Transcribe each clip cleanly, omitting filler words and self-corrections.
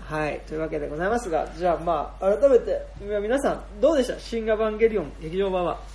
はい、というわけでございますが、じゃあまあ改めて皆さんどうでした、新エヴァンゲリオン劇場版は。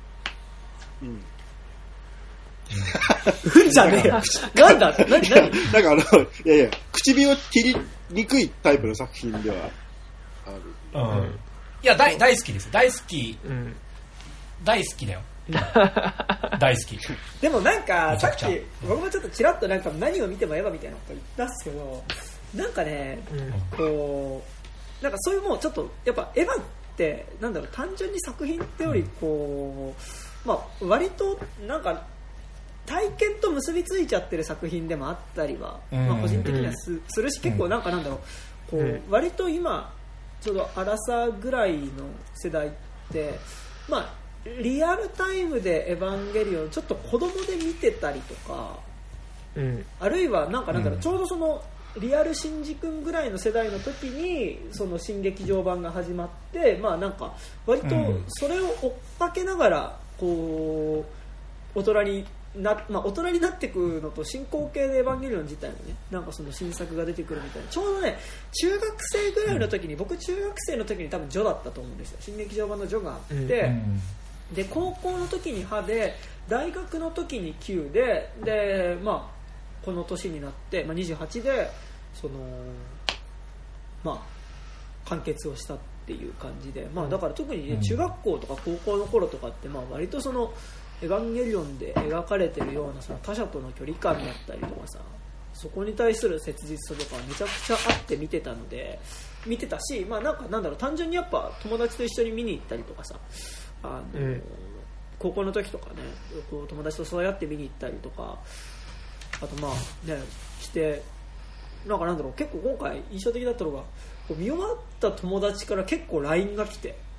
うんじゃねえよ。なんだ何なんかいや唇を切りにくいタイプの作品ではある。 いや大好きですよ。大好き、大好きだよ。大好き。 でもなんかさっき僕もちょっとちらっとなんか何を見てもエヴァみたいなこと言ったっすけど、なんかね、こうなんかそういうもうちょっとやっぱエヴァってなんだろう、単純に作品ってよりこう、まあ割となんか体験と結びついちゃってる作品でもあったりは、まあ個人的にはするし、結構なんかなんだろう、こう割と今ちょうどアラサーぐらいの世代ってまあリアルタイムでエヴァンゲリオンちょっと子供で見てたりとか、あるいはなんかなんだろう、ちょうどそのリアルシンジ君ぐらいの世代の時にその新劇場版が始まって、まあなんか割とそれを追っかけながらこう大人になっていくのと進行形でエヴァンゲリオン自体のね、なんかその新作が出てくるみたいな、ちょうどね中学生ぐらいの時に、僕中学生の時に多分ジョだったと思うんですよ。新劇場版のジョがあって、で高校の時にハで、大学の時に Q でまあこの年になって、まあ、28でそのまあ完結をしたっていう感じで、まあだから特にね、中学校とか高校の頃とかってまあ割とそのエヴァンゲリオンで描かれてるようなその他者との距離感だったりとかさ、そこに対する切実さとかめちゃくちゃあって見てたので、見てたし、まあなんだろう、単純にやっぱ友達と一緒に見に行ったりとかさ、高校の時とかね、こう友達とそうやって見に行ったりとか、あとまあねしてなんだろう、結構今回印象的だったのが、見終わった友達から結構 LINE が来て、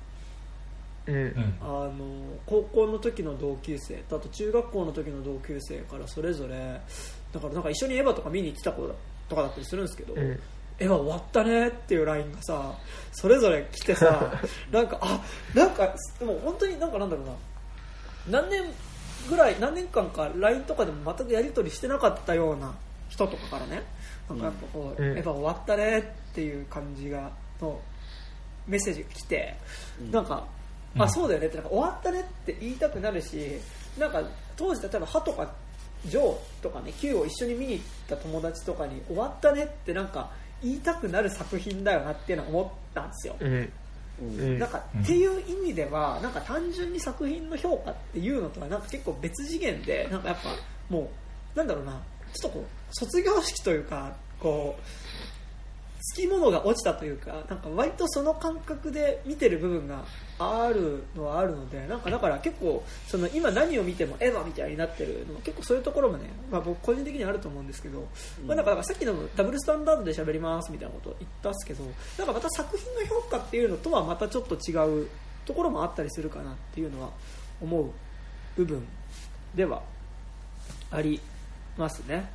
高校の時の同級生とあと中学校の時の同級生からそれぞれだからなんか一緒にエヴァとか見に行ってた子とかだったりするんですけど、エヴァ終わったねっていう LINE がさそれぞれ来てさなんかでも本当になんだろうな、何年間か LINE とかでも全くやり取りしてなかったような人とかからね、なんかやっぱこう、エヴァ終わったねっていう感じのメッセージが来て、なんかあ、そうだよねって、なんか終わったねって言いたくなるし、なんか当時例えばハとかジョーとかね Q を一緒に見に行った友達とかに終わったねってなんか言いたくなる作品だよなっていうのを思ったんですよ。なんかっていう意味ではなんか単純に作品の評価っていうのとはなんか結構別次元で、なんかやっぱもうなんだろうな、ちょっとこう卒業式というかこうつきものが落ちたというか、なんか割とその感覚で見てる部分があるのはあるので、なんかだから結構その今何を見てもエヴァみたいになってるのも結構そういうところもね、まあ、僕個人的にはあると思うんですけど、まあ、なんかさっきのダブルスタンダードで喋りますみたいなことを言ったんですけど、なんかまた作品の評価っていうのとはまたちょっと違うところもあったりするかなっていうのは思う部分ではありますね。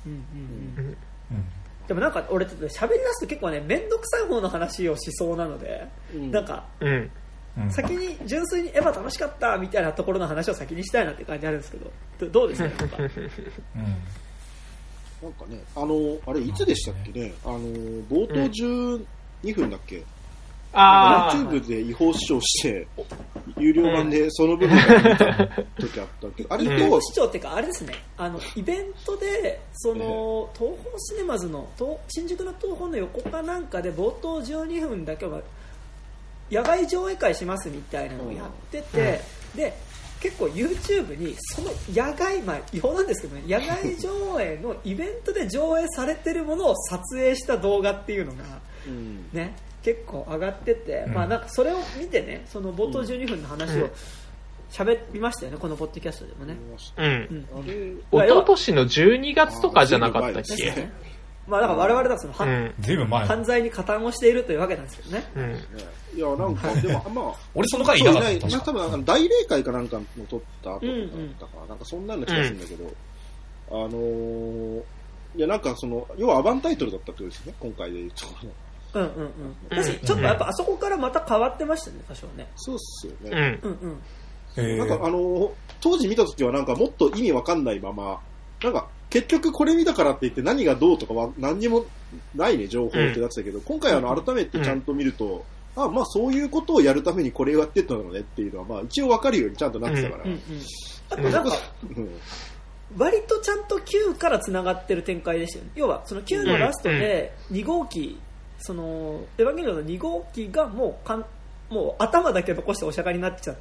でもなんか俺ちょっと喋り出すと結構ね面倒くさい方の話をしそうなので、なんか、先に純粋にエヴァ楽しかったみたいなところの話を先にしたいなって感じあるんですけど、どうですかなんか、なんかね、あれいつでしたっけね、冒頭12分だっけ、YouTube で違法視聴して有料版でその部分が見た時あったけど、あれ違法視聴っていうかあれですね、イベントでその東宝シネマズの新宿の東宝の横かなんかで冒頭12分だけは野外上映会しますみたいなのをやってて、で結構 YouTube にその野外、まあ違法なんですけどね、野外上映のイベントで上映されてるものを撮影した動画っていうのがね、結構上がってて、まあなんかそれを見てね、その冒頭12分の話を喋りましたよね、このポッドキャストでもね。 一昨年の12月とかじゃなかったっけ？ まあだから我々はその犯罪に加担をしているというわけなんですけどね。 いやなんかでもまあ俺その回いなかった。 多分大霊界かなんかの撮った後だったから、なんかそんなような気がするんだけど、いやなんかその要はアバンタイトルだったってことですね、今回で言うと。 確かにちょっとやっぱあそこからまた変わってましたね、多少ね。 そうっすよね。なんか当時見た時はなんかもっと意味わかんないまま、なんか結局これ見たからって言って何がどうとかは何にもないね、情報ってなってたけど、今回改めてちゃんと見ると、まあそういうことをやるためにこれをやってったのねっていうのは、まあ一応わかるようにちゃんとなってたから。 なんか、割とちゃんと9から繋がってる展開でしたよね。要は、その9のラストで2号機、その、エヴァンゲリオンの2号機がもう頭だけ残してお釈迦になっちゃって、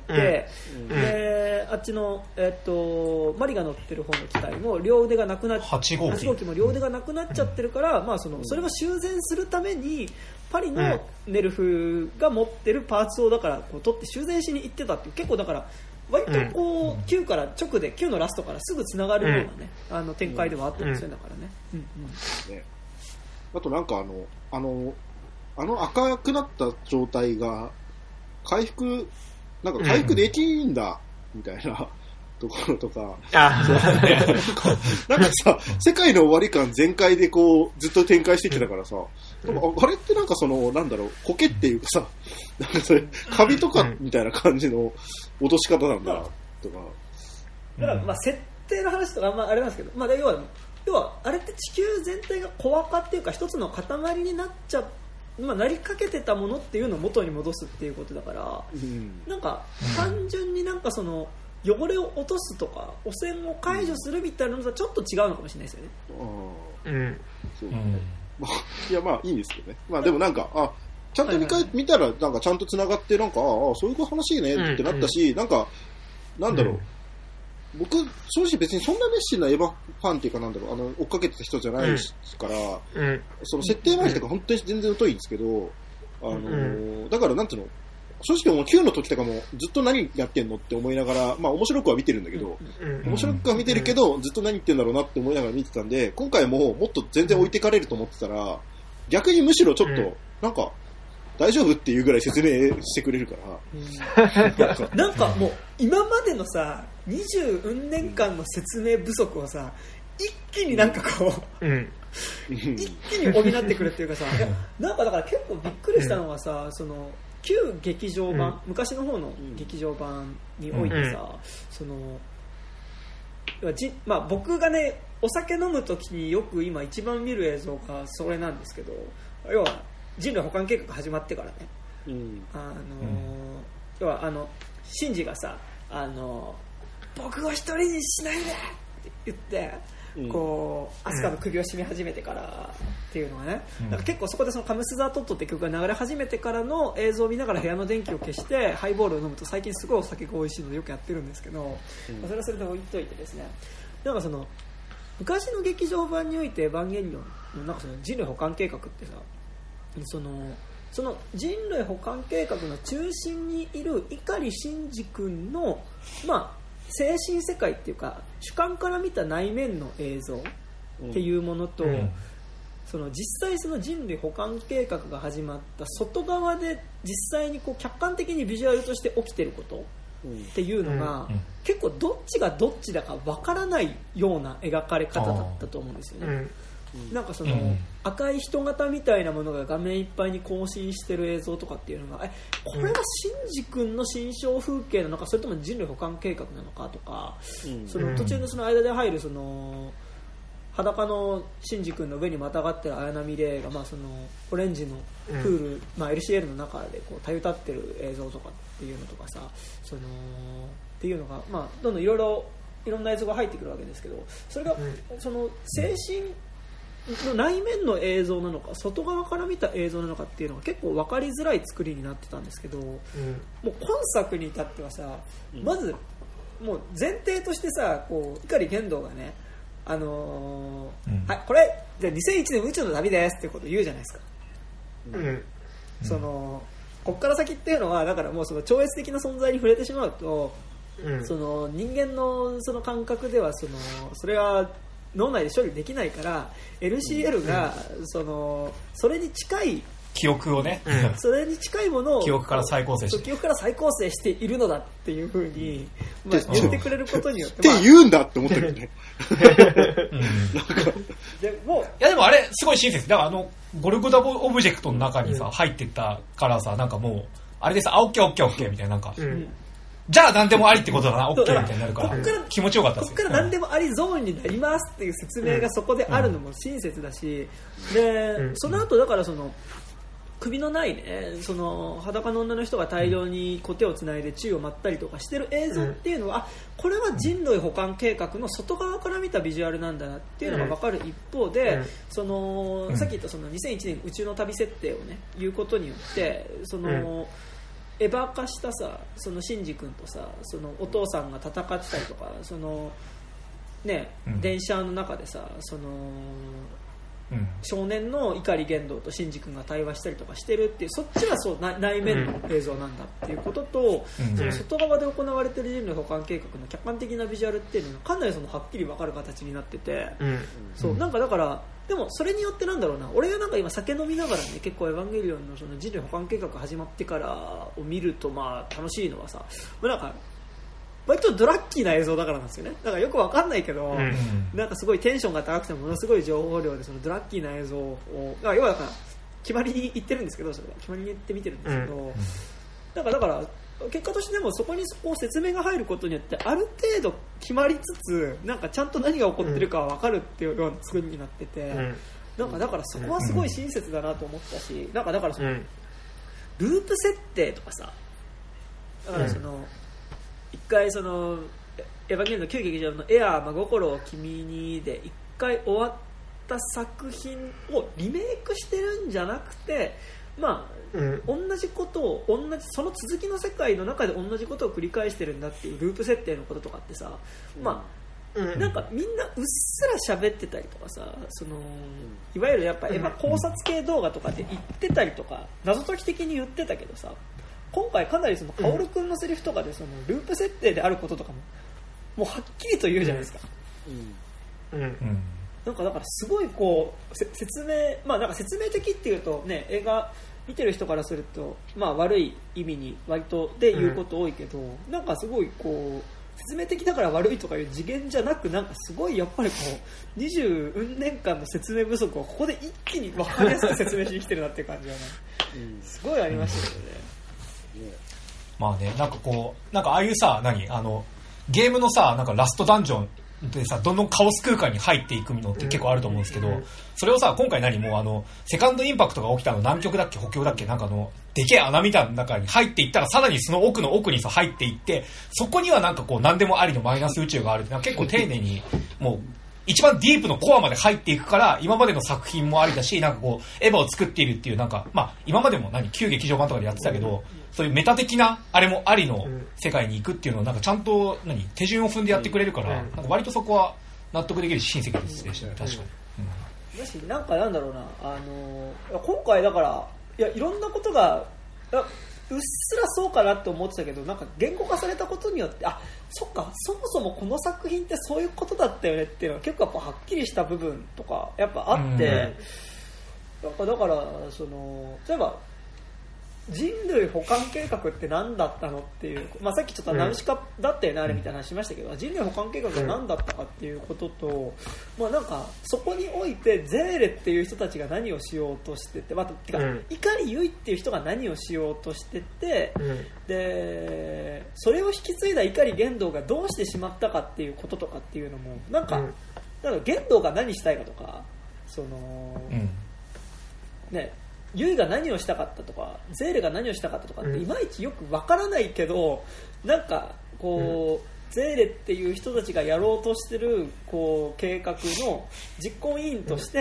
であっちの、マリが乗ってる方の機体も両腕がなくなっ 8 号機も両腕がなくなっちゃってるから、まあそれを修繕するためにパリのネルフが持ってるパーツをだからこう取って修繕しに行ってたっていう、結構だから割とこう9から直で9のラストからすぐつながるようなね、展開ではあったんですよ、だからね。 ね、あとなんかあの赤くなった状態が回復できんだ、みたいなところとか、なんかさ、世界の終わり感全開でこうずっと展開してきてたからさ、あれってなんかそのなんだろう、苔っていうかさ、なんかそれカビとかみたいな感じの落とし方なんだとか。 だからまあ設定の話とかあれなんですけど、まあ要はあれって地球全体が小垢っていうか一つの塊になっちゃなりかけてたものっていうのを元に戻すっていうことだから、なんか単純になんかその汚れを落とすとか汚染を解除するみたいなのとはちょっと違うのかもしれないですよね。 まあ、いやまあいいんですけどね。まあでもなんかちゃんと見たらなんかちゃんとつながってなんかそういう話ねってなったし、なんかなんだろう。僕正直別にそんな熱心なエヴァファンっていうかなんだろう、追っかけてた人じゃないから、その設定回しとか本当に全然疎いんですけど、だからなんていうの、正直もう9の時とかもずっと何やってんのって思いながら、まあ面白くは見てるんだけど、面白くは見てるけどずっと何言ってんだろうなって思いながら見てたんで、今回ももっと全然置いてかれると思ってたら、逆にむしろちょっとなんか大丈夫っていうぐらい説明してくれるから、 なんかもう今までのさ20年間の説明不足をさ一気になんかこう、一気に補ってくるっていうかさ、なんかだから結構びっくりしたのがさ、その旧劇場版、昔の方の劇場版においてさ、そのまあ僕がねお酒飲む時によく今一番見る映像がそれなんですけど、要は人類保管計画始まってからね、要はシンジがさ僕を一人にしないでって言って、こうアスカの首を絞め始めてからっていうのがね、なんか結構そこでそのカムスザートットって曲が流れ始めてからの映像を見ながら部屋の電気を消してハイボールを飲むと最近すごいお酒が美味しいのでよくやってるんですけど、それはそれで置いといてですね、なんかその昔の劇場版においてエヴァンゲリオンのなんかその人類保管計画ってさ、その人類保管計画の中心にいる碇シンジ君のまあ精神世界っていうか主観から見た内面の映像っていうものと、その実際その人類保管計画が始まった外側で実際にこう客観的にビジュアルとして起きてることっていうのが、結構どっちがどっちだかわからないような描かれ方だったと思うんですよね。なんかその赤い人型みたいなものが画面いっぱいに更新してる映像とかっていうのが、これはシンジ君の心象風景なのか、それとも人類保管計画なのかとか、その途中のその間で入るその裸のシンジ君の上にまたがってる綾波レイが、まあそのオレンジのプール、まあ LCL の中でこうたゆたってる映像とかっていうのとかさ、そのっていうのがまあどんどんいろんな映像が入ってくるわけですけど、それがその精神の内面の映像なのか外側から見た映像なのかっていうのが結構分かりづらい作りになってたんですけど、もう今作に至ってはさ、まずもう前提としてさ、こう碇玄道がね、はい、これじゃあ2001年宇宙の旅ですってことを言うじゃないですか。そのこっから先っていうのはだからもうその超越的な存在に触れてしまうと、その人間のその感覚ではそれは脳内で処理できないから LCL がそれに近い記憶をね、 それに近いものを記憶から再構成しているのだっていう風に、まあ、言ってくれることによって、 って言うんだって思ってるよね。 なんかでもいやでもあれすごい親切だからゴルゴダオブジェクトの中にさ、入ってったからさ、なんかもうあれでさ、オッケーみたいな、なんか、 じゃあ何でもありってことだな、OK みたいになるから、気持ちよかったですよ。 こっから何でもありゾーンになりますっていう説明がそこであるのも親切だし、でその後だからその首のないね、その裸の女の人が大量にコテをつないで宙を舞ったりとかしてる映像っていうのは、これは人類補完計画の外側から見たビジュアルなんだなっていうのが分かる一方で、そのさっき言ったその2001年宇宙の旅設定をね言うことによってその、エヴァ化したさ、そのシンジ君とさ、そのお父さんが戦ってたりとか、そのね、電車の中でさ、その少年の碇玄道とシンジ君が対話したりとかしてるっていう、そっちはそう内面の映像なんだっていうことと、その外側で行われている人類補完計画の客観的なビジュアルっていうのがかなりそのはっきり分かる形になってて、そうなんかだからでもそれによってなんだろうな、俺がなんか今酒飲みながらね、結構エヴァンゲリオンのその人類補完計画始まってからを見るとまあ楽しいのはさ、なんか割とドラッキーな映像だからなんですよね。だからよくわかんないけど、なんかすごいテンションが高くてものすごい情報量でそのドラッキーな映像を、要はだから決まりに行ってるんですけど、それは決まりに行って見てるんですけど、だから結果としてでもそこにこう説明が入ることによってある程度決まりつつ、なんかちゃんと何が起こってるかはわかるっていうような作りになってて、なんかだからそこはすごい親切だなと思ったし、なんかだからそのループ設定とかさ、だからその一回そのエヴァンゲリオンの旧劇場のエアー真心を君にで一回終わった作品をリメイクしてるんじゃなくて、まあ同じことをその続きの世界の中で同じことを繰り返してるんだっていうループ設定のこととかってさ、まあなんかみんなうっすら喋ってたりとかさ、そのいわゆるやっぱエヴァ考察系動画とかで言ってたりとか謎解き的に言ってたけどさ、今回かなりその薫君のセリフとかでそのループ設定であることとかももうはっきりと言うじゃないですか。なんかだからすごいこう説明、まあなんか説明的っていうとね、映画見てる人からするとまあ悪い意味に割とで言うこと多いけど、なんかすごいこう説明的だから悪いとかいう次元じゃなく、なんかすごいやっぱりこう20年間の説明不足をここで一気に分かりやすく説明しに来てるなっていう感じがね、すごいありましたよね。 まあね、なんかこう、なんかああいうさ、ゲームのさ、なんかラストダンジョンでさ、どんどんカオス空間に入っていくのって結構あると思うんですけど、それをさ、今回もうセカンドインパクトが起きたの南極だっけ、北極だっけ、なんかでけえ穴みたいな中に入っていったら、さらにその奥の奥にさ、入っていって、そこにはなんかこう、何でもありのマイナス宇宙があるって、結構丁寧に、もう、一番ディープのコアまで入っていくから、今までの作品もありだし、なんかこう、エヴァを作っているっていう、なんか、まあ、今までも旧劇場版とかでやってたけど、そういうメタ的な、あれもありの世界に行くっていうのを、なんかちゃんと、手順を踏んでやってくれるから、なんか割とそこは納得できる親戚でしたね、確かに。 だし、なんかなんだろうな、今回だから、いろんなことが、うっすらそうかなって思ってたけど、なんか言語化されたことによって、あ、そっか、そもそもこの作品ってそういうことだったよねっていうのが結構やっぱはっきりした部分とかやっぱあって、だからその例えば人類補完計画って何だったのっていう、まあ、さっきちょっとナウシカだったよね、あれみたいな話しましたけど、人類補完計画が何だったかっていうことと、まあ、なんかそこにおいてゼーレっていう人たちが何をしようとしてて、てか碇結衣っていう人が何をしようとしてて、でそれを引き継いだ碇玄道がどうしてしまったかっていうこととかっていうのもなんか、玄道が何したいかとか、その、ね、ユイが何をしたかったとかゼーレが何をしたかったとかっていまいちよくわからないけど、なんかこう、ゼーレっていう人たちがやろうとしてるこう計画の実行委員として、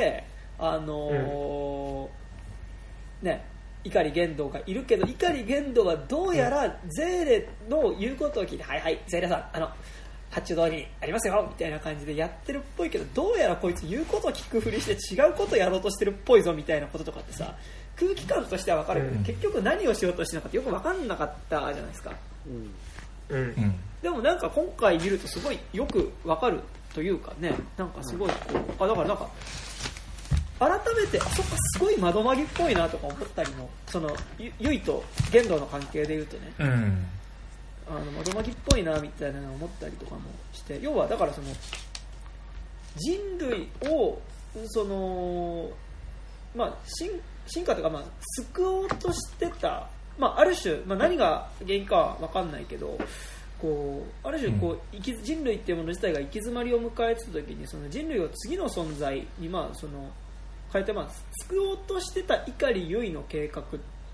ね、碇玄道がいるけど、碇玄道はどうやらゼーレの言うことを聞いて、はいはいゼーレさん発注通りありますよみたいな感じでやってるっぽいけど、どうやらこいつ言うことを聞くふりして違うことをやろうとしてるっぽいぞみたいなこととかってさ、空気感としては分かるけど、結局何をしようとしてるのかってよく分かんなかったじゃないですか。でもなんか今回見るとすごいよく分かるというかね、なんかすごいこう、だからなんか改めてそっかすごい窓マギっぽいなとか思ったりも、そのユイと玄道の関係でいうとね、窓マギっぽいなみたいなのを思ったりとかもして、要はだからその人類をその、まあ、進化というか、まあ、救おうとしてた、まあ、ある種、まあ、何が原因かは分かんないけど、 こうある種こう、人類っていうもの自体が行き詰まりを迎えてた時にその人類を次の存在にその変えて救おうとしてた碇結衣の計画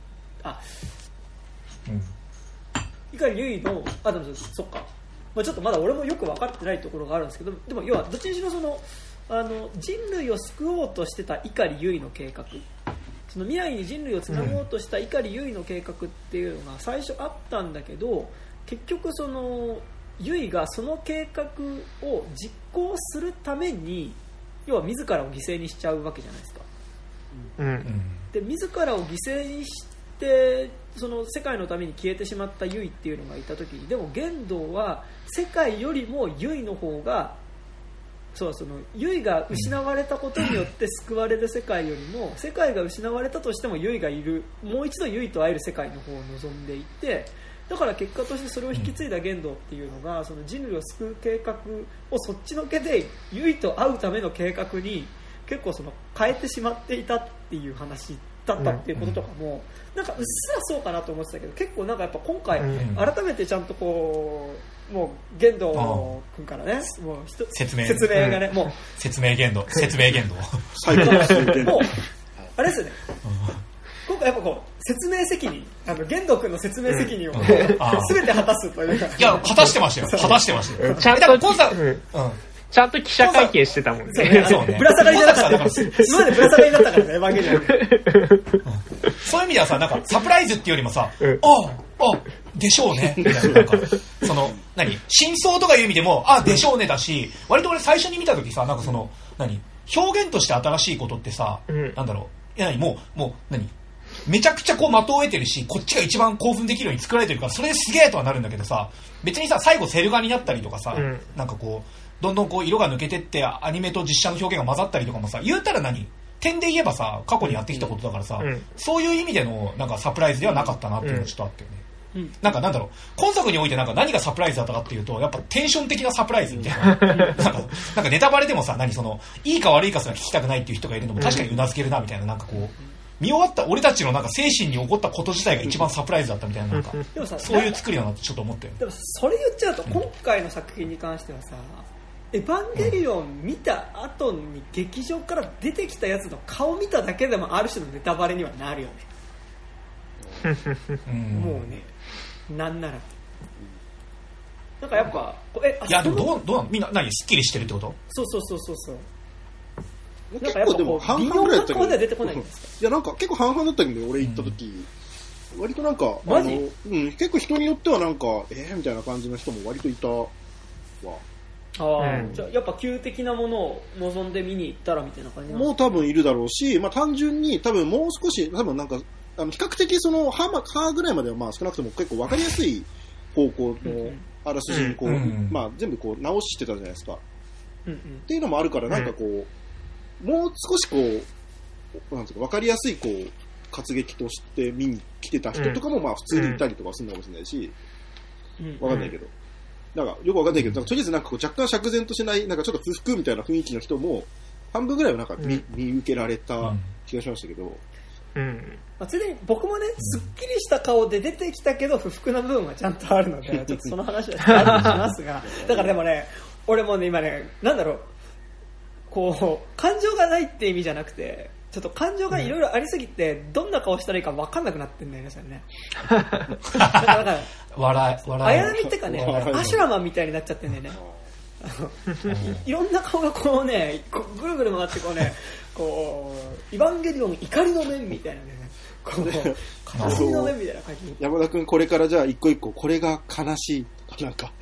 碇結衣のでもそっか、ちょっとまだ俺もよく分かってないところがあるんですけど、でも要はどっちにしろその人類を救おうとしてた碇結衣の計画、その未来に人類をつなごうとした碇結衣の計画っていうのが最初あったんだけど、結局その結衣がその計画を実行するために要は自らを犠牲にしちゃうわけじゃないですか、で自らを犠牲にしてその世界のために消えてしまった結衣っていうのがいた時に、でも玄道は世界よりも結衣の方がその結衣が失われたことによって救われる世界よりも世界が失われたとしても結衣がいるもう一度結衣と会える世界の方を望んでいて、だから結果としてそれを引き継いだ玄道っていうのがその人類を救う計画をそっちのけで結衣と会うための計画に結構その変えてしまっていたっていう話だったっていうこととかもなんかうっすらそうかなと思ってたけど、結構なんかやっぱ今回改めてちゃんとこうもう玄道君からねもう説明がね、もう説明玄道最高ですもうあれですよね、今回やっぱこう説明責任玄道君の説明責任を全て果たすというか、 いや果たしてましたよちゃんとちゃんと記者会見してたもんね。 そうね。ぶら下がりじゃなかった。今までぶら下がりだったからね、エヴァンゲリオン。 そういう意味ではさ、なんかサプライズっていうよりもさ、でしょうねみたいな、なんかその真相とかいう意味でもでしょうねだし、割と俺最初に見た時さ、なんかその表現として新しいことってさ、なんだろう、もうめちゃくちゃこう的を得てるし、こっちが一番興奮できるように作られてるから、それですげえとはなるんだけどさ、別にさ最後セル画になったりとかさ、なんかこうどんどんこう色が抜けてってアニメと実写の表現が混ざったりとかもさ、言うたら点で言えばさ過去にやってきたことだからさ、そういう意味でのなんかサプライズではなかったなっていうのがちょっとあったよね。なんかなんだろう、今作においてなんか何がサプライズだったかっていうと、やっぱテンション的なサプライズみたいななんかネタバレでもさ、そのいいか悪いかすら聞きたくないっていう人がいるのも確かにうなずけるなみたいな、なんかこう見終わった俺たちのなんか精神に起こったこと自体が一番サプライズだったみたいな、なんかでもさそういう作りだなってちょっと思ったよ。 でもそれ言っちゃうと今回の作品に関してはさ、エヴァンゲリオン見た後に劇場から出てきたやつの顔見ただけでもある種のネタバレにはなるよねもうね、なんならなんかやっぱいやでもどうみんなスッキリしてるってこと？ そう結構でも半々ぐらいだったけど、 出てこないんですか？ いやなんか結構半々だったけど、俺行った時、割となんかマジ？ 結構人によってはなんかみたいな感じの人も割といたわ。 じゃあやっぱ急的なものを望んで見に行ったらみたいな感じなんですか？ もう多分いるだろうし、単純に多分もう少し多分なんか比較的その歯ぐらいまでは少なくとも結構分かりやすい方向のあらすじにこう、全部こう直してたじゃないですか、っていうのもあるから、なんかこうもう少しこうなんていうか分かりやすいこう活劇として見に来てた人とかも普通にいたりとかするのかもしれないし、分かんないけど。なんかよくわかんないけど、とりあえずなんかこう若干釈然としない、なんかちょっと不服みたいな雰囲気の人も半分ぐらいはなんか見受けられた気がしましたけど、 ついでに僕もね、すっきりした顔で出てきたけど不服な部分はちゃんとあるので、ちょっとその話はしますがだからでもね、俺もね今ね、なんだろう、こう感情がないって意味じゃなくて、ちょっと感情がいろいろありすぎて、どんな顔したらいいか分かんなくなってんだよね、それね。だから笑綾波ってかね、アシュラマンみたいになっちゃってんだよね。いろんな顔がこうね、ぐるぐる回ってこうね、こうイヴァンゲリオン怒りの面みたいなね、こう悲しみの面みたいな感じ。 山田君これからじゃあ一個一個これが悲しいなんか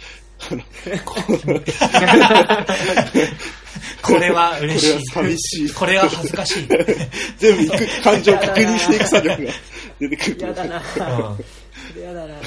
これは嬉しい、 これは寂しい、 これは恥ずかしい全部感情を確認していく作業が出てくる。 嫌だな嫌だな。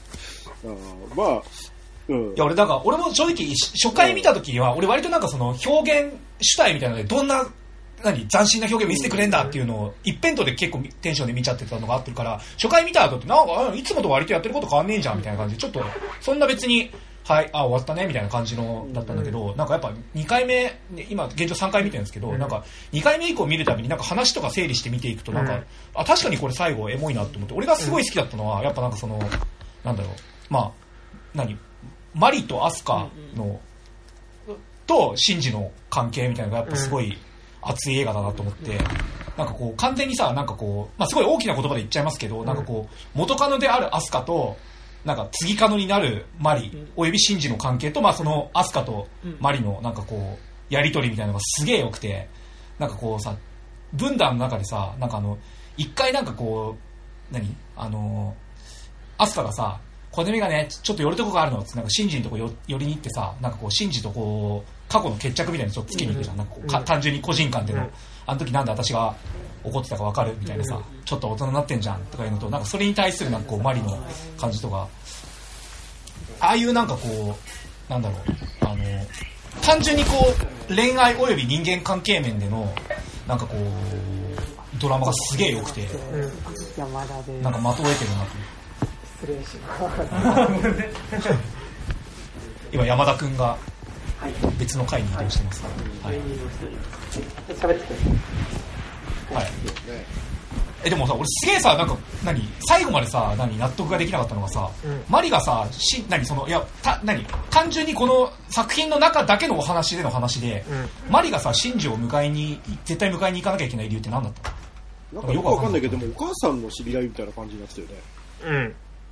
いや俺も正直初回見た時には俺割となんかその表現主体みたいなので、どんな斬新な表現見せてくれんだっていうのを一辺倒で結構テンションで見ちゃってたのがあってるから、初回見た後ってなんかいつもと割とやってること変わんねえじゃんみたいな感じで、ちょっとそんな別に終わったねみたいな感じのだったんだけど、なんかやっぱ2回目今現状3回見てるんですけど、なんか2回目以降見るたびになんか話とか整理して見ていくと、なんか確かにこれ最後エモいなと思って、俺がすごい好きだったのはやっぱなんかそのなんだろう、 マリとアスカの、とシンジの関係みたいなのがやっぱすごい熱い映画だなと思って、なんかこう完全にさ、なんかこう、まあ、すごい大きな言葉で言っちゃいますけど、なんかこう元カノであるアスカとなんか次カノになるマリおよびシンジの関係と、まあ、そのアスカとマリのなんかこうやり取りみたいなのがすげえ良くて、なんかこうさ、分断の中でさ、なんか一回なんかこうアスカがさ、小ネミがねちょっと寄るとこがあるのってなんかシンジのとこ寄りに行ってさ、なんかこうシンジとこう過去の決着みたいなのちょっとつけに行くじゃん、なんかこう単純に個人間での、あの時なんで私が怒ってたか分かるみたいなさ、ちょっと大人になってんじゃんとかいうのと、なんかそれに対するなんかこうマリの感じとか、ああいうなんかこうなんだろう、単純にこう恋愛および人間関係面でのなんかこうドラマがすげえ良くて、なんか的を得てるなと。 失礼します。 今山田くんが別の回に移動してます。はい。 喋ってください。 はい。でもさ、俺すげえさ、なんか最後までさ、納得ができなかったのがさ、マリがさ、単純にこの作品の中だけのお話での話で、マリがさ、シンジを絶対迎えに行かなきゃいけない理由って何だった？ なんかよくわかんないけど、でもお母さんの知り合いみたいな感じになってたよね。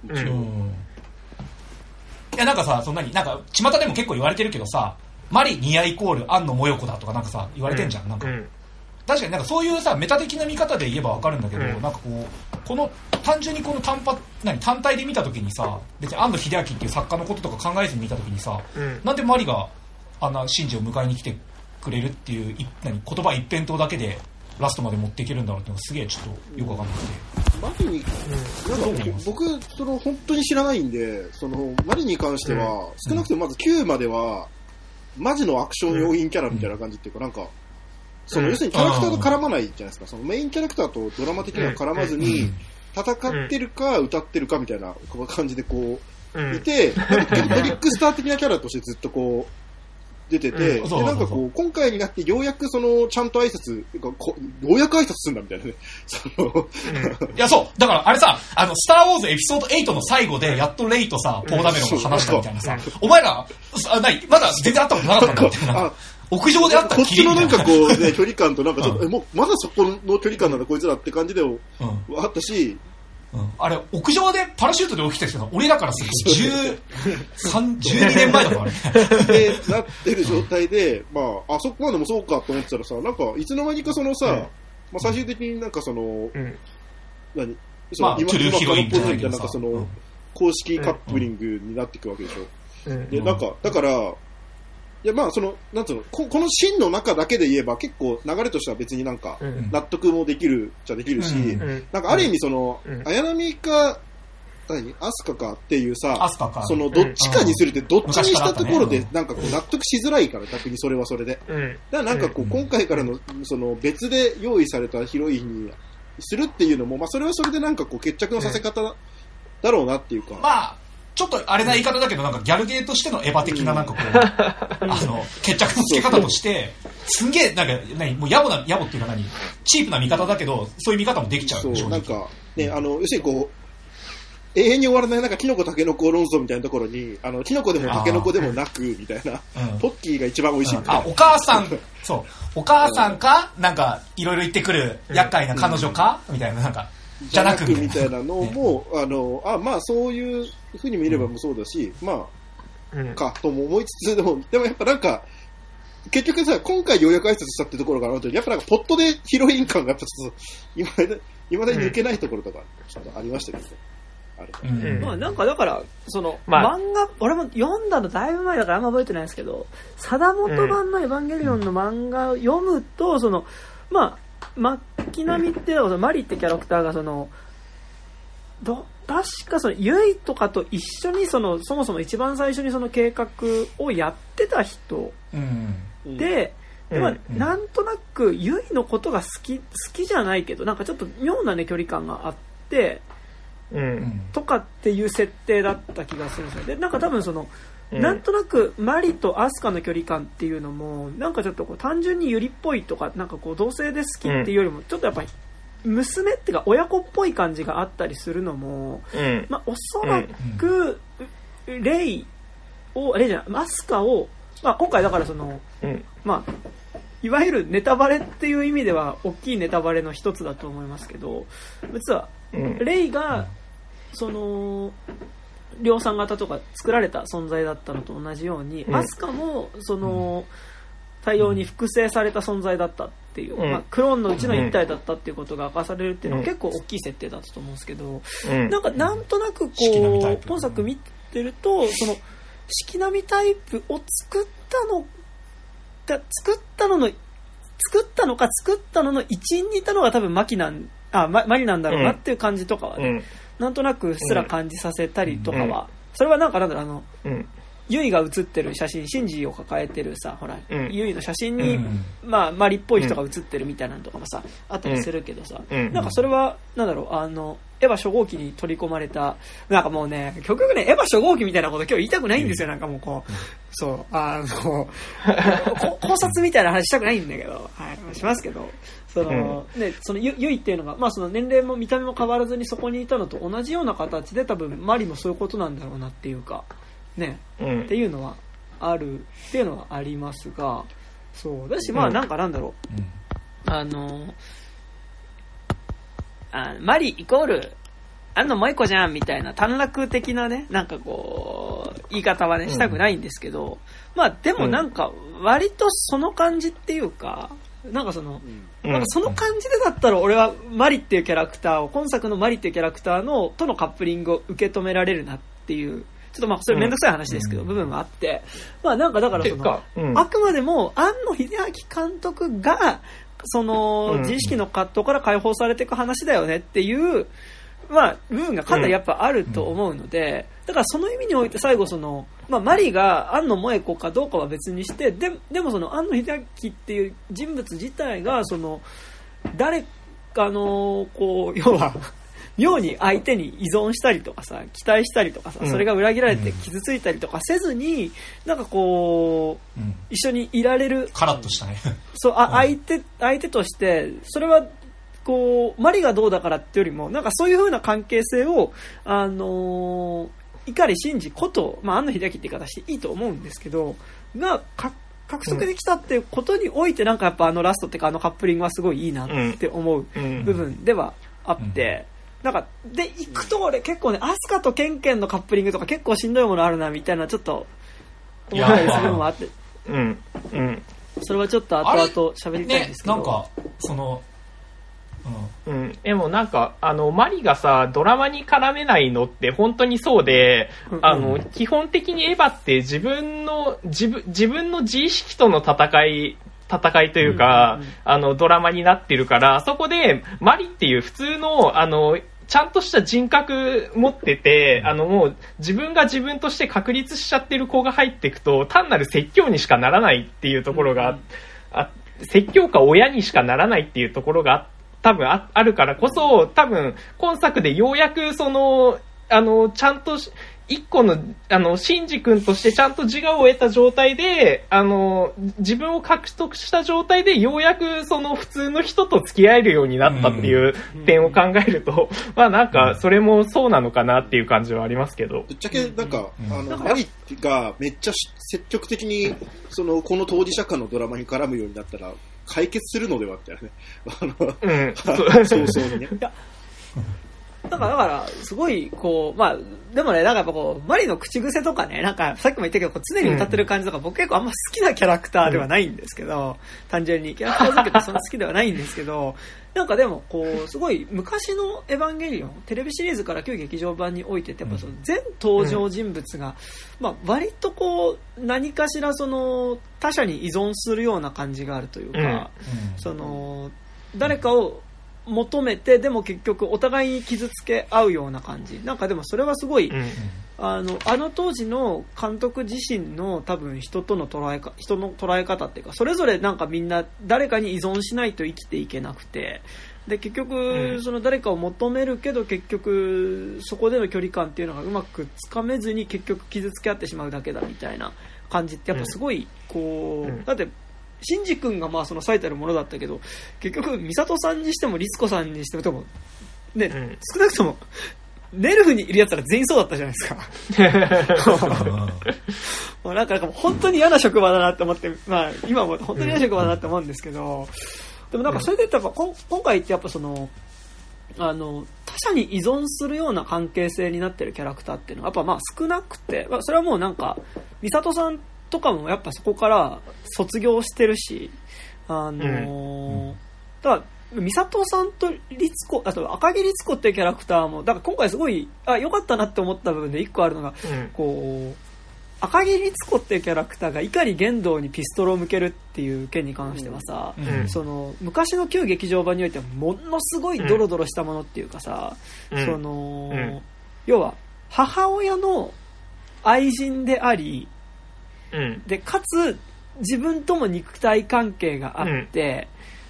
いやなんかさ、なんか巷でも結構言われてるけどさ、マリニアイコール庵野もよこだとかなんかさ言われてんじゃん、なんか。確かになんかそういうさメタ的な見方で言えばわかるんだけど、なんかこの単純にこの単体で見た時にさ、別に安藤秀明っていう作家のこととか考えずに見た時にさ、なんでマリがあんなシンジを迎えに来てくれるっていう言葉一辺倒だけでラストまで持っていけるんだろうっていうのがすげえちょっとよくわかんなくて。 マリに、なんか僕本当に知らないんで、マリに関しては、少なくともまず9まではマジのアクション要因キャラみたいな感じっていうか、なんか要するにキャラクターと絡まないじゃないですか。メインキャラクターとドラマ的には絡まずに、戦ってるか歌ってるかみたいな感じでこういて、トリックスター的なキャラとしてずっとこう出てて、でなんかこう今回になってようやくちゃんと挨拶、ようやく挨拶するんだみたいなね。 いやそうだからあれさ、スターウォーズエピソード8の最後でやっとレイとさポーダメロンが話したみたいなさ、お前らまだ全然会ったことなかったんだみたいな。屋上であったらきれいみたいな。こっちのなんかこうね距離感となんかちょっともうまだそこの距離感なんだこいつらって感じであったし。 あれ屋上でパラシュートで起きてるの俺らからすると12年前だからあれでなってる状態で、まあそこまでもそうかと思ってたらさ、なんかいつの間にかまあ、最終的になんか今トゥルーヒロインじゃないけどさ、なんか公式カップリングになっていくわけでしょ。でなんかだからいやまあなんつうのこのシーンの中だけで言えば結構流れとしては別になんか納得もできるじゃできるし、なんかある意味綾波かアスカかっていうさ、どっちかにするってどっちにしたところでなんかこう納得しづらいから逆にそれはそれで、だからなんかこう今回からの別で用意されたヒロインにするっていうのもまあそれはそれでなんかこう決着のさせ方だろうなっていうか、 まあちょっとあれな言い方だけどなんかギャルゲーとしてのエヴァ的ななんかこう決着のつけ方としてすんげえなんかもう野暮っていうかチープな見方だけどそういう見方もできちゃう。 そうなんかね要するにこう永遠に終わらないなんかキノコタケノコ論争みたいなところにキノコでもタケノコでもなくみたいな、ポッキーが一番美味しいみたいな、 お母さんかなんかいろいろ言ってくる厄介な彼女かみたいななんかじゃなくみたいなのも、まあそういうふうに見ればもそうだし、まあかとも思いつつでもやっぱなんか結局さ今回ようやく挨拶したってところがあるとやっぱなんかポットでヒロイン感がやっぱちょっと今だに抜けないところとかちょっとありましたけど。 まあなんかだから漫画俺も読んだのだいぶ前だからあんま覚えてないですけど、貞本版のエヴァンゲリオンの漫画を読むとまあ巻波ってマリってキャラクターが確かユイとかと一緒にそもそも一番最初に計画をやってた人で、まあ、なんとなくユイのことが好きじゃないけどなんかちょっと妙なね距離感があって、とかっていう設定だった気がするんですよ。でなんか多分なんとなくマリとアスカの距離感っていうのもなんかちょっと単純にユリっぽいとかなんか同性で好きっていうよりもちょっとやっぱり娘っていうか親子っぽい感じがあったりするのも、まあおそらくレイじゃないアスカを、まあ、今回だからその、まあいわゆるネタバレっていう意味では大きいネタバレの一つだと思いますけど、実はレイがその量産型とか作られた存在だったのと同じように、アスカもその大量に複製された存在だったっていう、まあ、クローンのうちの一体だったっていうことが明かされるっていうのは結構大きい設定だったと思うんですけど、なんとなくこう本作見てると、その式並みタイプを作ったのの一員にいたのが多分マリなんだろうなっていう感じとかはね、なんとなくすら感じさせたりとかは、それはなんかなんだろう、ユイが写ってる写真、シンジを抱えてるさ、ほら、ユイの写真に、まあ、マリっぽい人が写ってるみたいなのとかもさ、あったりするけどさ、なんかそれは、なんだろう、エヴァ初号機に取り込まれた、なんかもうね、結局ね、エヴァ初号機みたいなこと今日言いたくないんですよ、なんかもうこう、そう、考察みたいな話したくないんだけど、はい、しますけど、その、ね、そのユイっていうのが、まあその年齢も見た目も変わらずにそこにいたのと同じような形で多分マリもそういうことなんだろうなっていうか、ね、っていうのはあるっていうのはありますが、そうだし、まあなんかなんだろう、マリイコール安野萌子じゃんみたいな短絡的なね、なんかこう言い方はねしたくないんですけど、まあでもなんか割とその感じっていうか、なんかその、なんかその感じでだったら俺はマリっていうキャラクターを、今作のマリっていうキャラクターのとのカップリングを受け止められるなっていう、ちょっとまあそれめんどくさい話ですけど、部分があって、まあなんかだからその、あくまでも庵野秀明監督がその自意識の葛藤から解放されていく話だよねっていうまあ部分がかなりやっぱあると思うので、だからその意味において最後その、まあ、マリが庵野萌子かどうかは別にして、でもその庵野秀明っていう人物自体がその誰かのこう要は妙に相手に依存したりとかさ、期待したりとかさ、それが裏切られて傷ついたりとかせずに、なんかこう、一緒にいられる、 カラッとしたね。 そう、相手として、それはこうマリがどうだからってよりも、なんかそういう風な関係性を碇シンジこと、まあ庵野秀明って言い方していいと思うんですけど、が獲得できたっていうことにおいて、なんかやっぱラストっていうかカップリングはすごいいいなって思う部分ではあって。なんかで行くと俺結構ね、アスカとケンケンのカップリングとか結構しんどいものあるなみたいなちょっと思ったりするのもあって、それはちょっと後々喋りたいんですけど、 ね、なんかそのでもなんかマリがさドラマに絡めないのって本当にそうで、基本的にエヴァって自分の自意識との戦いというか、ドラマになってるから、そこでマリっていう普通のちゃんとした人格持ってて、もう自分が自分として確立しちゃってる子が入っていくと、単なる説教にしかならないっていうところが、説教か親にしかならないっていうところが多分あるからこそ、多分今作でようやくその、ちゃんと一個の、シンジ君としてちゃんと自我を得た状態で、自分を獲得した状態で、ようやくその普通の人と付き合えるようになったっていう点を考えると、まあなんか、それもそうなのかなっていう感じはありますけど。 ぶっちゃけ、なんか、マリがめっちゃ積極的に、この当事者間のドラマに絡むようになったら、解決するのではってね。そうにね。 だからすごいこう、まあでもね、なんかやっぱこうマリの口癖とかね、なんかさっきも言ったけど常に歌ってる感じとか、僕結構あんま好きなキャラクターではないんですけど、単純にキャラクターだけどそんな好きではないんですけど、なんかでもこうすごい昔のエヴァンゲリオンテレビシリーズから旧劇場版においてってやっぱその全登場人物が、まあ割とこう何かしらその他者に依存するような感じがあるというか、その誰かを求めてでも結局お互いに傷つけ合うような感じ、なんかでもそれはすごい、あの当時の監督自身の多分人の捉え方っていうか、それぞれなんかみんな誰かに依存しないと生きていけなくて、で結局その誰かを求めるけど結局そこでの距離感っていうのがうまくつかめずに結局傷つけ合ってしまうだけだみたいな感じってやっぱすごいこう、だってシンジ君がまあその最たるものだったけど、結局美里さんにしても律子さんにしてもでも、ね、少なくともネルフにいるやつら全員そうだったじゃないですか。もうなんか本当に嫌な職場だなって思って、まあ今も本当に嫌な職場だなって思うんですけど、でもなんかそれでやっぱ今回ってやっぱその他者に依存するような関係性になってるキャラクターっていうのはやっぱまあ少なくて、まあ、それはもうなんか美里さんとかもやっぱそこから卒業してるし、だから美里さんと律子、あと赤木律子っていうキャラクターもだから今回すごい良かったなって思った部分で一個あるのが、こう赤木律子っていうキャラクターが碇玄道にピストルを向けるっていう件に関してはさ、その昔の旧劇場版においてはものすごいドロドロしたものっていうかさ、その要は母親の愛人であり、でかつ自分とも肉体関係があって、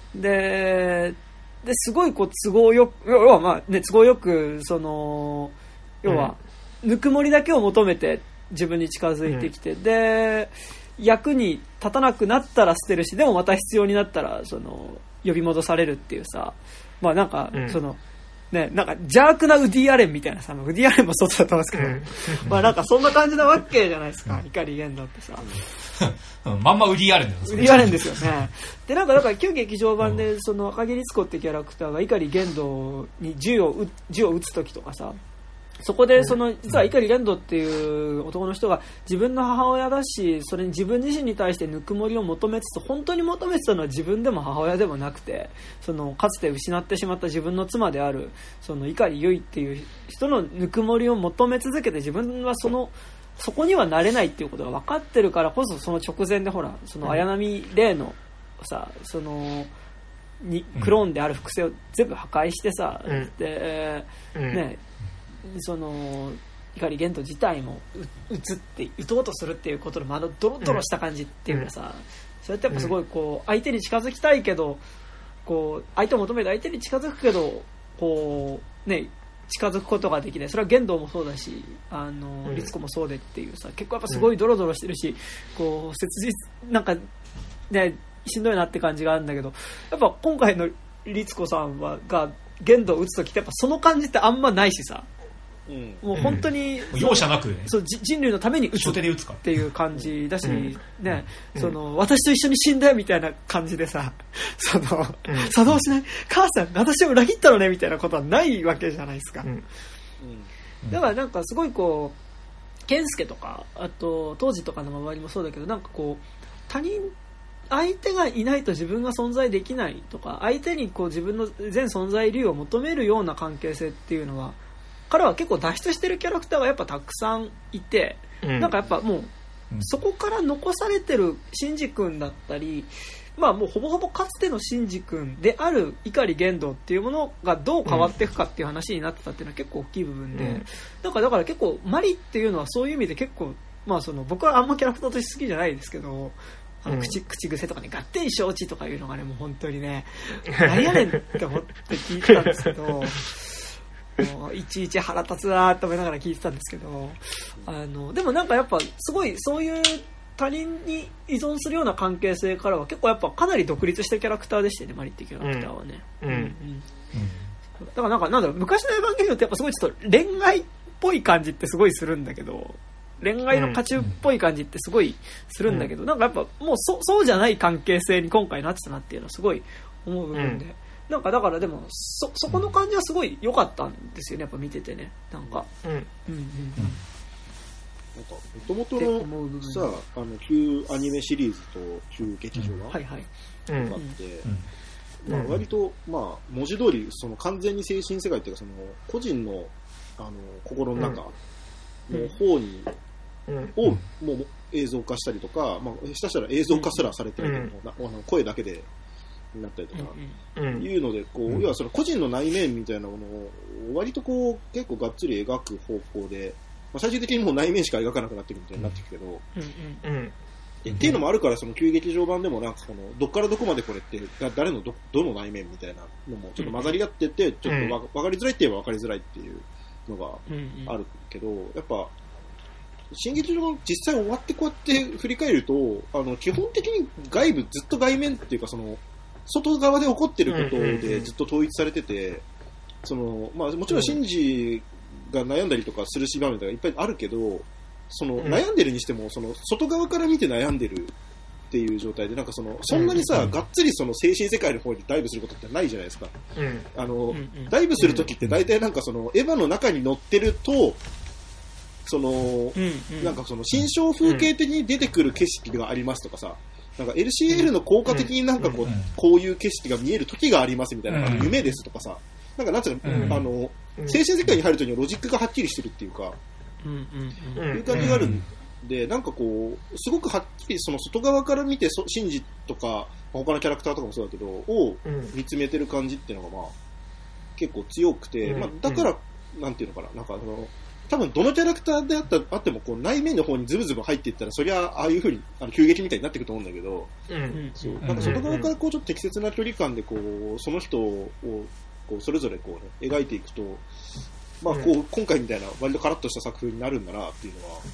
ですごいこう都合よく、要はまあね、都合よくその要はぬくもりだけを求めて自分に近づいてきて、で役に立たなくなったら捨てるし、でもまた必要になったらその呼び戻されるっていうさ、まあなんかその、ね、なんか邪悪なウディアレンみたいなさ、ウディアレンもそうだと思うんですけど、まあなんかそんな感じなわけじゃないですか、碇玄道ってさ。 まんまウディアレンですね。ウディアレンですよね。でなんかだから旧劇場版でその赤木律子ってキャラクターが碇玄道に銃を撃つ時とかさ、そこでその実は碇玄道っていう男の人が自分の母親だし、それに自分自身に対してぬくもりを求めつつ、本当に求めてたのは自分でも母親でもなくて、そのかつて失ってしまった自分の妻であるその碇結衣っていう人のぬくもりを求め続けて、自分はそこにはなれないっていうことが分かってるからこそ、その直前でほらその綾波レイのさ、そのクローンである複製を全部破壊してさ、でね、その碇玄道自体も撃とうとするっていうことのドロドロした感じっていうかさ、それってやっぱすごいこう相手に近づきたいけど、こう相手を求めて相手に近づくけどこうね近づくことができない。それは玄道もそうだし、律子もそうでっていうさ、結構やっぱすごいドロドロしてるし、こう切実なんかねしんどいなって感じがあるんだけど、やっぱ今回の律子さんが玄道を撃つときってやっぱその感じってあんまないしさ、もう本当に、 容赦なく、ね、 そう人類のために撃つっていう感じだし、ね、その私と一緒に死んだよみたいな感じでさ、その作動しない母さん私を裏切ったのねみたいなことはないわけじゃないですか。だからなんかすごいこう健介とかあと当時とかの周りもそうだけど、なんかこう相手がいないと自分が存在できないとか、相手にこう自分の全存在理由を求めるような関係性っていうのは彼は結構脱出してるキャラクターがやっぱたくさんいて、なんかやっぱもうそこから残されてるシンジ君だったり、まあもうほぼほぼかつてのシンジ君である碇玄道っていうものがどう変わっていくかっていう話になってたっていうのは結構大きい部分で、だから結構マリっていうのはそういう意味で結構、まあその僕はあんまキャラクターとして好きじゃないですけど、口癖とかね、ガッテン承知とかいうのがね、もう本当にね、何やねんって思って聞いてたんですけど、もういちいち腹立つなと思いながら聞いてたんですけど、でもなんかやっぱすごいそういう他人に依存するような関係性からは結構やっぱかなり独立したキャラクターでしてね、マリっていうキャラクターはね。だからなんだろう、昔のエヴァンゲリオンってやっぱすごいちょっと恋愛っぽい感じってすごいするんだけど、恋愛の渦中っぽい感じってすごいするんだけど、なんかやっぱもうそうじゃない関係性に今回なってたなっていうのはすごい思う部分で、なんかだからでもそこの感じはすごい良かったんですよね、やっぱ見ててね、なんかもともとのさ、旧アニメシリーズと旧劇場版があって、まあ割とまあ文字通りその完全に精神世界っていうか、その個人の心の中の方にをもう映像化したりとか、まあ下手したら映像化すらされてるけど、声だけでになったりとかいうので、こう要はその個人の内面みたいなものを割とこう結構がっつり描く方向で、まあ、最終的にもう内面しか描かなくなってくるみたいになってくるけど、っていうのもあるから、その旧劇場版でもなんかそのどっからどこまでこれって誰のどの内面みたいなのもちょっと混ざり合ってて、ちょっと分かりづらいって言えば分かりづらいっていうのがあるけど、やっぱ新劇場版実際終わってこうやって振り返ると、基本的に外部ずっと外面っていうか、その外側で起こってることでずっと統一されてて、そのまあもちろんシンジが悩んだりとかする場面とかいっぱいあるけど、その悩んでるにしてもその外側から見て悩んでるっていう状態で、なんかそんなにさ、がっつりその精神世界の方にダイブすることってないじゃないですか。ダイブするときって大体なんかそのエヴァの中に乗ってると、なんかその心象風景的に出てくる景色がありますとかさ、なんか LCL の効果的になんかこういう景色が見える時がありますみたいな、夢ですとかさ、なんつうの、精神世界に入るときにロジックがはっきりしてるっていうか、いう感じがあるんで、なんかこう、すごくはっきりその外側から見て、シンジとか、他のキャラクターとかもそうだけど、を見つめてる感じっていうのがまあ、結構強くて、まあ、だから、なんていうのかな、なんか多分どのキャラクターであってもこう内面の方にズブズブ入っていったら、そりゃああいう風に急激みたいになっていくと思うんだけど、そうなんか外側からこうちょっと適切な距離感でこうその人をこうそれぞれこう、ね、描いていくと、まあこう今回みたいな割とカラッとした作風になるんだなって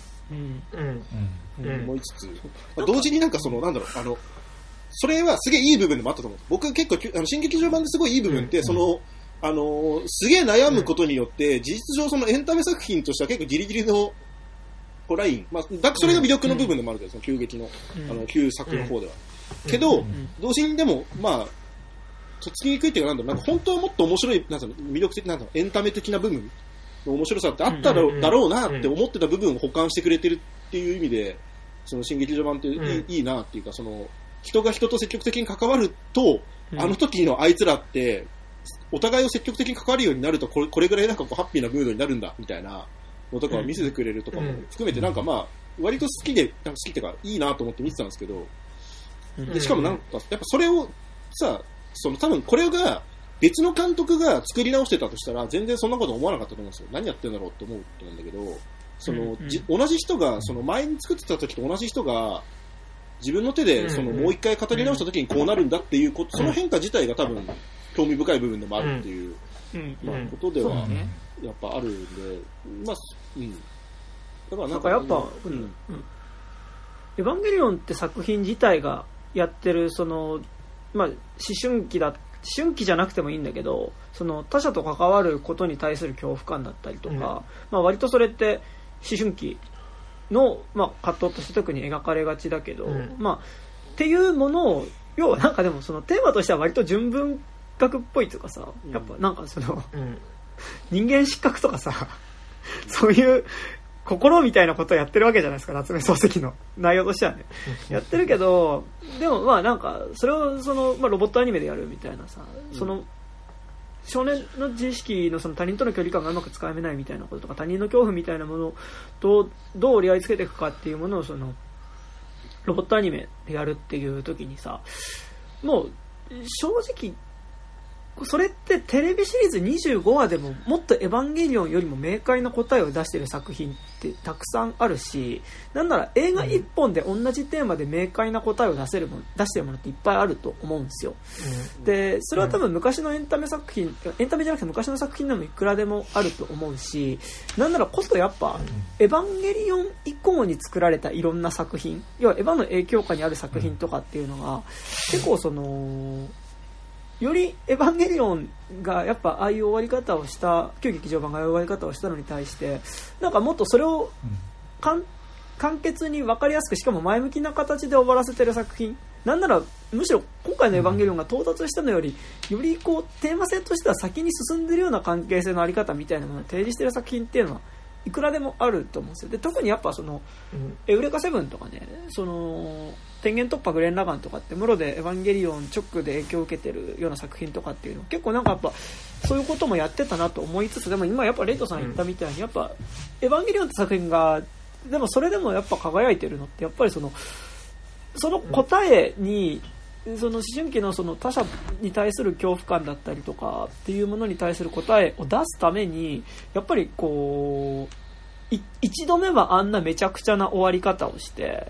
いうのは思いつつ、まあ、同時になんかなんだろう、それはすげえいい部分でもあったと思う。僕結構新劇場版ですごいいい部分ってすげえ悩むことによって、事実上そのエンタメ作品としては結構ギリギリのライン、まあ、それが魅力の部分でもあるけど、その旧劇の、旧作の方では。けど、同時にでも、まあ、とっつきにくいっていうか、なんか本当はもっと面白い、魅力的なエンタメ的な部分の面白さってあっただろうなって思ってた部分を補完してくれてるっていう意味で、その新劇場版っていいなっていうか、人が人と積極的に関わると、あの時のあいつらって、お互いを積極的に関わるようになるとこれぐらいなんかこうハッピーなムードになるんだみたいなのとかを見せてくれるとかも含めてなんかまあ割と好きっていうかいいなと思って見てたんですけど、でしかもなんかやっぱそれをさ、多分これが別の監督が作り直してたとしたら全然そんなこと思わなかったと思うんですよ。何やってんだろうって思うと思うんだけど、同じ人が前に作ってた時と同じ人が自分の手でもう一回語り直した時にこうなるんだっていうこと、その変化自体が多分興味深い部分でもあるっていう、まあ、ことではやっぱあるんで、まあ、だからなんかやっぱ、 エヴァンゲリオンって作品自体がやってるまあ、思春期じゃなくてもいいんだけど、他者と関わることに対する恐怖感だったりとか、まあ割とそれって思春期の、まあ、葛藤として特に描かれがちだけど、まあっていうものを要はなんかでもテーマとしては割と純文学っぽいとかさ、やっぱなんか人間失格とかさそういう心みたいなことをやってるわけじゃないですか、夏目漱石の内容としてはねやってるけど、でもまあなんかそれをまあ、ロボットアニメでやるみたいなさ、少年の自意識の他人との距離感がうまくつかめないみたいなこととか、他人の恐怖みたいなものとどう折り合いつけていくかっていうものをロボットアニメでやるっていう時にさ、もう正直それってテレビシリーズ25話でももっとエヴァンゲリオンよりも明快な答えを出している作品ってたくさんあるし、なんなら映画1本で同じテーマで明快な答えを出してるものっていっぱいあると思うんですよ。でそれは多分昔のエンタメ作品、エンタメじゃなくて昔の作品でもいくらでもあると思うし、なんならこそやっぱエヴァンゲリオン以降に作られたいろんな作品、要はエヴァの影響下にある作品とかっていうのが結構よりエヴァンゲリオンがやっぱああいう終わり方をした旧劇場版がああいう終わり方をしたのに対してなんかもっとそれを簡潔に分かりやすくしかも前向きな形で終わらせてる作品、なんならむしろ今回のエヴァンゲリオンが到達したのよりよりこうテーマ性としては先に進んでるような関係性のあり方みたいなものを提示してる作品っていうのはいくらでもあると思うんですよ。で特にやっぱエウレカセブンとかね、天元突破グレン・ラガンとかってムロでエヴァンゲリオン直で影響を受けてるような作品とかっていうの結構なんかやっぱそういうこともやってたなと思いつつ、でも今やっぱレイトさん言ったみたいにやっぱエヴァンゲリオンって作品がでもそれでもやっぱ輝いてるのってやっぱりその答えに思春期の他者に対する恐怖感だったりとかっていうものに対する答えを出すためにやっぱりこう一度目はあんなめちゃくちゃな終わり方をして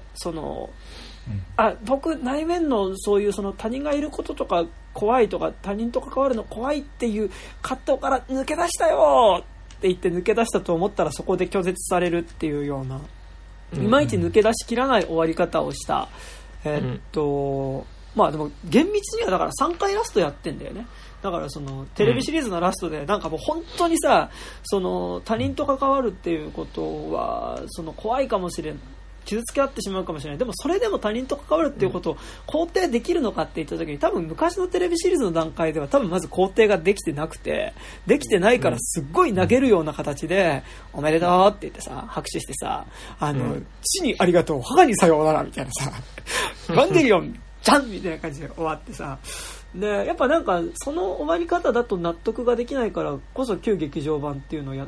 僕内面のそういう他人がいることとか怖いとか他人と関わるの怖いっていう葛藤から抜け出したよって言って抜け出したと思ったらそこで拒絶されるっていうようないまいち抜け出しきらない終わり方をしたまあでも厳密にはだから3回ラストやってんだよね。 だからそのテレビシリーズのラストでなんかもう本当にさ、その他人と関わるっていうことはその怖いかもしれん、傷つけ合ってしまうかもしれない。でもそれでも他人と関わるっていうことを肯定できるのかって言った時に、多分昔のテレビシリーズの段階では多分まず肯定ができてなくて、できてないからすっごい投げるような形で、おめでとうって言ってさ、拍手してさ、父にありがとう、母にさようならみたいなさ、エヴァンゲリオンじゃんみたいな感じで終わってさ、でやっぱなんかその終わり方だと納得ができないからこそ旧劇場版っていうのをやって、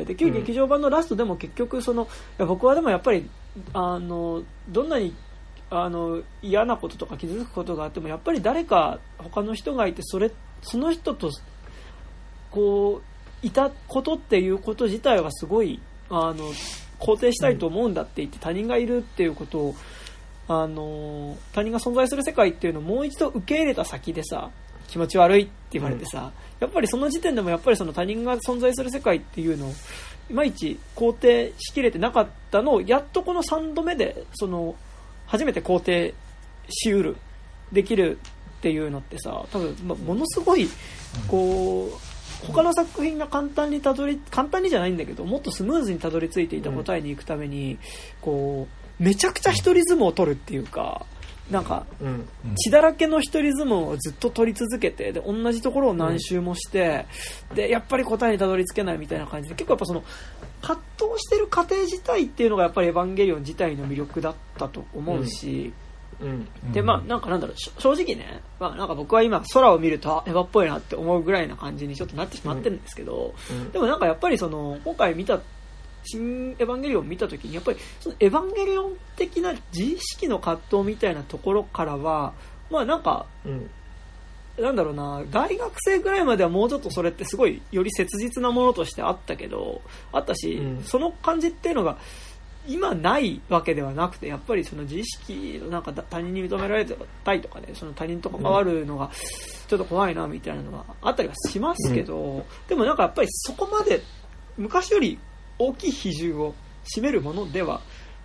で旧劇場版のラストでも結局その、いや僕はでもやっぱりどんなに嫌なこととか傷つくことがあってもやっぱり誰か他の人がいて、その人とこういたことっていうこと自体はすごい肯定したいと思うんだって言って、他人がいるっていうことを他人が存在する世界っていうのをもう一度受け入れた先でさ、気持ち悪いって言われてさ、やっぱりその時点でもやっぱりその他人が存在する世界っていうのをいまいち肯定しきれてなかったのを、やっとこの3度目でその初めて肯定しうるできるっていうのってさ、多分、ものすごいこう他の作品が簡単にじゃないんだけど、もっとスムーズにたどり着いていた答えに行くためにこうめちゃくちゃ一人相撲を取るっていうか、なんか血だらけの一人相撲をずっと取り続けて、で同じところを何周もして、でやっぱり答えにたどり着けないみたいな感じで、結構やっぱその葛藤してる過程自体っていうのがやっぱりエヴァンゲリオン自体の魅力だったと思うし、でまあなんかなんだろう、正直ね、まあなんか僕は今空を見るとエヴァっぽいなって思うぐらいな感じにちょっとなってしまってるんですけど、でもなんかやっぱりその今回見た新エヴァンゲリオンを見たときに、やっぱりそのエヴァンゲリオン的な自意識の葛藤みたいなところからは、まあなんか、なんだろうな、大学生ぐらいまではもうちょっとそれってすごいより切実なものとしてあったし、その感じっていうのが今ないわけではなくて、やっぱりその自意識のなんか他人に認められたいとかね、その他人と関わるのがちょっと怖いなみたいなのがあったりはしますけど、でもなんかやっぱりそこまで昔より大きい比重を占めるものでは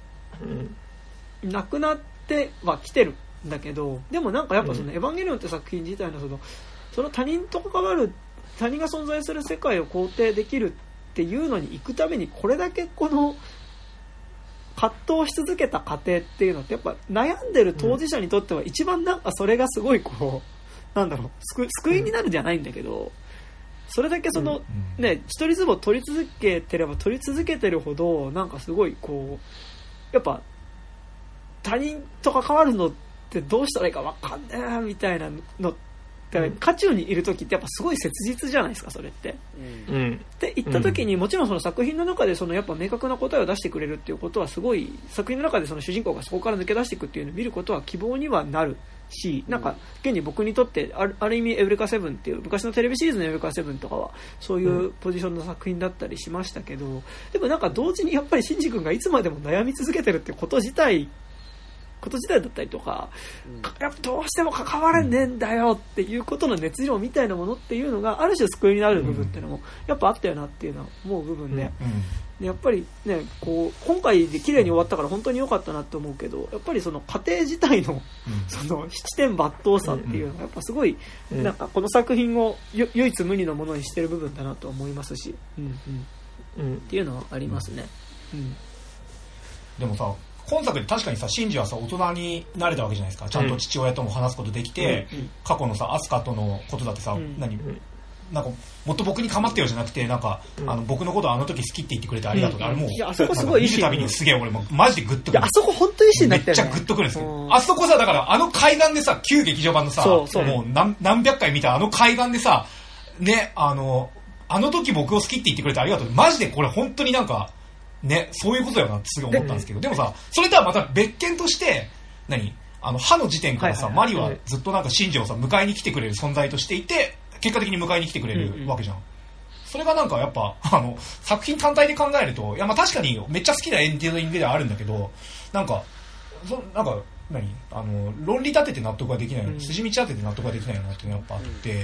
なくなってはきてるんだけど、でもなんかやっぱそのエヴァンゲリオンって作品自体のその他人と関わる、他人が存在する世界を肯定できるっていうのに行くために、これだけこの葛藤し続けた過程っていうのってやっぱ悩んでる当事者にとっては一番なんかそれがすごいこうなんだろう、救いになるんじゃないんだけど、それだけそのね、一人相撲取り続けてれば取り続けてるほど、なんかすごいこうやっぱ他人と関わるのってどうしたらいいか分かんねえみたいなのって渦中にいる時ってやっぱすごい切実じゃないですか、それって。って言った時に、もちろんその作品の中でそのやっぱ明確な答えを出してくれるっていうことはすごい、作品の中でその主人公がそこから抜け出していくっていうのを見ることは希望にはなるし、なんか現に僕にとってある意味エウレカセブンっていう昔のテレビシリーズのエウレカセブンとかはそういうポジションの作品だったりしましたけど、でもなんか同時にやっぱりシンジ君がいつまでも悩み続けてるっていうこと自体だったりとか、やっぱどうしても関われねえんだよっていうことの熱量みたいなものっていうのがある種救いになる部分っていうのもやっぱあったよなっていうのは思う部分で、やっぱりね、こう今回で綺麗に終わったから本当に良かったなと思うけど、やっぱりその過程自体のその七点抜刀さっていうのがやっぱすごいなんかこの作品を唯一無二のものにしてる部分だなと思いますし、っていうのはありますね。 でもさ、今作で確かにさ、シンジはさ大人になれたわけじゃないですか。ちゃんと父親とも話すことできて、過去のさアスカとのことだってさ、なんかもっと僕に構ってよじゃなくて、なんか、僕のことあの時好きって言ってくれてありがとうって、あれもういやあそこすごいいいシーン、 見るたびにすげえ俺もマジでグッとくる。 いやあそこ本当にいいシーンだったよね。 めっちゃグッとくるんですけど、あそこさ、だからあの海岸でさ、旧劇場版のさ、もう何百回見たあの海岸でさね、あの時僕を好きって言ってくれてありがとう、マジでこれ本当になんかね、そういうことだよなってすごい思ったんですけど、でもさ、それとはまた別件として、歯の時点からさ、マリはずっとなんかシンジをさ、迎えに来てくれる存在としていて、結果的に迎えに来てくれるわけじゃん。それがなんかやっぱ、作品単体で考えると、いやまあ確かにめっちゃ好きなエンディングではあるんだけど、なんか論理立てて納得ができない、筋道立てて納得ができないなっていうのがやっぱあって、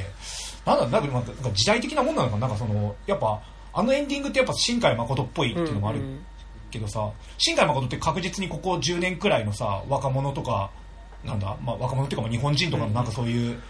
なんか時代的なもんなのかな、なんかその、やっぱ、あのエンディングってやっぱ新海誠っぽいっていうのもあるけどさ、新海誠って確実にここ10年くらいのさ、若者とか、若者っていうか日本人とかのなんかそういう、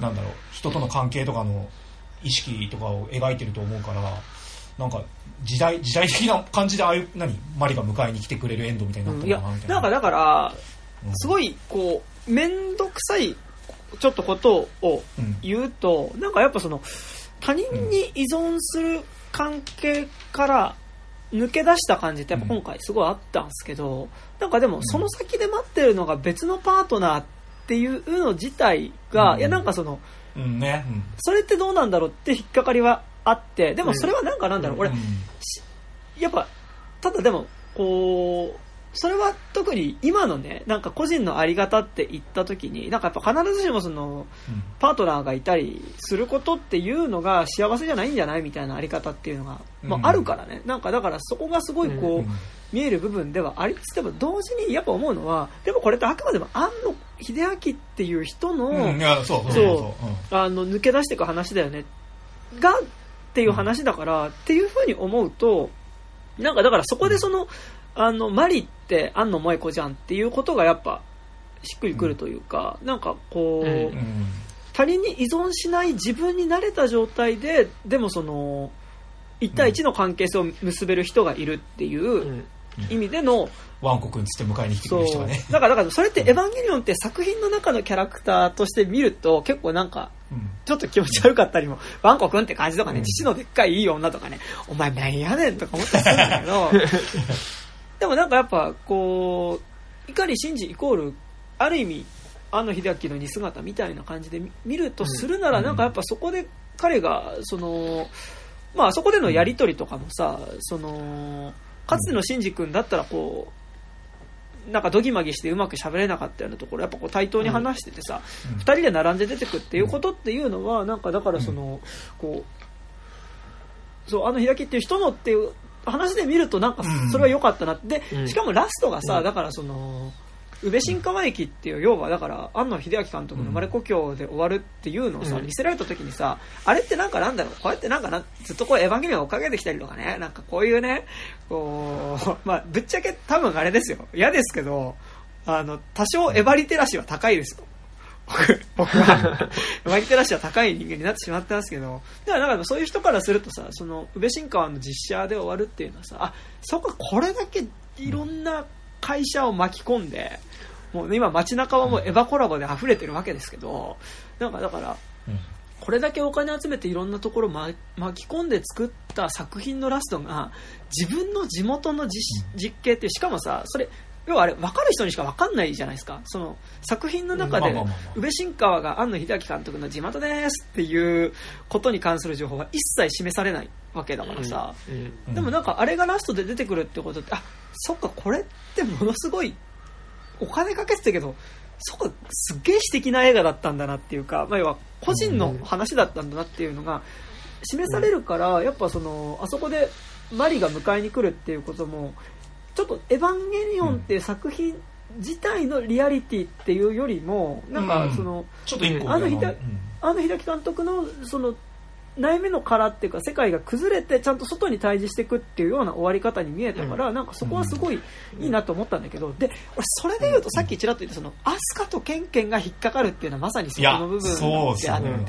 なんだろう、人との関係とかの意識とかを描いてると思うから、なんか時代的な感じでマリが迎えに来てくれるエンドみたいになったのかなみたいな。 なんかだからすごいこう面倒くさいちょっとことを言うと、なんかやっぱその他人に依存する関係から抜け出した感じってやっぱ今回すごいあったんですけど、なんかでもその先で待ってるのが別のパートナーっていうの自体が、いやなんかその、それってどうなんだろうって引っかかりはあって、でもそれはなんかなんだろう、俺やっぱただでもこうそれは特に今のね、なんか個人のあり方って言った時に、なんかやっぱ必ずしもそのパートナーがいたりすることっていうのが幸せじゃないんじゃないみたいなあり方っていうのが、あるからね。なんかだからそこがすごいこう見える部分ではありつつ、でも同時にやっぱ思うのは、でもこれってあくまでも庵野秀明っていう人の抜け出していく話だよねがっていう話だからっていうふうに思うと、なんかだからそこでそのマリって庵野萌子じゃんっていうことがやっぱしっくりくるというか、なんかこう、他人に依存しない自分になれた状態で、でもその1対1の関係性を結べる人がいるっていう意味でのワンコ君つって迎えに来てくれる人がね。 だからそれってエヴァンゲリオンって作品の中のキャラクターとして見ると結構なんかちょっと気持ち悪かったりも、ワンコ君って感じとかね、父のでっかいいい女とかね、お前何やねんとか思ったりするんだけどでもなんかやっぱこう碇シンジイコールある意味庵野秀明の似姿みたいな感じで見るとするなら、なんかやっぱそこで彼がそのそこでのやり取りとかもさ、そのかつてのシンジ君だったらこうなんかドギマギしてうまく喋れなかったようなところやっぱこう対等に話しててさ、2人で並んで出てくっていうことっていうのはなんかだからそのこうそう庵野秀明っていう人のっていう話で見るとなんかそれは良かったなって、しかもラストがさ、だからその宇部新川駅っていう要はだから庵野秀明監督の生まれ故郷で終わるっていうのをさ、見せられた時にさ、あれってなんかなんだろう、こうやってなんかずっとこうエヴァンゲリオンを追っかけてきたりとかね、なんかこういうねこうぶっちゃけ多分あれですよ、嫌ですけど多少エヴァリテラシーは高いですと僕はエヴァリテラシーは高い人間になってしまったんですけど、だからなんかそういう人からするとさ、その宇部新川の実写で終わるっていうのはさ、そここれだけいろんな会社を巻き込んで、もう今街中はもうエヴァコラボで溢れてるわけですけど、なんかだからこれだけお金集めていろんなところ巻き込んで作った作品のラストが自分の地元の実景って、しかもさそれ要はあれ分かる人にしか分かんないじゃないですか。その作品の中で宇部新川が庵野秀明監督の地元ですっていうことに関する情報は一切示されないわけだからさ、でもなんかあれがラストで出てくるってことって、あ、そっかこれってものすごいお金かけてたけど、そっかすっげえ私的な映画だったんだなっていうか、要は個人の話だったんだなっていうのが示されるから、やっぱそのあそこでマリが迎えに来るっていうこともちょっとエヴァンゲリオンっていう作品自体のリアリティっていうよりも、なんかそのちょっと一個庵野秀明監督のその内面の殻っていうか世界が崩れてちゃんと外に対峙していくっていうような終わり方に見えたから、なんかそこはすごいいいなと思ったんだけど、で俺それで言うとさっきちらっと言ったそのアスカとケンケンが引っかかるっていうのはまさにそこの部分であって、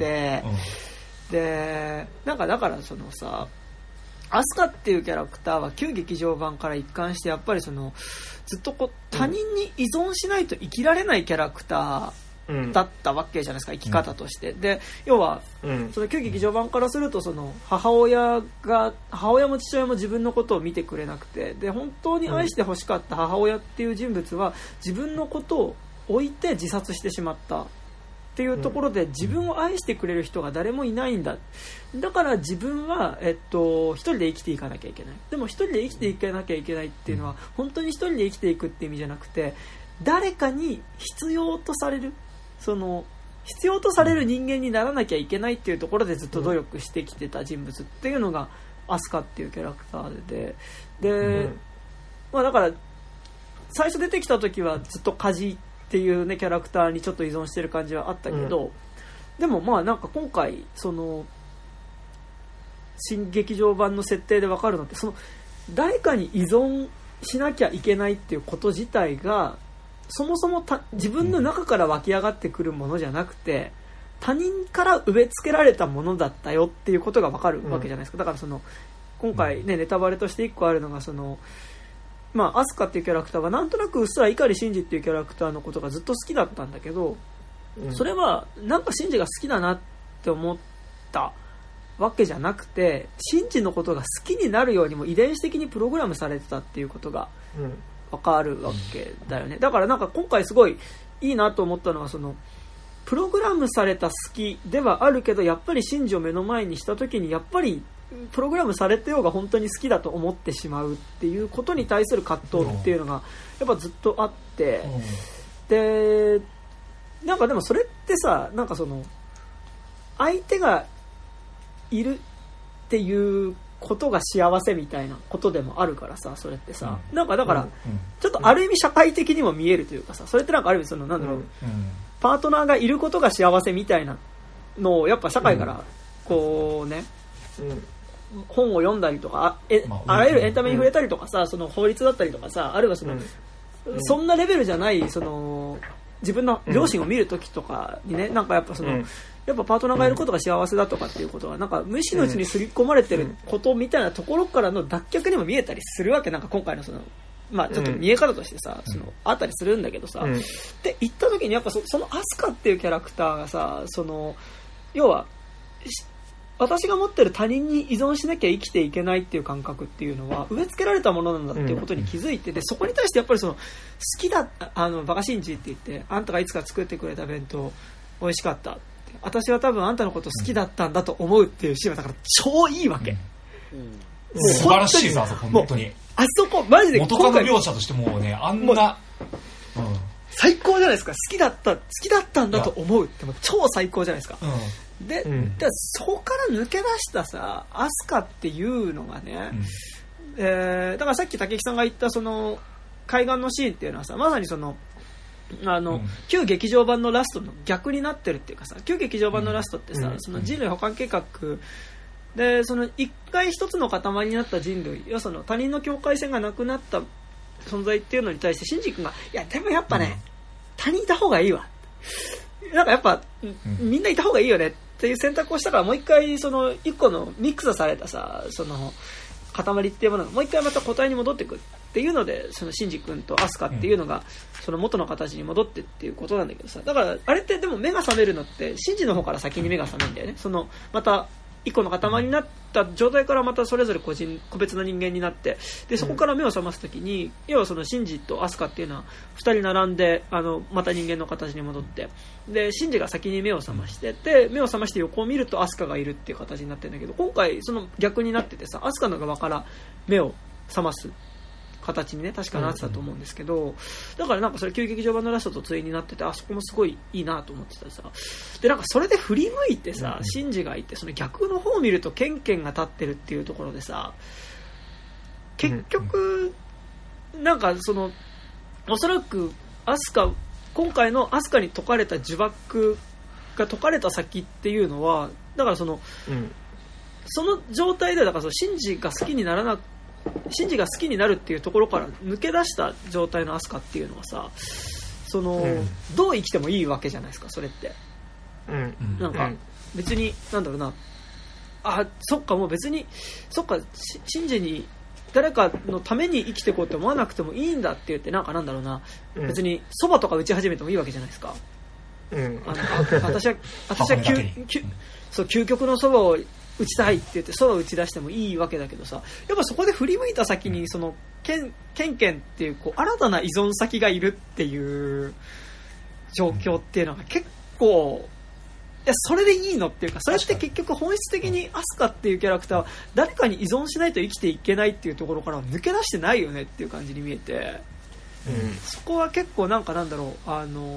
でなんかだからそのさ、アスカっていうキャラクターは旧劇場版から一貫してやっぱりそのずっとこう他人に依存しないと生きられないキャラクターだったわけじゃないですか、生き方として。で要はその旧劇場版からするとその母親も父親も自分のことを見てくれなくて、で本当に愛してほしかった母親っていう人物は自分のことを置いて自殺してしまったっていうところで、自分を愛してくれる人が誰もいないんだ、だから自分は、一人で生きていかなきゃいけない。でも一人で生きていかなきゃいけないっていうのは本当に一人で生きていくって意味じゃなくて、誰かに必要とされる人間にならなきゃいけないっていうところでずっと努力してきてた人物っていうのがアスカっていうキャラクターで、だから最初出てきた時はずっとカジっていうねキャラクターにちょっと依存してる感じはあったけど、でもなんか今回その新劇場版の設定で分かるのって、その誰かに依存しなきゃいけないっていうこと自体がそもそも自分の中から湧き上がってくるものじゃなくて、 他人から植え付けられたものだったよっていうことが分かるわけじゃないですか。だからその今回ねネタバレとして1個あるのがそのアスカっていうキャラクターがなんとなくうっすら碇シンジっていうキャラクターのことがずっと好きだったんだけど、それはなんかシンジが好きだなって思ったわけじゃなくて、シンジのことが好きになるようにも遺伝子的にプログラムされてたっていうことがわかるわけだよね。だからなんか今回すごいいいなと思ったのはそのプログラムされた好きではあるけど、やっぱりシンジを目の前にした時にやっぱりプログラムされてようが本当に好きだと思ってしまうっていうことに対する葛藤っていうのがやっぱずっとあって、でなんかでもそれってさ、なんかその相手がいるっていうことが幸せみたいなことでもあるからさ、それってさ、なんかだからちょっとある意味社会的にも見えるというかさ、それってなんかある意味そのなんだろう、パートナーがいることが幸せみたいなのをやっぱ社会からこうね、本を読んだりとか、あらゆるエンタメに触れたりとかさ、その法律だったりとかさ、あるいはその、そんなレベルじゃないその自分の両親を見るときとかにね、なんかやっぱその、やっぱパートナーがいることが幸せだとかっていうことはなんか無意識のうちに刷り込まれてることみたいなところからの脱却にも見えたりするわけ。なんか今回のそのちょっと見え方としてさ、そのあったりするんだけどさ、で行った時にやっぱそのアスカっていうキャラクターがさ、その要は私が持ってる他人に依存しなきゃ生きていけないっていう感覚っていうのは植え付けられたものなんだっていうことに気づいて、でそこに対してやっぱりその好きだバカシンジって言って、あんたがいつか作ってくれた弁当美味しかった、私は多分あんたのこと好きだったんだと思うっていうシーンはだから超いいわけ、 素晴らしいさ、本当にあそこマジで元カノ描写としてもうね、あんな最高じゃないですか。好きだったんだと思うっても超最高じゃないですか。でそこから抜け出したさアスカっていうのがね、だからさっき竹木さんが言ったその海岸のシーンっていうのはさ、まさにその旧劇場版のラストの逆になってるっていうかさ、旧劇場版のラストってさ、その人類補完計画でその一回一つの塊になった人類、要はその他人の境界線がなくなった存在っていうのに対してシンジ君がいやでもやっぱね、他人いた方がいいわ、なんかやっぱ、みんないた方がいいよねっていう選択をしたから、もう一回その一個のミックスされたさその塊っていうものがもう一回また個体に戻ってくっていうので、そのシンジ君とアスカっていうのがその元の形に戻ってっていうことなんだけどさ、だからあれってでも目が覚めるのってシンジの方から先に目が覚めるんだよね。そのまた一個の塊になった状態からまたそれぞれ個別の人間になって、でそこから目を覚ますときに、要はそのシンジとアスカっていうのは2人並んでまた人間の形に戻って、でシンジが先に目を覚まして、で目を覚まして横を見るとアスカがいるっていう形になってるんだけど、今回その逆になっててさ、アスカの側から目を覚ます形にね確かなってたと思うんですけど、だからなんかそれ旧劇場版のラストと対になってて、あそこもすごいいいなと思ってたさ、でなんかそれで振り向いてさ、シンジがいてその逆の方を見るとケンケンが立ってるっていうところでさ、結局なんかそのおそらく今回のアスカに解かれた呪縛が解かれた先っていうのは、だからその状態でだからそのシンジが好きになるっていうところから抜け出した状態のアスカっていうのはさ、その、どう生きてもいいわけじゃないですか、それって、なんか別になんだろうな、そっかもう別にシンジに誰かのために生きていこうって思わなくてもいいんだって言って、なんだろうな、別に蕎麦とか打ち始めてもいいわけじゃないですか。私は究極の蕎麦を打ちたいって言って蕎麦を打ち出してもいいわけだけどさ、やっぱそこで振り向いた先にそのケンっていう新たな依存先がいるっていう状況っていうのが結構、いやそれでいいのっていうか、それって結局本質的にアスカっていうキャラクターは誰かに依存しないと生きていけないっていうところから抜け出してないよねっていう感じに見えて、そこは結構なんだろう、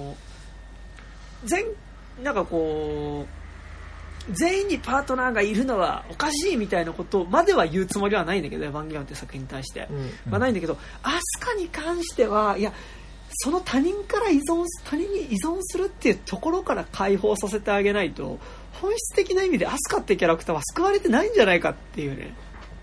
なんかこう全員にパートナーがいるのはおかしいみたいなことまでは言うつもりはないんだけど、エヴァンゲリオンって作品に対して、ないんだけど、アスカに関してはいやその他人に依存するっていうところから解放させてあげないと、本質的な意味でアスカってキャラクターは救われてないんじゃないかっていうね。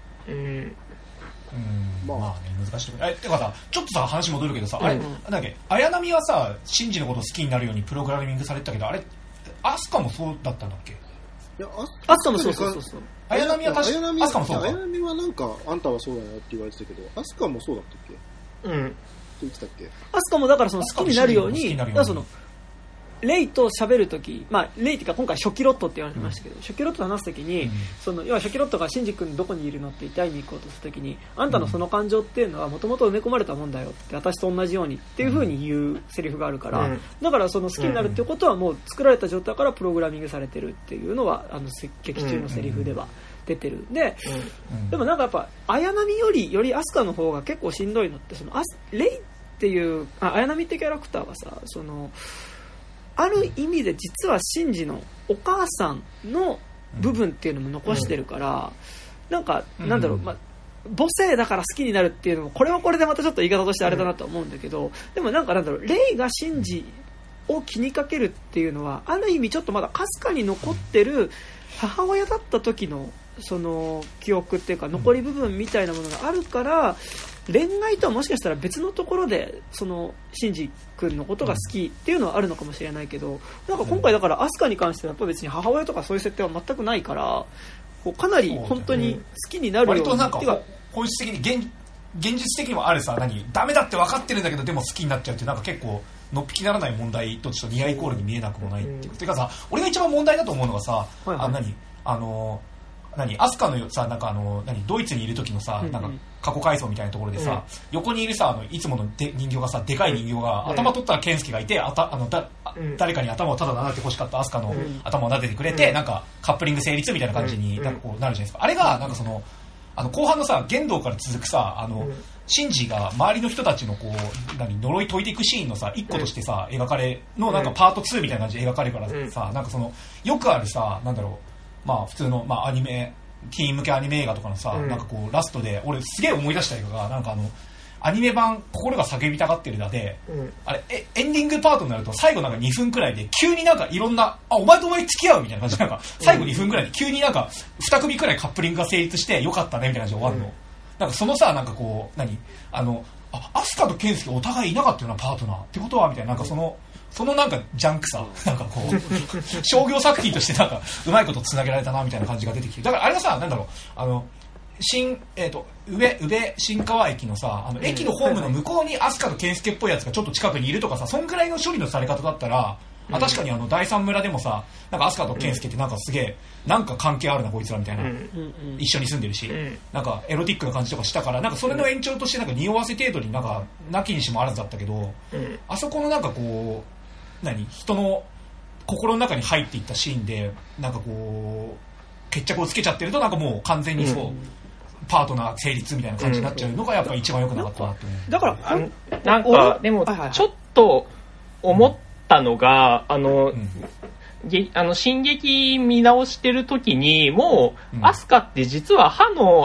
まあね、難しいところ。てかさ、ちょっとさ話戻るけどさ、あれなんだっけ、綾波はさシンジのことを好きになるようにプログラミングされてたけど、あれアスカもそうだったんだっけ？ いや、 アスカもそうそうそう。 綾波は確かアスカもそうか。 綾波はなんかあんたはそうだよって言われてたけど、アスカもそうだったっけ？うん。って言ってたっけ？ アスカもだからその好きになるように、だからそのレイと喋るとき、まあ、レイっていうか今回初期ロットって言われましたけど、初期ロットと話すときに、その要は初期ロットがシンジ君どこにいるのって言って会いに行こうとするときに、あんたのその感情っていうのはもともと埋め込まれたもんだよって、私と同じようにっていう風に言うセリフがあるから、だからその好きになるっていうことはもう作られた状態からプログラミングされてるっていうのは劇中のセリフでは出てる。で、でもなんかやっぱ綾波よりアスカの方が結構しんどいのって、そのレイっていう綾波ってキャラクターはさ、そのある意味で実はシンジのお母さんの部分っていうのも残してるから、なんかなんだろう、まあ、母性だから好きになるっていうのもこれはこれでまたちょっと言い方としてあれだなと思うんだけど、でもなんかなんだろう、レイがシンジを気にかけるっていうのはある意味ちょっとまだかすかに残ってる母親だった時のその記憶っていうか残り部分みたいなものがあるから、恋愛とはもしかしたら別のところでそのシンジ君のことが好きっていうのはあるのかもしれないけど、なんか今回だからアスカに関してはやっぱ別に母親とかそういう設定は全くないから、こうかなり本当に好きになるような、 割となんか本質的に現実的にもあるさ、ダメだって分かってるんだけどでも好きになっちゃうって、なんか結構のっぴきならない問題とちょっとニアイコールに見えなくもないっていう。てかさ、俺が一番問題だと思うのがさ、アスカのさ、なんかドイツにいる時のさ、なんか過去回想みたいなところでさ、横にいるさ、いつもの人形がさ、でかい人形が、頭取ったら健介がいて、誰かに頭をただ撫でて欲しかったアスカの頭を撫でてくれて、なんかカップリング成立みたいな感じになんかこうなるじゃないですか。あれが、なんかその、後半のさ、玄道から続くさ、シンジが周りの人たちのこう、呪い解いていくシーンのさ、一個としてさ、描かれの、なんかパート2みたいな感じで描かれるからさ、なんかその、よくあるさ、なんだろう、まあ普通の、まあアニメ、ティーン向けアニメ映画とかのさ、なんかこうラストで俺すげえ思い出した映画が、なんかアニメ版心が叫びたがってるだで、あれエンディングパートになると最後なんか2分くらいで急になんかいろんなお前とお前付き合うみたいな感じで、なんか最後2分くらいで急になんか2組くらいカップリングが成立してよかったねみたいな感じで終わるの。なんかそのさ、なんかこうアスカとケンスケお互いいなかったようなパートナーってことはみたいな、なんかそのなんかジャンクさ、なんかこう商業作品としてなんかうまいことつなげられたなみたいな感じが出てきて、だからあれがさ、なんだろう、宇部新川駅のさ、駅のホームの向こうにアスカとケンスケっぽいやつがちょっと近くにいるとかさ、そんぐらいの処理のされ方だったら、確かに第三村でもさ、なんかアスカとケンスケってなんかすげえなんか関係あるなこいつらみたいな、一緒に住んでるし、なんかエロティックな感じとかしたから、なんかそれの延長としてなんか匂わせ程度になんかなきにしもあらずだったけど、あそこのなんかこう人の心の中に入っていったシーンでなんかこう決着をつけちゃってると、なんかもう完全にそう、パートナー成立みたいな感じになっちゃうのがやっぱ一番良くなかったなって思う。 だからなんかでもちょっと思ったのが、進撃見直してる時にもう、アスカって実は歯の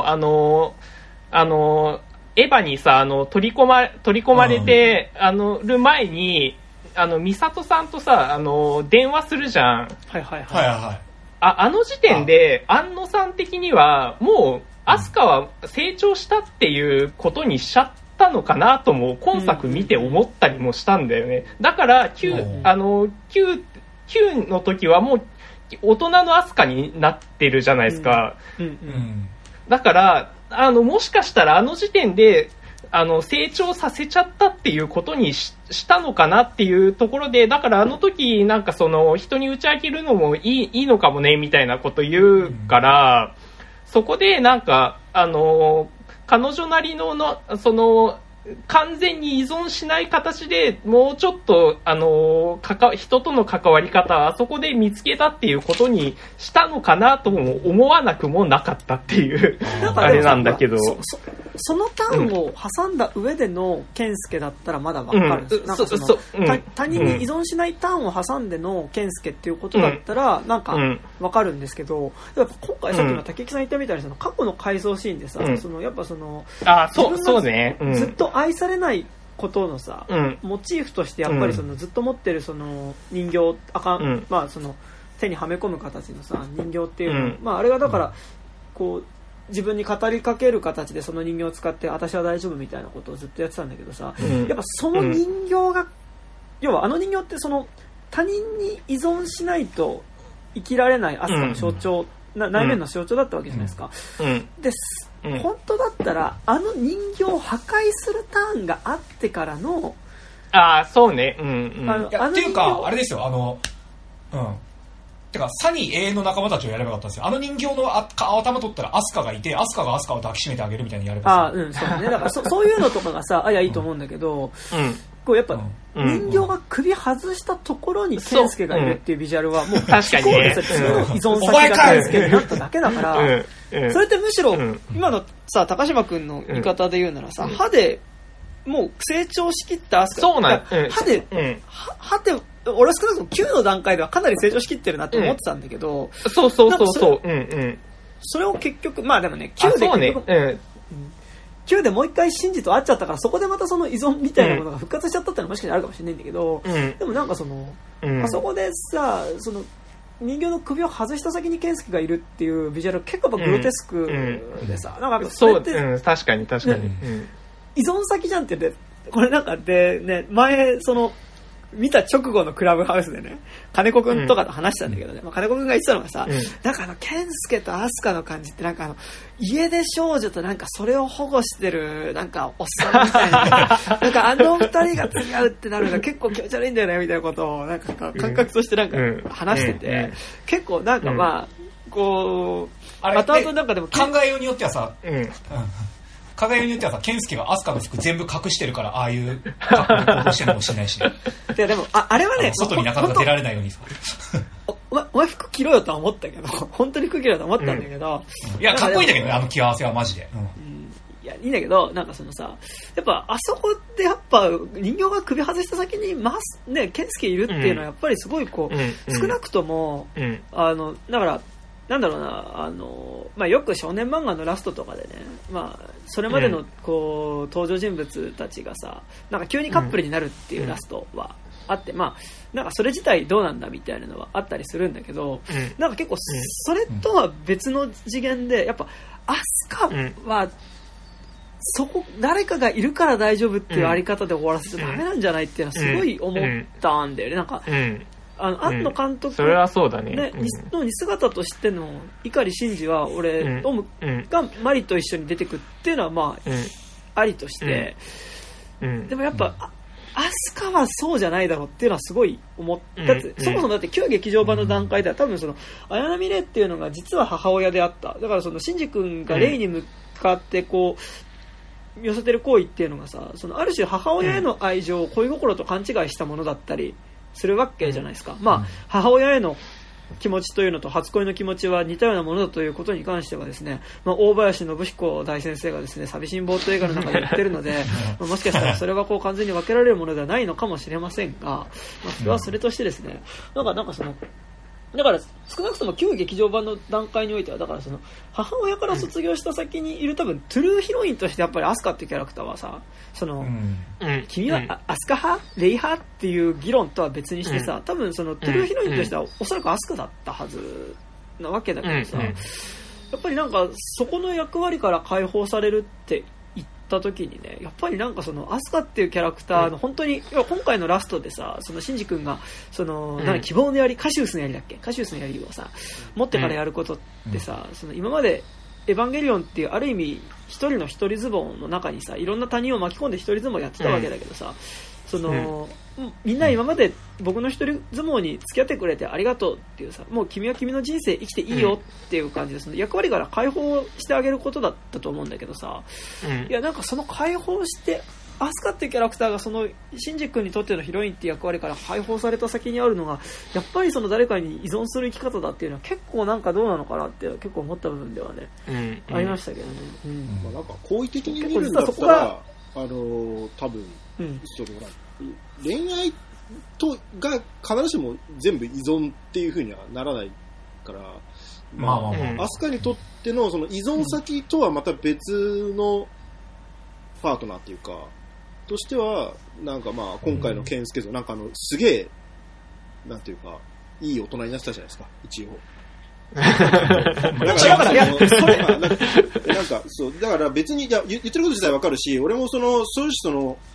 エヴァにさ取り込まれてる前に美里さんとさ電話するじゃん。 はいはいはい。 あの時点で安野さん的にはもうアスカは成長したっていうことにしちゃったのかなとも今作見て思ったりもしたんだよね。だから9の時はもう大人のアスカになってるじゃないですか。だからもしかしたらあの時点で成長させちゃったっていうことにしたのかなっていうところで、だからあの時なんかその人に打ち明けるのもいいのかもねみたいなこと言うから、そこでなんか彼女なりのその完全に依存しない形でもうちょっと人との関わり方はあそこで見つけたっていうことにしたのかなとも思わなくもなかったっていうあれなんだけど、 そのターンを挟んだ上での健介だったらまだわかるんです。なんか他人に依存しないターンを挟んでの健介っていうことだったらなんかわかるんですけど、やっぱ今回さっきの竹木さん言ったみたいにその過去の回想シーンでさ、やっぱそうね、 ずっと愛されないことのさ、モチーフとしてやっぱりずっと持ってるその人形まあその手にはめ込む形のさ人形っていうの、あれがだからこう自分に語りかける形でその人形を使って私は大丈夫みたいなことをずっとやってたんだけどさ、やっぱその人形が、要は人形ってその他人に依存しないと生きられないアスカの象徴、内面の象徴だったわけじゃないですか。で、本当だったらあの人形を破壊するターンがあってからの、 そうね。 っていうかあれですよ、てかサニー永遠の仲間たちをやればよかったんですよ。あの人形の頭取ったらアスカがいて、アスカがアスカを抱きしめてあげるみたいにやればいい。 そうね。だからそういうのとかがさ、いやいいと思うんだけど、こうやっぱ、人形が首外したところに健介がいるっていうビジュアルはもう確かにね、 依存先が健介になっただけだから、それってむしろ今のさ高島君の言い方で言うならさ、歯でもう成長しきったアスカ、 そうなん、 歯で俺少なくとも9の段階ではかなり成長しきってるなって思ってたんだけど、 そう、 それを結局まあでもね9で結局9でもう一回シンジと会っちゃったから、そこでまたその依存みたいなものが復活しちゃったってのはもしかしたらあるかもしれないんだけど、でもなんかその、あそこでさ、その人形の首を外した先に健介がいるっていうビジュアル結構やっぱグロテスクでさ、なんかそれって確かに、 依存先じゃんって、これなんかでね、前その見た直後のクラブハウスでね、金子くんとかと話したんだけどね、金子くんが言ってたのがさ、なんか健介とアスカの感じってなんか家出少女となんかそれを保護してるなんかおっさんみたいな、なんかあの二人が付き合うってなるのが結構気持ち悪いんだよねみたいなことをなんか感覚としてなんか話してて、結構なんかまあこう後々なんかでも考えようによってはさ、考えようによってはさ、健介がアスカの服全部隠してるからああいう格好で行動してるのかもしれないしね。 いやでもあれはね、 外になかなか出られないようにさ。 お前服着ろよとは思ったけど、本当に服着ろよと思ったんだけど、 いやかっこいいんだけどね、あの着合わせはマジで。 いやいいんだけど、なんかそのさ、やっぱあそこでやっぱ人形が首外した先にね健介いるっていうのはやっぱりすごいこう、少なくともだからなんだろうな、まあ、よく少年漫画のラストとかでね、まあ、それまでのこう登場人物たちがさ、なんか急にカップルになるっていうラストはあって、まあ、なんかそれ自体どうなんだみたいなのはあったりするんだけど、なんか結構それとは別の次元で、やっぱアスカは誰かがいるから大丈夫っていうあり方で終わらせちゃダメなんじゃないっていうのはすごい思ったんだよね。なんか庵野監督、 それはそうだね、 の似姿としての碇シンジは俺、トムがマリと一緒に出てくっていうのはまあ、ありとして、でもやっぱアスカはそうじゃないだろうっていうのはすごい思った。そもそもだって旧劇場版の段階では多分その綾波レイっていうのが実は母親であった。だからそのシンジ君がレイに向かってこう寄せてる行為っていうのがさ、そのある種母親への愛情を恋心と勘違いしたものだったりするわけじゃないですか。まあ、母親への気持ちというのと初恋の気持ちは似たようなものだということに関してはですね、まあ、大林信彦大先生がですね、寂しん坊と映画の中で言ってるので、もしかしたらそれはこう完全に分けられるものではないのかもしれませんが、まあ、それはそれとしてですね、なんかそのだから少なくとも旧劇場版の段階においては、だからその母親から卒業した先にいる多分トゥルーヒロインとしてやっぱりアスカっていうキャラクターはさ、その、君はアスカ派レイ派っていう議論とは別にしてさ、多分そのトゥルーヒロインとしてはおそらくアスカだったはずなわけだけどさ、やっぱりなんかそこの役割から解放されるって言った時にね、やっぱりなんかそのアスカっていうキャラクターの本当に、今回のラストでさ、そのシンジ君がその希望の槍、カシウスの槍だっけ、カシウスの槍をさ持ってからやることってさ、その今までエヴァンゲリオンっていうある意味一人の一人相撲の中にさ、いろんな他人を巻き込んで一人相撲やってたわけだけどさ、そのみんな今まで僕の一人相撲に付き合ってくれてありがとうっていうさ、もう君は君の人生生きていいよっていう感じで、その役割から解放してあげることだったと思うんだけどさ、いやなんかその解放してアスカっていうキャラクターがそのシンジ君にとってのヒロインっていう役割から解放された先にあるのがやっぱりその誰かに依存する生き方だっていうのは結構なんかどうなのかなって結構思った部分ではね、ありましたけどね。 まあ、なんか好意的に見るんだったら多分、その恋愛が必ずしも全部依存っていう風にはならないから、アスカにとってのその依存先とはまた別のパートナーっていうかとしては、なんかまあ今回の健介像なんかすげえなんていうかいい大人になってたじゃないですか、一応。だから別に言ってること自体わかるし、俺もそういう人の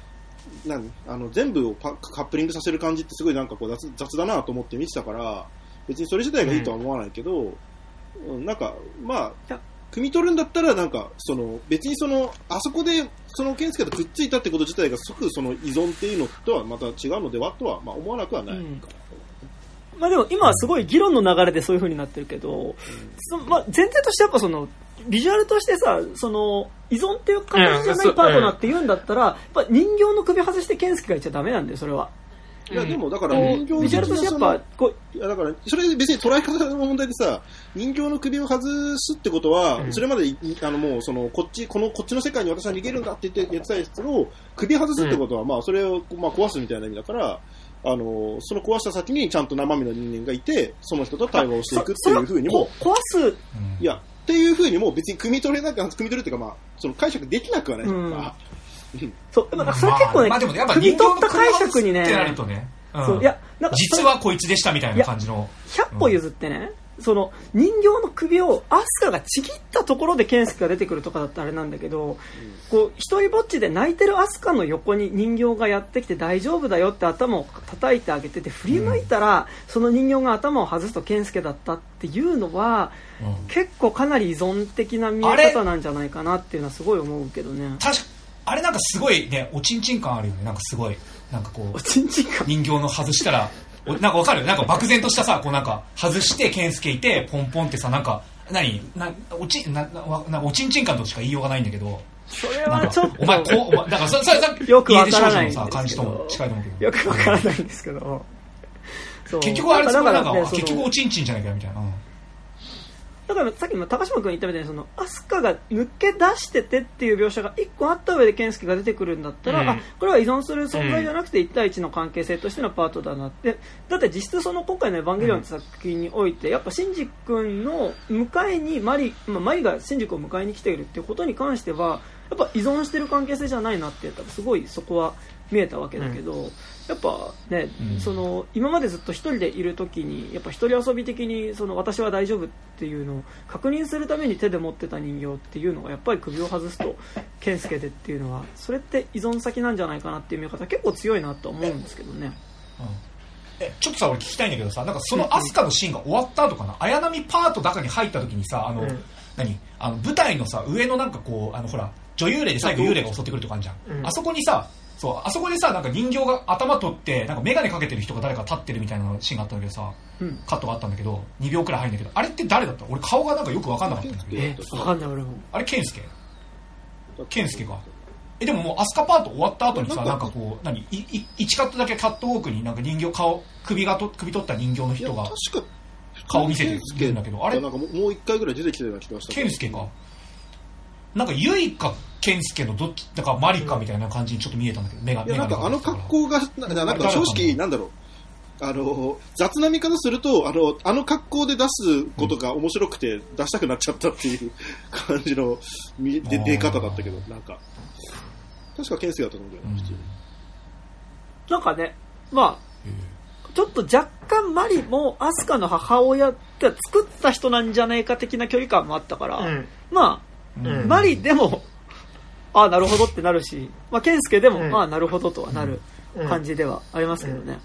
全部をカップリングさせる感じってすごいなんかこう雑だなと思って見てたから、別にそれ自体がいいとは思わないけど、なんか、まあ、汲み取るんだったら、なんか、別にあそこで、健介とくっついたってこと自体が即依存っていうのとはまた違うのではとは、まあ思わなくはない。 まあでも今はすごい議論の流れでそういう風になってるけど、まあ前提としてやっぱビジュアルとしてさ、依存っていう形じゃないパートナーって言うんだったら、やっぱ人形の首外して健介がいっちゃダメなんだよ、それは。 いやでもだから人形ビジュアルとしてやっぱいやだからそれ別に捉え方の問題でさ、人形の首を外すってことは、それまでもうこっちの世界に私は逃げるんだって言ってやってたやつを首外すってことは、まあそれをまあ壊すみたいな意味だから、その壊した先にちゃんと生身の人間がいて、その人と対話をしていくっていう風にも壊すいやっていう風にも別に汲み取るっていうか、まあ解釈できなくはない。 そう、それ結構ね、 まあでもやっぱ汲み取った解釈にね、 いやなんか実はこいつでしたみたいな感じの。 100歩譲ってね、人形の首をアスカがちぎったところで健介が出てくるとかだったらあれなんだけど、こう一人ぼっちで泣いてるアスカの横に人形がやってきて大丈夫だよって頭を叩いてあげてて、振り向いたら、その人形が頭を外すと健介だったっていうのは、結構かなり依存的な見え方なんじゃないかなっていうのはすごい思うけどね。 あれなんかすごいね、おちんちん感あるよね。なんかすごいなんかこうおちんちん感人形の外したらなんかわかる、なんか漠然としたさ、こうなんか外して健介いてポンポンってさ、なんかおちんちん感としか言いようがないんだけど、 それはちょっとお前だからそれさよくわからないんですけど、 感じとも近いと思うけど、 よくわからないんですけど、 結局あれなんか結局おちんちんじゃないかみたいな。 だからさっきも高島君言ったみたいにアスカが抜け出しててっていう描写が1個あった上で健介が出てくるんだったら、これは依存する存在じゃなくて1対1の関係性としてのパートだなって。だって実質今回のエヴァンゲリオンの作品において、やっぱシンジ君の迎えにマリがシンジ君を迎えに来ているっていうことに関してはやっぱ依存してる関係性じゃないなって言ったらすごいそこは見えたわけだけど、やっぱね、今までずっと一人でいる時にやっぱ一人遊び的に私は大丈夫っていうのを確認するために手で持ってた人形っていうのがやっぱり首を外すと健介でっていうのは、それって依存先なんじゃないかなっていう見方結構強いなと思うんですけどね。 ちょっとさ俺聞きたいんだけどさ、なんかそのアスカのシーンが終わった後かな、綾波パート中に入った時にさ、舞台のさ上のなんかこうほら女優霊で最後幽霊が襲ってくるとかあるじゃん、あそこにさ、あそこでさ、なんか人形が頭取ってなんか眼鏡かけてる人が誰か立ってるみたいなシーンがあったんだけどさ、カットがあったんだけど2秒くらい入るんだけど、あれって誰だった？俺顔がなんかよく分かんなかったんだけど。 分かんない俺も。 あれ健介か。でももうアスカパート終わった後にさ、なんかこう1カットだけカットウォークになんか人形首取った人形の人が顔見せてるんだけど、あれなんかもう1回ぐらい出てきてるような気がした。 健介か。なんかユイか健介のどっちだかマリかみたいな感じにちょっと見えたんだけど、目がなんか格好がなんか正直なんだろう、雑な見方すると格好で出すことが面白くて出したくなっちゃったっていう感じの出方だったけど、なんか確か健介だったと思うんだよね、普通に。 なんかね、まあちょっと若干マリもアスカの母親って作った人なんじゃないか的な距離感もあったから、まあマリでもなるほどってなるし、健介でもなるほどとはなる感じではありますけどね。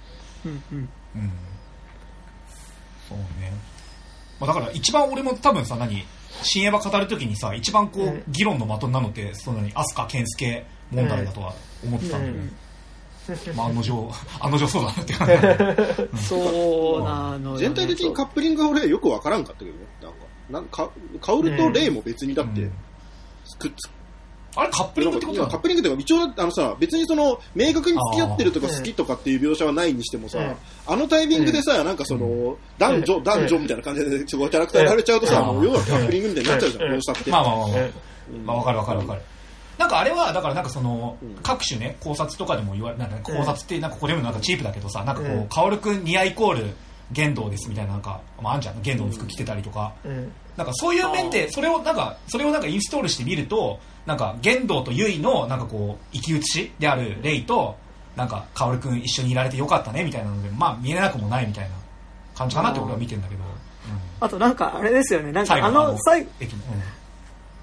そうね。だから一番俺も多分さ、新エヴァ語るときにさ、一番こう議論の的になるのってアスカ健介問題だとは思ってたんだけど、案の定そうだなって感じ。 そうなのよね。 全体的にカップリングが俺よくわからんかったけどね。なんかカオルとレイも別にだってくっつあれカップリングってことなの？ カップリングっていうか一応別に明確に付き合ってるとか好きとかっていう描写はないにしてもさ、タイミングでさ、なんか男女みたいな感じでキャラクターがられちゃうとさ、要はカップリングみたいになっちゃうじゃん、こうしたって。 わかる。なんかあれはだからなんか各種ね考察とかでも言われ、なんか考察ってなんかこれもなんかチープだけどさ、なんかこうカオルくんニアイコール玄道ですみたいな、なんかあんじゃん、玄道の服着てたりとか、なんかそういう面でそれをなんかインストールしてみると、なんか玄道とユイのなんかこう生き写しであるレイとなんかカオルくん一緒にいられてよかったねみたいなので、見えなくもないみたいな感じかなって俺は見てるんだけど、 あとなんかあれですよね、なんか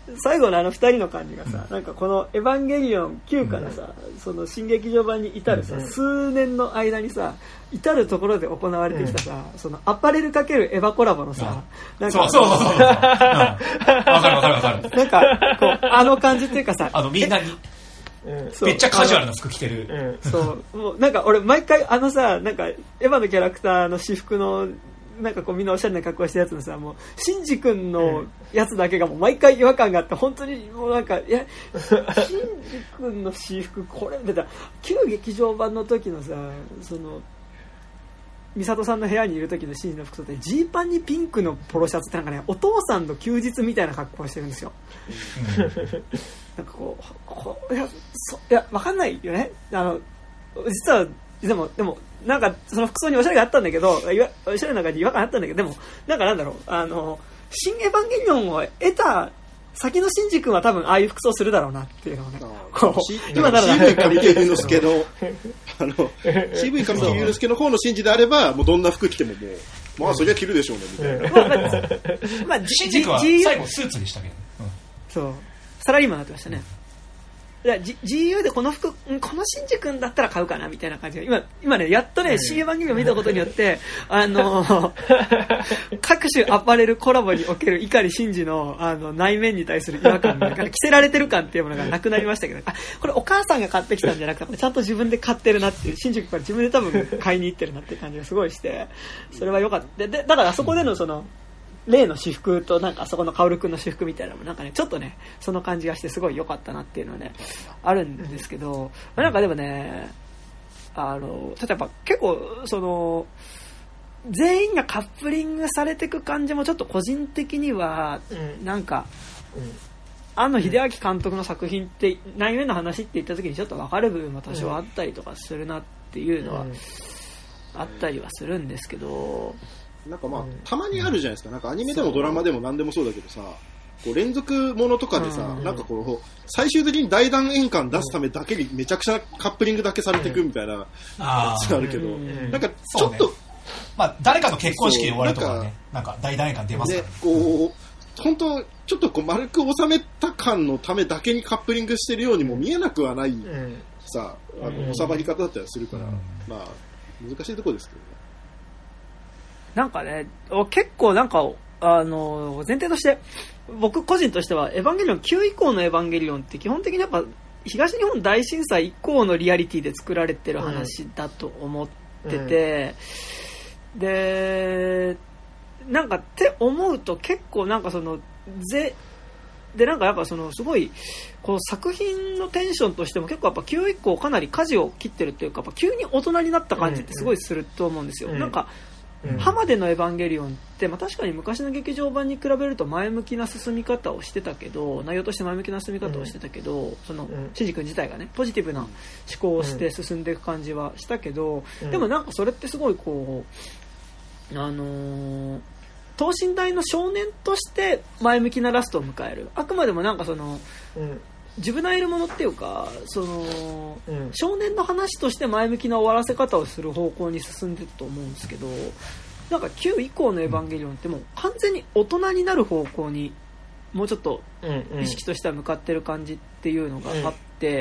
最後の2人の感じがさ、なんかこのエヴァンゲリオン9からさ、その新劇場版に至るさ、数年の間にさ、至るところで行われてきたさ、そのアパレル×エヴァコラボのさ、なんかそう。わかる。 なんかこうあの感じっていうかさ、 みんなにめっちゃカジュアルな服着てる。 そうもうなんか俺毎回さ、なんかエヴァのキャラクターの私服のなんかこうみんなおしゃれな格好したやつのさ、もうシンジ君のやつだけがもう毎回違和感があって、本当にもうなんか、いやシンジ君の私服これだ旧劇場版の時のさ、その美里さんの部屋にいる時のシンジの服装ってジーパンにピンクのポロシャツってなんかね、お父さんの休日みたいな格好をしてるんですよ。なんかこういやわかんないよね。実はでもなんかその服装におしゃれがあったんだけど、おしゃれな中に違和感あったんだけど、でもなんかなんだろう、新エヴァンゲリオンを得た先のシンジ君は多分ああいう服装するだろうなっていうのをね、 今なら渋い神木隆之介の渋い神木隆之介の方のシンジであれば、もうどんな服着てももうまあそりゃ着るでしょうねみたいな。 まあシンジ君は最後スーツでしたけど、 そうサラリーマンになってましたね。GU でこの服、このシンジ君だったら買うかなみたいな感じが今ね、やっとね、新エヴァンゲリオンを見たことによって各種アパレルコラボにおける碇シンジの内面に対する違和感が着せられてる感っていうものがなくなりましたけど、これお母さんが買ってきたんじゃなくてちゃんと自分で買ってるなっていう、シンジ君から自分で多分買いに行ってるなっていう感じがすごいして、それは良かった。でだからあそこでのその例の私服となんかあそこの薫くんの私服みたいなのもなんかね、ちょっとねその感じがしてすごい良かったなっていうのはねあるんですけど、なんかでもね例えば結構その全員がカップリングされていく感じもちょっと個人的にはなんか、庵野秀明監督の作品って内面の話って言った時にちょっと分かる部分も多少あったりとかするなっていうのはあったりはするんですけど、 なんかまあたまにあるじゃないですか。なんかアニメでもドラマでも何でもそうだけどさ、こう連続ものとかでさ、なんかこう最終的に大団円感出すためだけにめちゃくちゃカップリングだけされていくみたいなやつあるけど、なんかちょっと、 まあ誰かの結婚式で終わるとかね、なんか大団円感出ますからね。 こう本当ちょっとこう丸く収めた感のためだけにカップリングしてるようにも見えなくはないさ、収まり方だったりするから、まあ難しいところですけどね。 なんかね、結構なんか前提として僕個人としてはエヴァンゲリオン9以降のエヴァンゲリオンって基本的にやっぱ東日本大震災以降のリアリティで作られてる話だと思ってて、でなんかって思うと結構なんかそのでなんかやっぱそのすごいこう作品のテンションとしても結構やっぱ9以降かなり舵を切ってるっていうか、やっぱ急に大人になった感じってすごいすると思うんですよ。なんか浜でのエヴァンゲリオンって、まあ、確かに昔の劇場版に比べると前向きな進み方をしてたけど、内容として前向きな進み方をしてたけど、そのシンジ君自体がねポジティブな思考をして進んでいく感じはしたけど、でもなんかそれってすごいこう等身大の少年として前向きなラストを迎える、あくまでもなんかその、ジュブナイルものっていうかその、少年の話として前向きな終わらせ方をする方向に進んでると思うんですけど、なんか9以降のエヴァンゲリオンってもう完全に大人になる方向にもうちょっと意識としては向かってる感じっていうのがあって、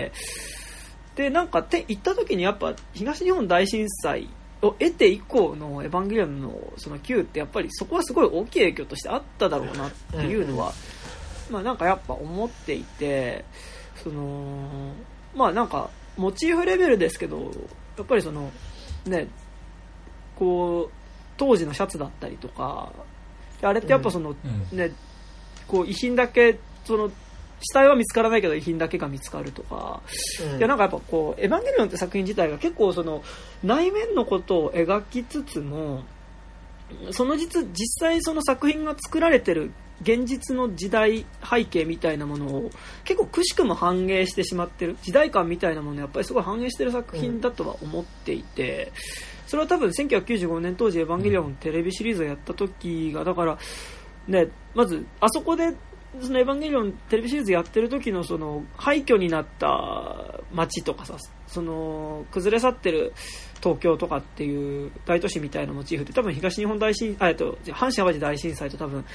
でなんかって言った時にやっぱ東日本大震災を得て以降のエヴァンゲリオンのその9ってやっぱりそこはすごい大きい影響としてあっただろうなっていうのは、まあなんかやっぱ思っていて、そのまあなんかモチーフレベルですけどやっぱりそのねこう当時のシャツだったりとかあれってやっぱその、ねこう遺品だけその死体は見つからないけど遺品だけが見つかるとか、いやなんかやっぱこうエヴァンゲリオンって作品自体が結構その内面のことを描きつつもその実際その作品が作られてる現実の時代背景みたいなものを結構くしくも反映してしまってる、時代感みたいなものをやっぱりすごい反映してる作品だとは思っていて、それは多分1995年当時エヴァンゲリオンテレビシリーズをやった時がだからね、まずあそこでそのエヴァンゲリオンテレビシリーズやってる時のその廃墟になった街とかさ、その崩れ去ってる東京とかっていう大都市みたいなモチーフって多分阪神淡路大震災と多分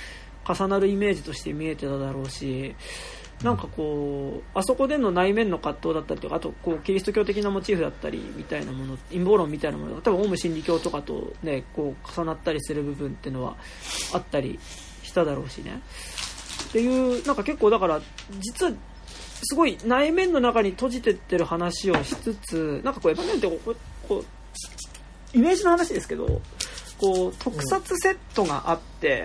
重なるイメージとして見えてただろうし、なんかこうあそこでの内面の葛藤だったりとか、あとこうキリスト教的なモチーフだったりみたいなもの、陰謀論みたいなものが多分オウム真理教とかとねこう重なったりする部分っていうのはあったりしただろうしねっていう、なんか結構だから実はすごい内面の中に閉じてってる話をしつつ、なんかこうエヴァンゲリオンってこうイメージの話ですけど、こう特撮セットがあって、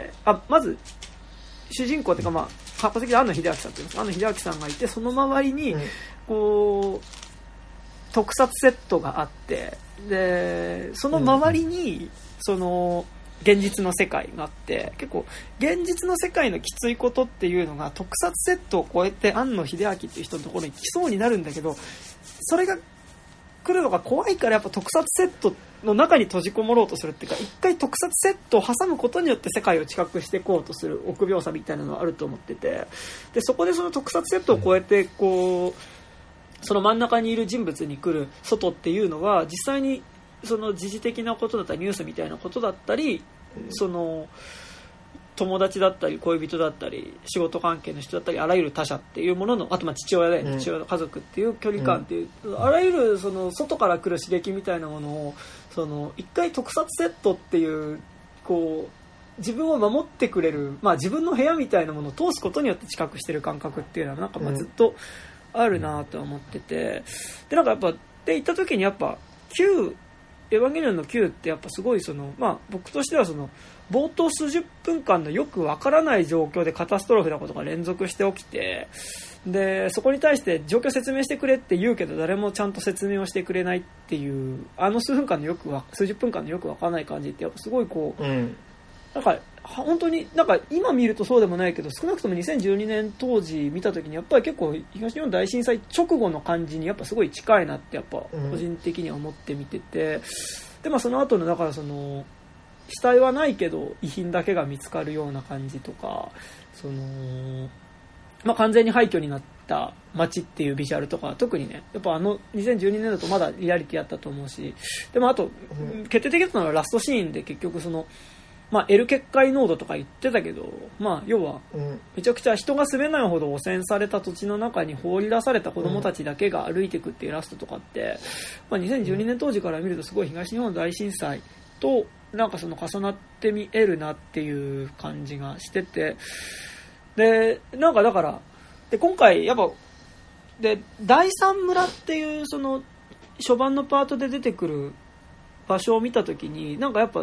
まず主人公っていうか、まあ過去的で庵野秀明さんっていうんですか、庵野秀明さんがいて、その周りにこう特撮セットがあって、でその周りにその現実の世界があって、結構現実の世界のきついことっていうのが特撮セットを超えて庵野秀明っていう人のところに来そうになるんだけど、それが来るのが怖いから、やっぱ特撮セットの中に閉じこもろうとするっていうか、一回特撮セットを挟むことによって世界を知覚していこうとする臆病さみたいなのがあると思ってて、でそこでその特撮セットを超えてこうその真ん中にいる人物に来る外っていうのは、実際にその時事的なことだったりニュースみたいなことだったり、その友達だったり恋人だったり仕事関係の人だったり、あらゆる他者っていうものの、あとまあ父親だよね、父親の家族っていう距離感っていう、あらゆるその外から来る刺激みたいなものを、その一回特撮セットっていうこう自分を守ってくれる、まあ自分の部屋みたいなものを通すことによって知覚してる感覚っていうのはなんかまあずっとあるなと思ってて、でなんかやっぱで行った時にやっぱエヴァンゲリオンの Q ってやっぱすごいその、まあ僕としてはその冒頭数十分間のよくわからない状況でカタストロフなことが連続して起きて、でそこに対して状況説明してくれって言うけど誰もちゃんと説明をしてくれないっていう、あの数十分間のよくわからない感じってやっぱすごいこう、なんか本当になんか今見るとそうでもないけど、少なくとも2012年当時見た時にやっぱり結構東日本大震災直後の感じにやっぱすごい近いなってやっぱ個人的には思って見てて、でまあその後のだからその死体はないけど遺品だけが見つかるような感じとか、そのまあ完全に廃墟になった街っていうビジュアルとか、特にねやっぱあの2012年だとまだリアリティあったと思うし、でもあと決定的だったのはラストシーンで結局そのまあ、L 結界濃度とか言ってたけど、まあ、要はめちゃくちゃ人が住めないほど汚染された土地の中に放り出された子供たちだけが歩いていくっていうラストとかって、まあ、2012年当時から見るとすごい東日本大震災となんかその重なって見えるなっていう感じがしてて、でなんかだからで今回やっぱで第三村っていうその初版のパートで出てくる場所を見たときになんかやっぱ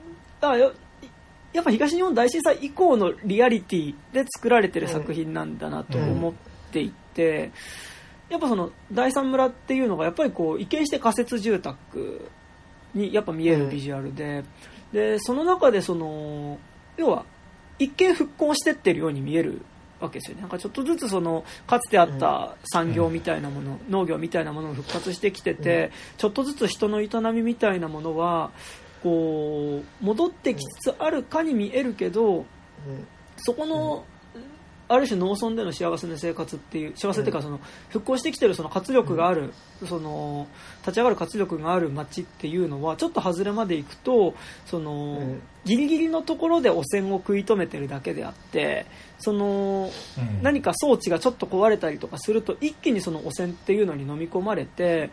東日本大震災以降のリアリティで作られてる作品なんだなと思っていて、やっぱその第三村っていうのがやっぱりこう移転して仮設住宅にやっぱ見えるビジュアルで、でその中でその要は一見復興してってるように見えるわけですよね。なんかちょっとずつそのかつてあった産業みたいなもの、農業みたいなものが復活してきてて、ちょっとずつ人の営みみたいなものはこう戻ってきつつあるかに見えるけど、そこのある種農村での幸せな生活っていう幸せっていうかその復興してきてるその活力がある、その立ち上がる活力がある街っていうのはちょっと外れまで行くとそのギリギリのところで汚染を食い止めてるだけであって、その何か装置がちょっと壊れたりとかすると一気にその汚染っていうのに飲み込まれて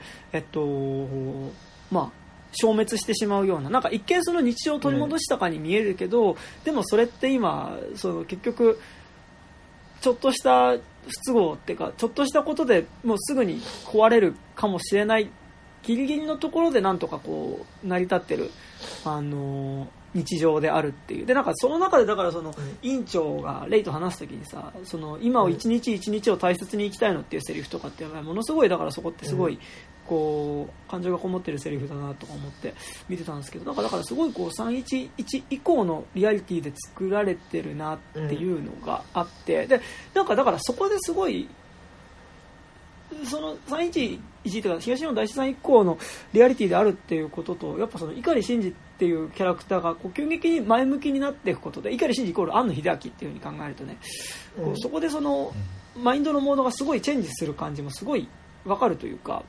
まあ消滅してしまうような、なんか一見その日常を取り戻したかに見えるけど、でもそれって今その結局ちょっとした不都合っていうかちょっとしたことでもうすぐに壊れるかもしれないギリギリのところでなんとかこう成り立ってる日常であるっていう。でなんかその中でだからその院長がレイと話すときにさ、その今を一日一日を大切に生きたいのっていうセリフとかってものすごいだからそこってすごいこう感情がこもってるセリフだなとか思って見てたんですけど、だからすごいこう311以降のリアリティで作られてるなっていうのがあって、でなんかだからそこですごいその311というか東日本大震災以降のリアリティであるっていうことと、やっぱその碇シンジっていうキャラクターがこう急激に前向きになっていくことで、碇シンジイコール庵野秀明っていう風に考えるとね、こうそこでそのマインドのモードがすごいチェンジする感じもすごい分かるというか、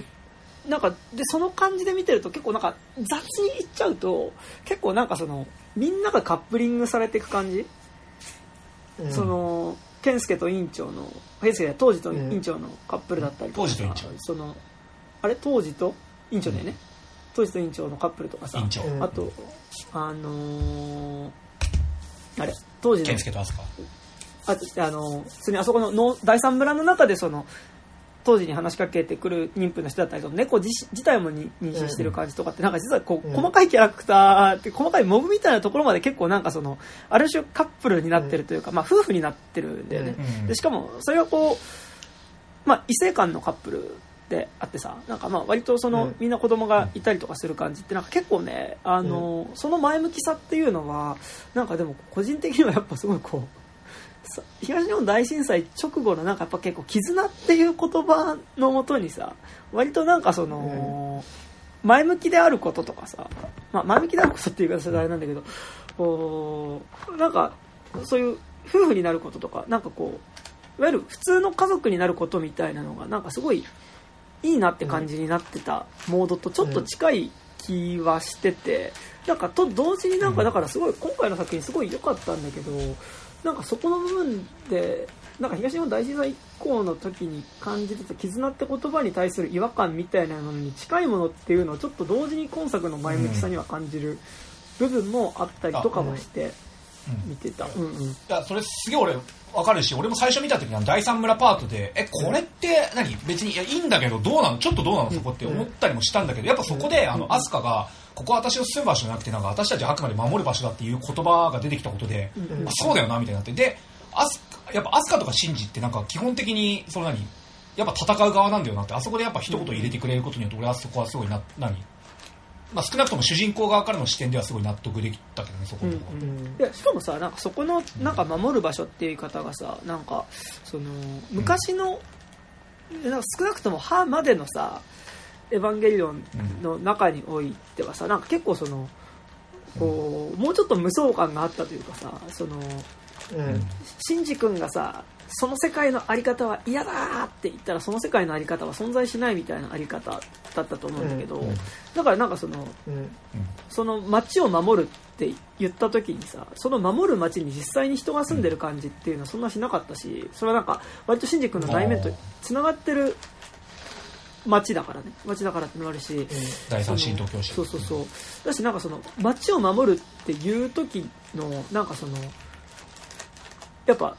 なんかでその感じで見てると結構なんか雑に言っちゃうと結構なんかそのみんながカップリングされていく感じ、その健介と委員長の当時と委員長のカップルだったりとか、 当時と委員長、 そのあれ当時と委員長だよね、当時と委員長のカップルとかさ、あとあれ当時の健介と飛鳥、 普通にあそこの第三村の中でその当時に話しかけてくる妊婦の人だったりとか猫自体も妊娠してる感じとかってなんか実はこう細かいキャラクターって細かいモブみたいなところまで結構なんかそのある種カップルになってるというか、まあ夫婦になってるんだよね。でしかもそれがこうまあ異性間のカップルであってさ、なんかまあ割とそのみんな子供がいたりとかする感じってなんか結構ねその前向きさっていうのはなんかでも個人的にはやっぱすごいこう東日本大震災直後のなんかやっぱ結構絆っていう言葉のもとにさ割となんかその前向きであることとかさ、まあ前向きであることっていう言い方はあれなんだけどなんかそういう夫婦になることとかなんかこういわゆる普通の家族になることみたいなのがなんかすごいいいなって感じになってたモードとちょっと近い気はしてて、なんかと同時になんかだからすごい今回の作品すごい良かったんだけど、なんかそこの部分でなんか東日本大震災以降の時に感じてた絆って言葉に対する違和感みたいなのに近いものっていうのをちょっと同時に今作の前向きさには感じる部分もあったりとかもして見てた。いやそれすげえ俺分かるし、俺も最初見た時に第三村パートでこれって何別にいいんだけどどうなのちょっとどうなのそこって思ったりもしたんだけど、やっぱそこで飛鳥がここは私の住む場所じゃなくてなんか私たちはあくまで守る場所だっていう言葉が出てきたことで、そうだよなみたいになって、でやっぱ飛鳥とかシンジってなんか基本的にそのやっぱ戦う側なんだよなって、あそこでやっぱ一言入れてくれることによって俺はそこはすごいまあ、少なくとも主人公側からの視点ではすごい納得できたけどね、そこのところ。 しかもさなんかそこのなんか守る場所っていう言い方がさなんかその昔の、なんか少なくとも歯までのさエヴァンゲリオンの中においてはさなんか結構そのこうもうちょっと無双感があったというかさ、そのシンジ君がさその世界のあり方は嫌だって言ったらその世界のあり方は存在しないみたいなあり方だったと思うんだけど、だからなんかその街を守るって言った時にさその守る街に実際に人が住んでる感じっていうのはそんなしなかったし、それはなんか割とシンジ君の内面とつながってる街だからってのもあるし、 第三新東京市そうだしなんかその街を守るっていう時のなんかそのやっぱ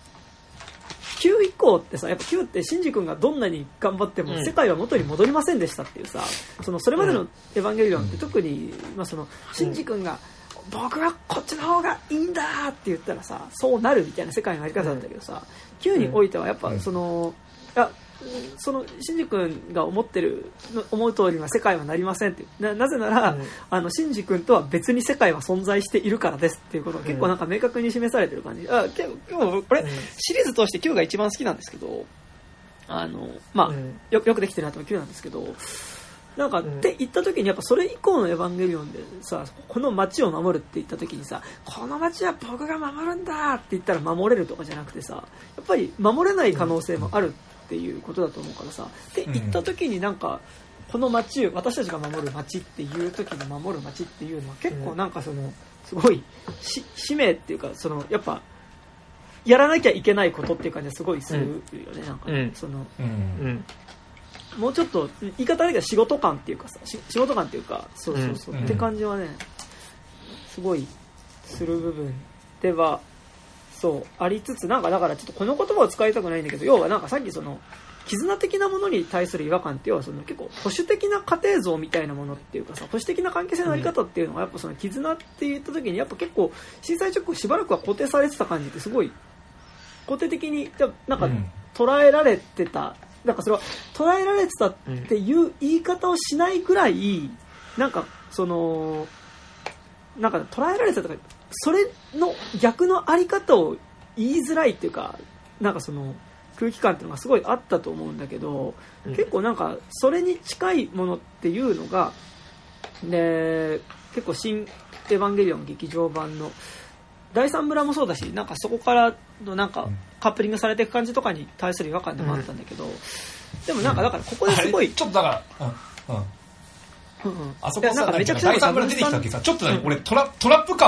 9以降ってさやっぱ9ってシンジ君がどんなに頑張っても世界は元に戻りませんでしたっていうさ、それまでのエヴァンゲリオンって特に、まあ、そのシンジ君が僕はこっちの方がいいんだって言ったらさそうなるみたいな世界のあり方だったけどさ、9においてはやっぱそのシンジ君が思う通りは世界はなりませんって なぜなら、シンジ君とは別に世界は存在しているからですっていうことが結構なんか明確に示されてる感じ。今日これシリーズ通して9が一番好きなんですけどまあ、よくできてるなと9なんですけど、なんかって言った時にやっぱそれ以降のエヴァンゲリオンでさこの街を守るって言った時にさこの街は僕が守るんだって言ったら守れるとかじゃなくてさやっぱり守れない可能性もあるっていうことだと思うからさって言った時になんかこの街を私たちが守る街っていう時に守る街っていうのは結構なんかそのすごい使命っていうかそのやっぱやらなきゃいけないことっていう感じがすごいするよね、なんかそのもうちょっと言い方だけど仕事感っていうかさ仕事感っていうかそうって感じはねすごいする部分ではそうありつつなんかだからちょっとこの言葉を使いたくないんだけど要はなんかさっきその絆的なものに対する違和感っていうのはその結構保守的な家庭像みたいなものっていうかさ保守的な関係性のあり方っていうのがやっぱその絆って言った時にやっぱ結構震災直後しばらくは肯定されてた感じってすごい肯定的になんか捉えられてた、なんかそれは捉えられてたっていう言い方をしないぐらいなんかそのなんか捉えられてたとかそれの逆のあり方を言いづらいっていうかなんかその空気感っていうのがすごいあったと思うんだけど、結構なんかそれに近いものっていうのがで結構新エヴァンゲリオン劇場版の第三村もそうだしなんかそこからのなんかカップリングされていく感じとかに対する違和感でもあったんだけど、でもなんかだからここですごいちょっとだからあそこさなんかめちゃくちゃ第三村出てきた時さちょっと俺トラップ感を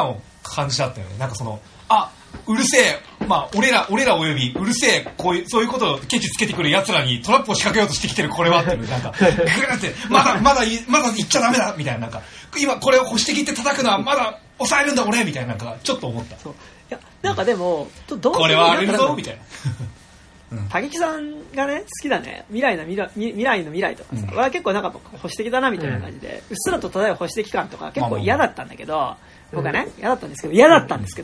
感じだったよね。なんかその、うるせえ、まあ、俺らおよび、うるせえ、そういうことをケチつけてくる奴らにトラップを仕掛けようとしてきてるこれはっていう、なんか、グーって、まだ言っちゃダメだみたいな、なんか、今これを保守的って叩くのはまだ抑えるんだ俺みたいな、なんか、ちょっと思った。 そう。いや、なんかでも、 これは荒れるぞみたいな。 竹木さんがね、好きだね。未来の未来とかさ、俺は結構なんか保守的だなみたいな感じで、うっすらと漂う保守的感とか結構嫌だったんだけど、僕はね、嫌だったんですけど、エ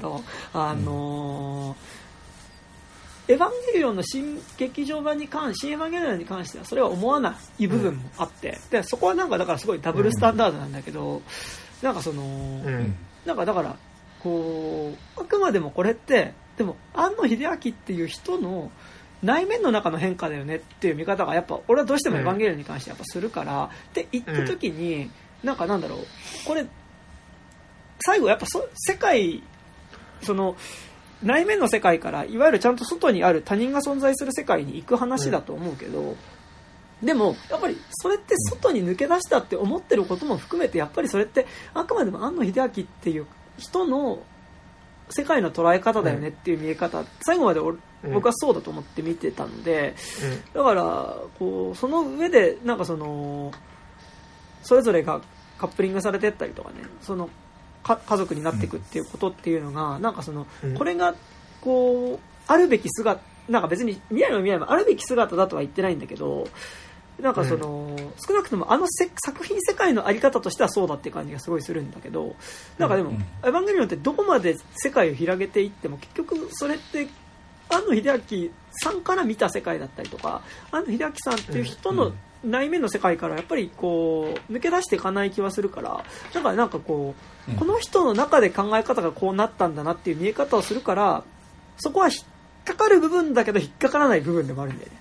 ヴァンゲリオンの新劇場版に新エヴァンゲリオンに関してはそれは思わない部分もあって、でそこはなんかだからすごいダブルスタンダードなんだけど、なんかその、なんかだからこうあくまでもこれってでも庵野秀明っていう人の内面の中の変化だよねっていう見方がやっぱ俺はどうしてもエヴァンゲリオンに関してやっぱするからって言った時に、なんかなんだろう、これ最後やっぱ世界その内面の世界からいわゆるちゃんと外にある他人が存在する世界に行く話だと思うけど、でもやっぱりそれって外に抜け出したって思ってることも含めてやっぱりそれってあくまでも庵野秀明っていう人の世界の捉え方だよねっていう見え方、最後まで僕はそうだと思って見てたので、だからこうその上でなんかそのそれぞれがカップリングされてったりとかね、その家族になっていくっていうことっていうのが、なんかそのこれがこうあるべき姿、なんか別に未来もあるべき姿だとは言ってないんだけど、なんかその少なくとも作品世界のあり方としてはそうだっていう感じがすごいするんだけど、なんかでもエヴァンゲリオンってどこまで世界を広げていっても結局それって庵野秀明さんから見た世界だったりとか、庵野秀明さんっていう人の内面の世界からやっぱりこう抜け出していかない気はするから、だからなんかこう、この人の中で考え方がこうなったんだなっていう見え方をするから、そこは引っかかる部分だけど引っかからない部分でもあるんだよね。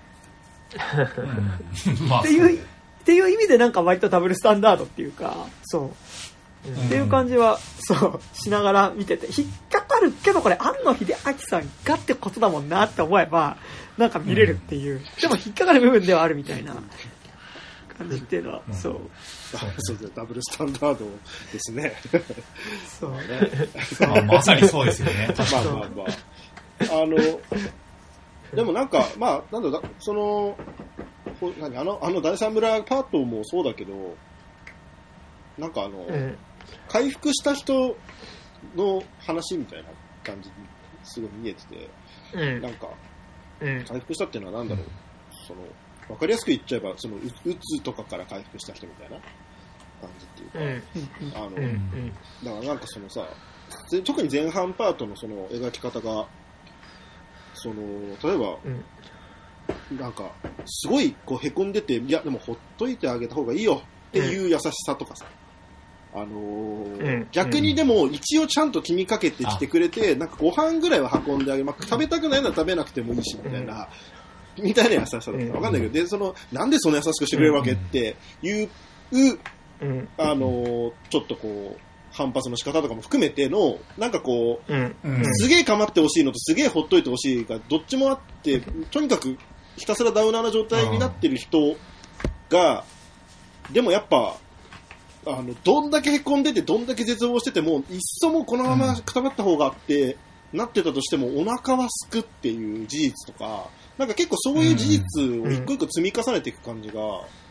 っていう意味でなんか割とダブルスタンダードっていうか、そうっていう感じはそうしながら見てて、引っかかるけどこれ庵野秀明さんがってことだもんなって思えばなんか見れるっていう、でも引っかかる部分ではあるみたいな感じっていうのは、そうダブルスタンダードですね。 そうね。 まさにそうですよね。 でもなんかなんだその第三村パートもそうだけど、なんか回復した人の話みたいな感じにすごい見えてて、なんか回復したっていうのはなんだろう、その分かりやすく言っちゃえばそのうつとかから回復した人みたいな感じっていうか、だからなんかそのさ、特に前半パートのその描き方がその例えば、なんかすごいこうへこんでて、いやでもほっといてあげた方がいいよっていう優しさとかさ、逆にでも一応ちゃんと気にかけてきてくれて、なんかご飯ぐらいは運んであげます、食べたくないなら食べなくてもいいしみたいな、みたいな優しさだったら分かんないけど、でそのなんでそんな優しくしてくれるわけっていう、ちょっとこう反発の仕方とかも含めてのなんかこう、すげえ構ってほしいのとすげえほっといてほしいがどっちもあって、とにかくひたすらダウナーな状態になってる人が、でもやっぱどんだけへこんでてどんだけ絶望しててもいっそもこのままくたばった方がってなってたとしてもお腹はすくっていう事実とか、なんか結構そういう事実を一個一個積み重ねていく感じが、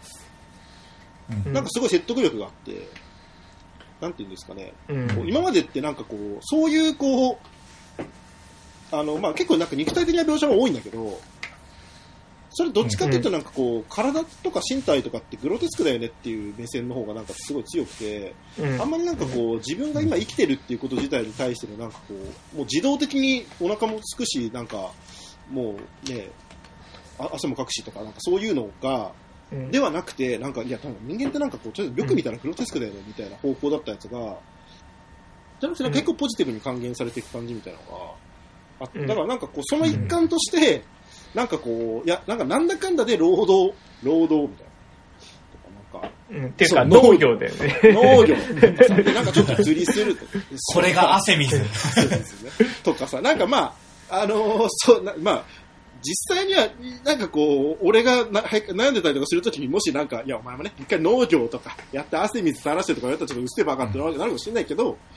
なんかすごい説得力があって、なんていうんですかね、今までってなんかこうそういうこう結構なんか肉体的な描写が多いんだけど、それどっちかっていうとなんかこう体とか身体とかってグロテスクだよねっていう目線の方がなんかすごい強くて、あんまりなんかこう自分が今生きてるっていうこと自体に対してのなんかこうもう自動的にお腹もすくし、なんかもうね汗もかくしとか、なんかそういうのがではなくて、なんかいや多分人間ってなんかこうちょっとよく見たらグロテスクだよねみたいな方向だったやつが、じゃなくて結構ポジティブに還元されていく感じみたいなのがあって、だからなんかこうその一環としてなんかこう、いや、なんだかんだで労働みたいな。とかなんか。 っていうか農業だよね。 農業。なんかちょっと釣りすると。 これが汗水。 そうですね。とかさ、なんか実際には、なんかこう、俺が悩んでたりとかするときにもしなんか、いや、お前もね、一回農業とかやって汗水垂らしてとかやったらちょっとうっせえバカってなるかもしれないけど、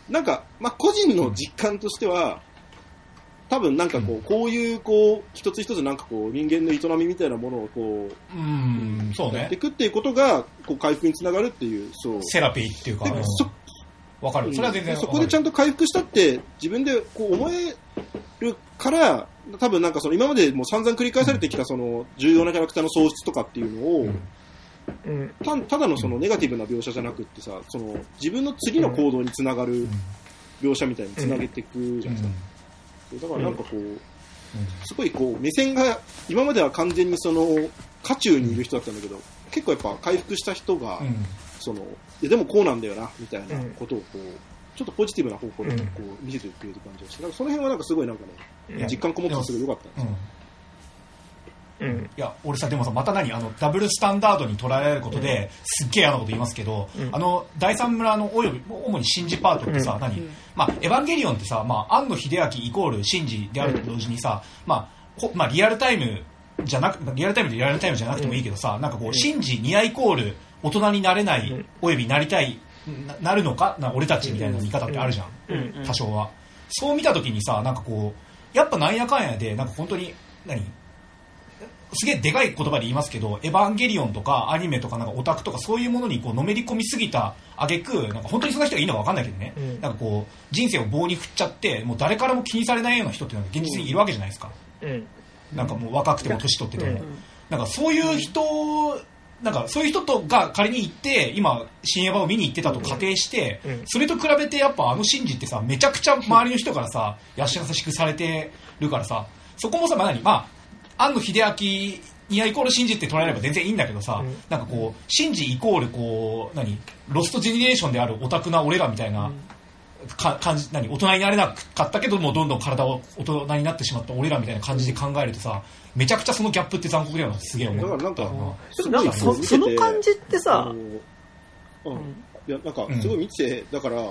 なんか、まあ、個人の実感としては、多分なんかこういう一つ一つなんかこう人間の営みみたいなものをそうね。 やっていくっていうことが回復につながるっていう、 セラピーっていうか。わかる。それは全然そこでちゃんと回復したって自分で思えるから、多分なんか今までもう散々繰り返されてきた重要なキャラクターの喪失とかっていうのを、ただのネガティブな描写じゃなくってさ、自分の次の行動につながる描写みたいにつなげていくじゃないですか。だからなんかすごい目線が今までは完全に渦中にいる人だったんだけど、結構やっぱ回復した人が、いやでもこうなんだよなみたいなことをちょっとポジティブな方向で見せてくれる感じがして、その辺はなんかすごいなんかね、実感こもってすごい良かったんですよ。 いや俺さでもさまたダブルスタンダードに捉えられることで、すっげえ嫌なこと言いますけど、第三村の主にシンジパートってさ、まあエヴァンゲリオンってさ、まあ庵野秀明イコールシンジであると同時にさ、まあリアルタイムじゃなくリアルタイムじゃなくてもいいけどさ、なんかシンジニアイコール大人になれないおよびなりたいなるのか俺たちみたいな見方ってあるじゃん、多少は。そう見た時にさ、なんかやっぱなんやかんやでなんか本当にすげえでかい言葉で言いますけど、エヴァンゲリオンとかアニメとかなんかオタクとかそういうものにのめり込みすぎた挙句、なんか本当にそんな人がいいのか分かんないけどね、なんか人生を棒に振っちゃってもう誰からも気にされないような人っていうのが現実にいるわけじゃないですか、なんかもう若くても年取ってても、なんかそういう人とが仮に行って今新エヴァを見に行ってたと仮定して、それと比べてやっぱシンジってさめちゃくちゃ周りの人からさ優しくされてるからさ、そこもさ庵野秀明にはイコールシンジって捉えれば全然いいんだけどさ、なんかシンジイコールロストジェネレーションであるオタクな俺らみたいな感じ、大人になれなかったけどもどんどん体を大人になってしまった俺らみたいな感じで考えるとさ、めちゃくちゃそのギャップって残酷だよなってすげえ思う。 だからなんかその感じってさ、 いやなんかすごい見てて、だから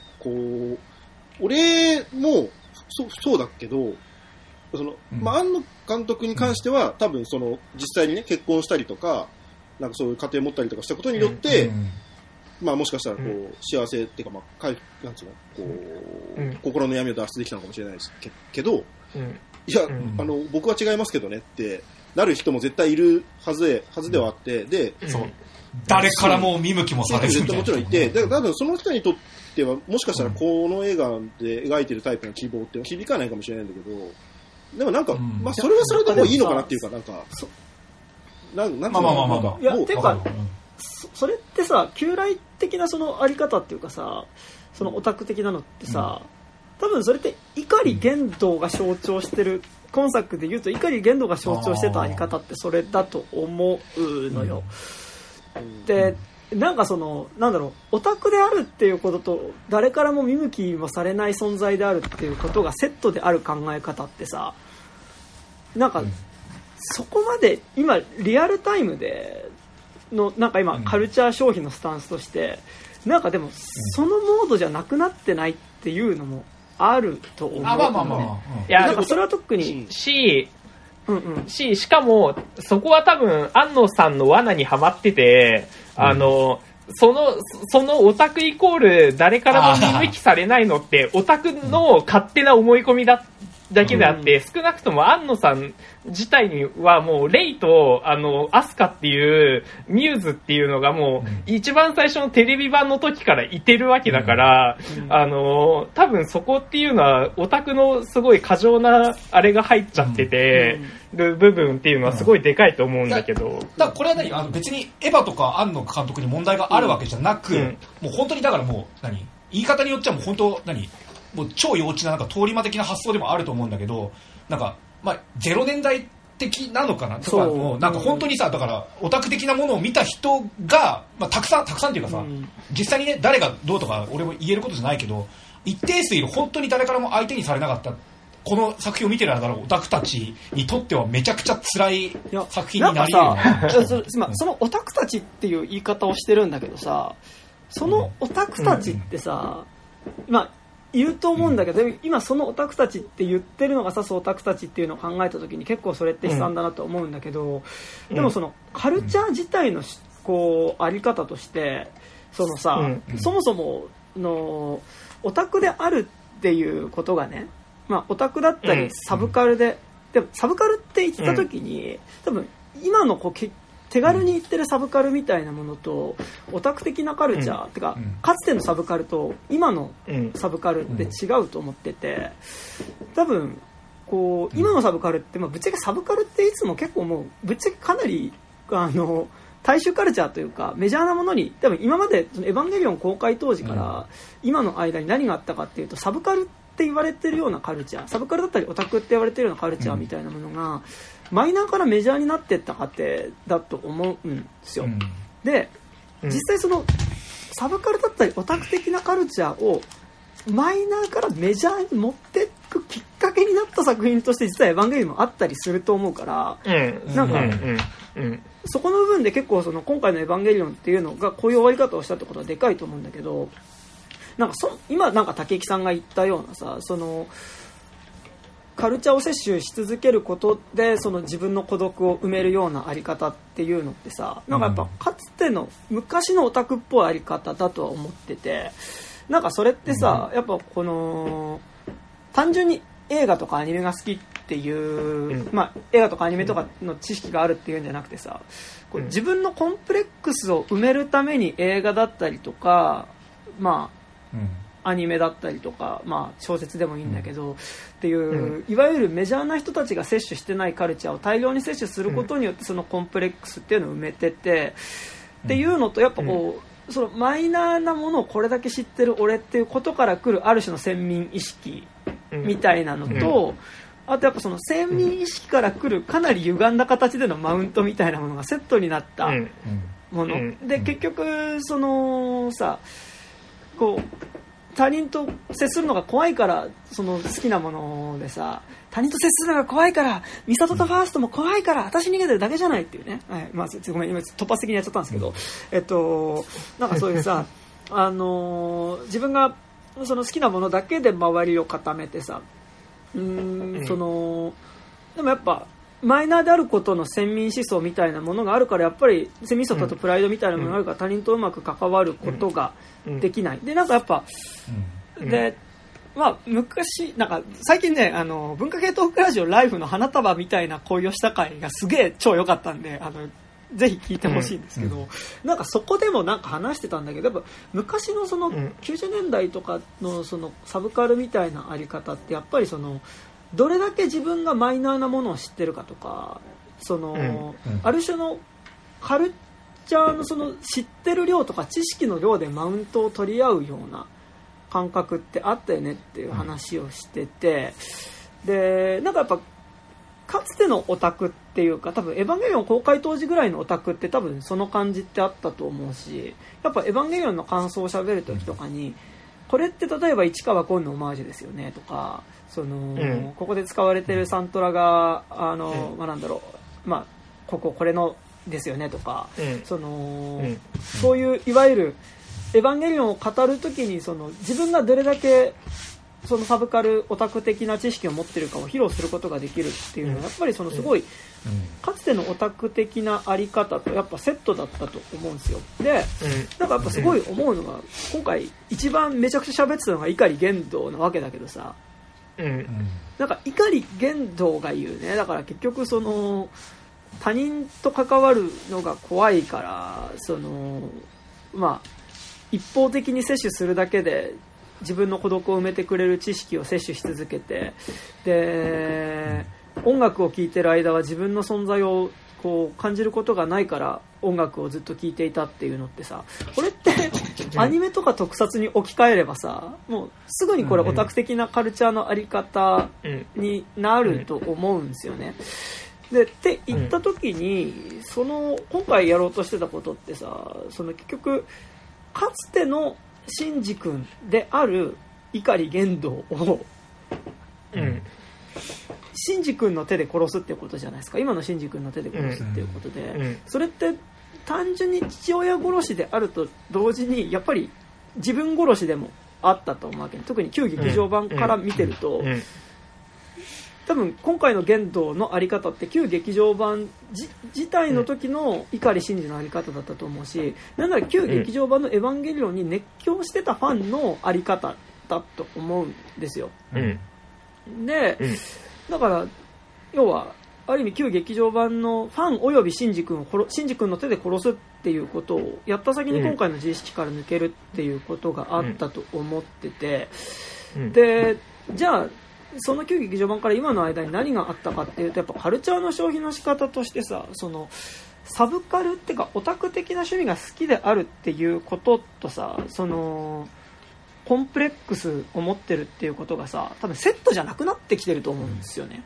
俺もそうだけど、庵野監督に関しては、多分実際にね結婚したりとか、なんかそういう家庭を持ったりとかしたことによって、まあもしかしたら幸せっていうかなんつうの心の闇を脱出できたのかもしれないですけど、いや僕は違いますけどねってなる人も絶対いるはずではあって、で、 誰からも見向きもされずみたいな、 もちろんいて、だから多分その人にとってはもしかしたらこの映画で描いてるタイプの希望って響かないかもしれないんだけど。でもなんか、まあそれはそれでもいいのかなっていうか、なんか、 いや、てか、それってさ、旧来的なあり方っていうかさ、オタク的なのってさ、多分それって碇玄道が象徴してる、今作で言うと碇玄道が象徴してたあり方ってそれだと思うのよ。で、なんかなんだろう、オタクであるっていうことと誰からも見向きもされない存在であるっていうことがセットである考え方ってさ、なんかそこまで今リアルタイムでのなんか今カルチャー消費のスタンスとしてなんかでもそのモードじゃなくなってないっていうのもあると思う。 いや、 なんかそれは特にしかもそこは多分安野さんの罠にはまってて、そのオタクイコール誰からも見向きされないのってオタクの勝手な思い込みだけであって、少なくとも安野さん自体にはもうレイとアスカっていうミューズっていうのがもう一番最初のテレビ版の時からいてるわけだから、多分そこっていうのはオタクのすごい過剰なあれが入っちゃっててる部分っていうのはすごいでかいと思うんだけど、 だからこれは別にエヴァとか庵野監督に問題があるわけじゃなく、もう本当にだからもう言い方によっちゃもう本当もう超幼稚な通り魔的な発想でもあると思うんだけど、なんか0年代的なのかなとか、もうなんか本当にさ、だからオタク的なものを見た人が、たくさんっていうかさ、実際にね誰がどうとか俺も言えることじゃないけど、一定数いる本当に誰からも相手にされなかったこの作品を見てるだろうオタクたちにとってはめちゃくちゃ辛い作品になり得るな。そのオタクたちっていう言い方をしてるんだけどさ、そのオタクたちってさ、いると思うんだけど、今そのオタクたちって言ってるのがさ、オタクたちっていうのを考えた時に結構それって悲惨だなと思うんだけど、でもそのカルチャー自体のあり方としてそもそものオタクであるっていうことがね、まあ、オタクだったりサブカルで、でもサブカルって言った時に、多分今のこう手軽に言ってるサブカルみたいなものとオタク的なカルチャー、てかかつてのサブカルと今のサブカルって違うと思ってて、多分こう今のサブカルって、まあ、ぶっちゃけサブカルっていつも結構もうぶっちゃけかなり大衆カルチャーというかメジャーなものに、多分今までそのエヴァンゲリオン公開当時から今の間に何があったかっていうと、サブカルって言われてるようなカルチャー、サブカルだったりオタクって言われてるようなカルチャーみたいなものがマイナーからメジャーになっていった過程だと思うんですよ。で、実際そのサブカルだったりオタク的なカルチャーをマイナーからメジャーに持っていくきっかけになった作品として実はエヴァンゲリオンもあったりすると思うから、なんかそこの部分で結構その今回のエヴァンゲリオンっていうのがこういう終わり方をしたってことはでかいと思うんだけど、なんか今なんか竹木さんが言ったようなさ、そのカルチャーを摂取し続けることでその自分の孤独を埋めるようなあり方っていうのってさ、なんかやっぱかつての昔のオタクっぽいあり方だとは思ってて、なんかそれってさ、やっぱこの単純に映画とかアニメが好きっていう、まあ映画とかアニメとかの知識があるっていうんじゃなくてさ、こう自分のコンプレックスを埋めるために映画だったりとか、まあアニメだったりとか、まあ、小説でもいいんだけど、っていう、いわゆるメジャーな人たちが摂取してないカルチャーを大量に摂取することによってそのコンプレックスっていうのを埋めてて、っていうのとやっぱこう、そのマイナーなものをこれだけ知ってる俺っていうことから来るある種の先民意識みたいなのと、あとやっぱその先民意識から来るかなり歪んだ形でのマウントみたいなものがセットになったもので、結局そのさ、こう他人と接するのが怖いから、その好きなものでさ、他人と接するのが怖いから、ミサトとファーストも怖いから私逃げてるだけじゃないっていうね、はい、まあ、ごめん今突発的にやっちゃったんですけど、なんかそういうさ自分がその好きなものだけで周りを固めてさ、そのでもやっぱマイナーであることの先民思想みたいなものがあるから、やっぱり先民思想とプライドみたいなものがあるから、他人とうまく関わることができない。で、なんかやっぱ、で、まあ昔、なんか最近ね、文化系トークラジオライフの花束みたいな恋をした回がすげえ超良かったんで、ぜひ聞いてほしいんですけど、なんかそこでもなんか話してたんだけど、やっぱ昔のその90年代とかのそのサブカルみたいなあり方ってやっぱりそのどれだけ自分がマイナーなものを知ってるかとか、そのある種のカルチャーのその知ってる量とか知識の量でマウントを取り合うような感覚ってあったよねっていう話をしてて、でなんかやっぱかつてのオタクっていうか、多分エヴァンゲリオン公開当時ぐらいのオタクって多分その感じってあったと思うし、やっぱエヴァンゲリオンの感想を喋る時とかに、これって例えば市川崑のオマージュですよねとか、そのここで使われてるサントラがまあなんだろう、まあこれのですよねとか、そういういわゆるエヴァンゲリオンを語るときにその自分がどれだけそのサブカルオタク的な知識を持ってるかを披露することができるっていうのは、やっぱりそのすごいかつてのオタク的なあり方とやっぱセットだったと思うんですよ。で、なんかやっぱすごい思うのが、今回一番めちゃくちゃ喋ってたのが碇玄道なわけだけどさ、なんか碇玄道が言うね、だから結局その他人と関わるのが怖いから、そのまあ一方的に摂取するだけで自分の孤独を埋めてくれる知識を摂取し続けて、で音楽を聴いてる間は自分の存在をこう感じることがないから音楽をずっと聴いていたっていうのってさ、これってアニメとか特撮に置き換えればさ、もうすぐにこれオタク的なカルチャーのあり方になると思うんですよね。でって言った時に、その今回やろうとしてたことってさ、その結局かつてのシンジ君である碇玄道を、シンジ君の手で殺すっていうことじゃないですか。今のシンジ君の手で殺すっていうことで、それって単純に父親殺しであると同時にやっぱり自分殺しでもあったと思うわけで、特に旧劇場版から見てると、多分今回の玄道のあり方って旧劇場版自体の時の碇シンジのあり方だったと思うし、なんなら旧劇場版のエヴァンゲリオンに熱狂してたファンのあり方ったと思うんですよ。 うん、 で、だから要はある意味旧劇場版のファンおよびシンジ君の手で殺すっていうことをやった先に今回の自意識から抜けるっていうことがあったと思ってて、でじゃあその旧劇場版から今の間に何があったかっていうと、やっぱカルチャーの消費の仕方としてさ、そのサブカルっていうかオタク的な趣味が好きであるっていうこととさ、そのコンプレックスを持ってるっていうことがさ、多分セットじゃなくなってきてると思うんですよね。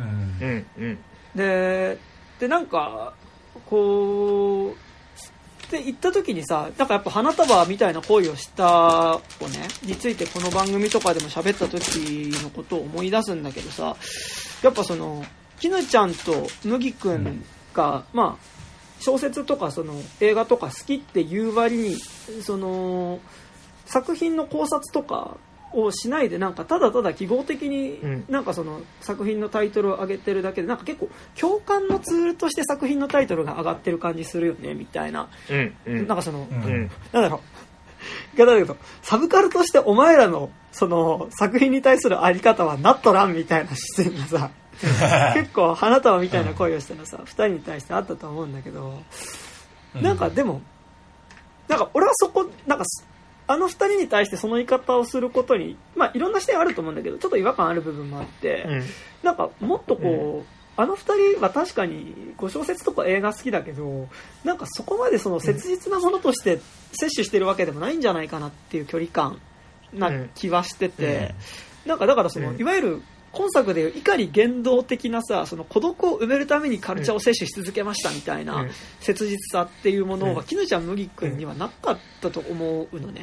でなんかこうって言った時にさ、だからやっぱ花束みたいな行為をした子ねについてこの番組とかでも喋った時のことを思い出すんだけどさ、やっぱその絹ちゃんと麦くんが、まあ小説とかその映画とか好きっていう割にその作品の考察とかをしないで、なんかただただ記号的になんかその作品のタイトルを上げてるだけで、なんか結構共感のツールとして作品のタイトルが上がってる感じするよねみたいな、なんかその、なんだろう、だけどサブカルとしてお前らのその作品に対するあり方はなっとらんみたいな視線がさ結構花束みたいな声をしたらさ、2人に対してあったと思うんだけど、なんかでもなんか俺はそこなんかあの2人に対してその言い方をすることに、まあいろんな視点あると思うんだけど、ちょっと違和感ある部分もあって、なんかもっとこう、あの2人は確かに小説とか映画好きだけど、なんかそこまでその切実なものとして摂取してるわけでもないんじゃないかなっていう距離感な気はしてて、なんかだからそのいわゆる今作でいういかに言動的なさ、その孤独を埋めるためにカルチャーを摂取し続けましたみたいな切実さっていうものが絹ちゃん麦くんにはなかったと思うのね。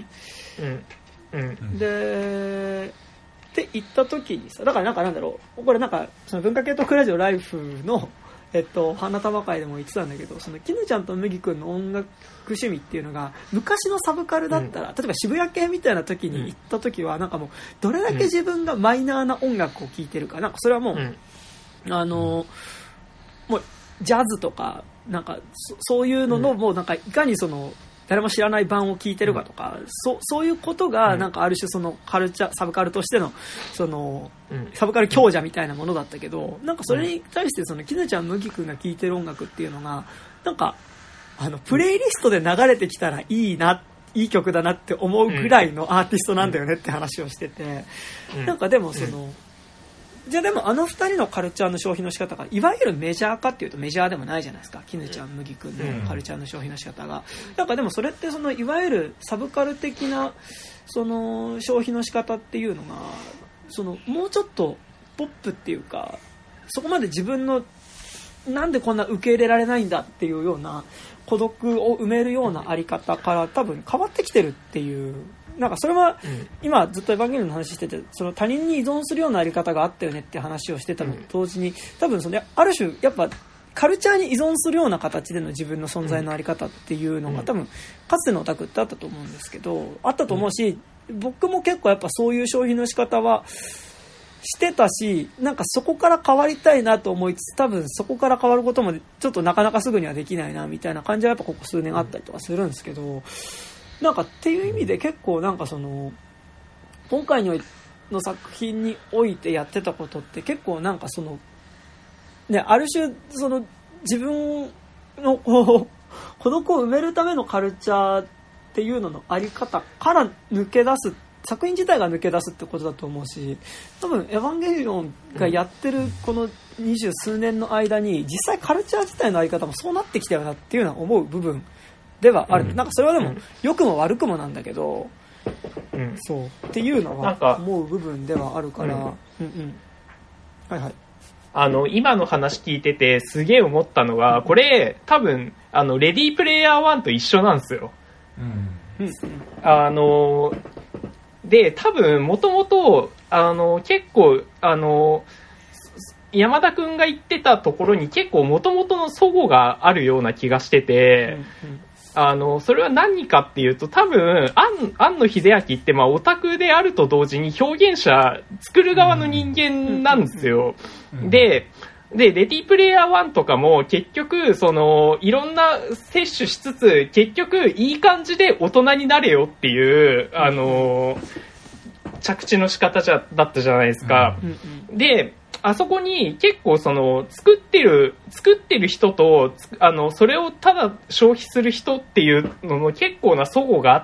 でって言った時にさ、だからなんかなんだろう、これなんかその文化系トークラジオライフの花束会でも言ってたんだけど、その絹ちゃんと麦くんの音楽趣味っていうのが昔のサブカルだったら、例えば渋谷系みたいな時に行った時はなんかもうどれだけ自分がマイナーな音楽を聴いてるか、なんかそれはもうもうジャズとかなんかそういうののもうなんかいかにその誰も知らない版を聴いてるかとか、そういうことがなんかある種そのカルチャーサブカルとしてのそのサブカル強者みたいなものだったけど、なんかそれに対してその絹ちゃん麦くんが聴いてる音楽っていうのがなんかプレイリストで流れてきたらいい曲だなって思うぐらいのアーティストなんだよねって話をしてて、なんかでもそのじゃあでもあの2人のカルチャーの消費の仕方がいわゆるメジャーかっていうとメジャーでもないじゃないですか、絹ちゃん麦くんのカルチャーの消費の仕方が。なんかでもそれってそのいわゆるサブカル的なその消費の仕方っていうのがそのもうちょっとポップっていうか、そこまで自分のなんでこんな受け入れられないんだっていうような孤独を埋めるようなあり方から多分変わってきてるっていう、なんかそれは今ずっとエヴァンゲリオンの話してて、その他人に依存するようなあり方があったよねって話をしてたのと同時に、多分そのある種やっぱカルチャーに依存するような形での自分の存在のあり方っていうのが多分かつてのオタクってあったと思うんですけど、あったと思うし、僕も結構やっぱそういう消費の仕方はしてたし、なんかそこから変わりたいなと思いつつ、多分そこから変わることもちょっとなかなかすぐにはできないなみたいな感じはやっぱここ数年あったりとかするんですけど、なんかっていう意味で結構なんかその今回の作品においてやってたことって結構なんかそのね、ある種その自分のこう孤独を埋めるためのカルチャーっていうののあり方から抜け出す、作品自体が抜け出すってことだと思うし、多分エヴァンゲリオンがやってるこの20数年の間に実際カルチャー自体のあり方もそうなってきたよなっていうのは思う部分ではある。なんかそれはでも良くも悪くもなんだけど、そうっていうのは思う部分ではあるから、はいはい。 今の話聞いててすげえ思ったのが、これ多分レディープレイヤー1と一緒なんですよ。で多分もともと結構山田くんが言ってたところに結構もともとの齟齬があるような気がしてて、それは何かっていうと、多分庵野秀明ってまあオタクであると同時に表現者作る側の人間なんですよ。でレディープレイヤー1とかも結局そのいろんな摂取しつつ結局いい感じで大人になれよっていう着地の仕方だったじゃないですか。で、あそこに結構その作ってる人とそれをただ消費する人っていうのの結構な齟齬があって、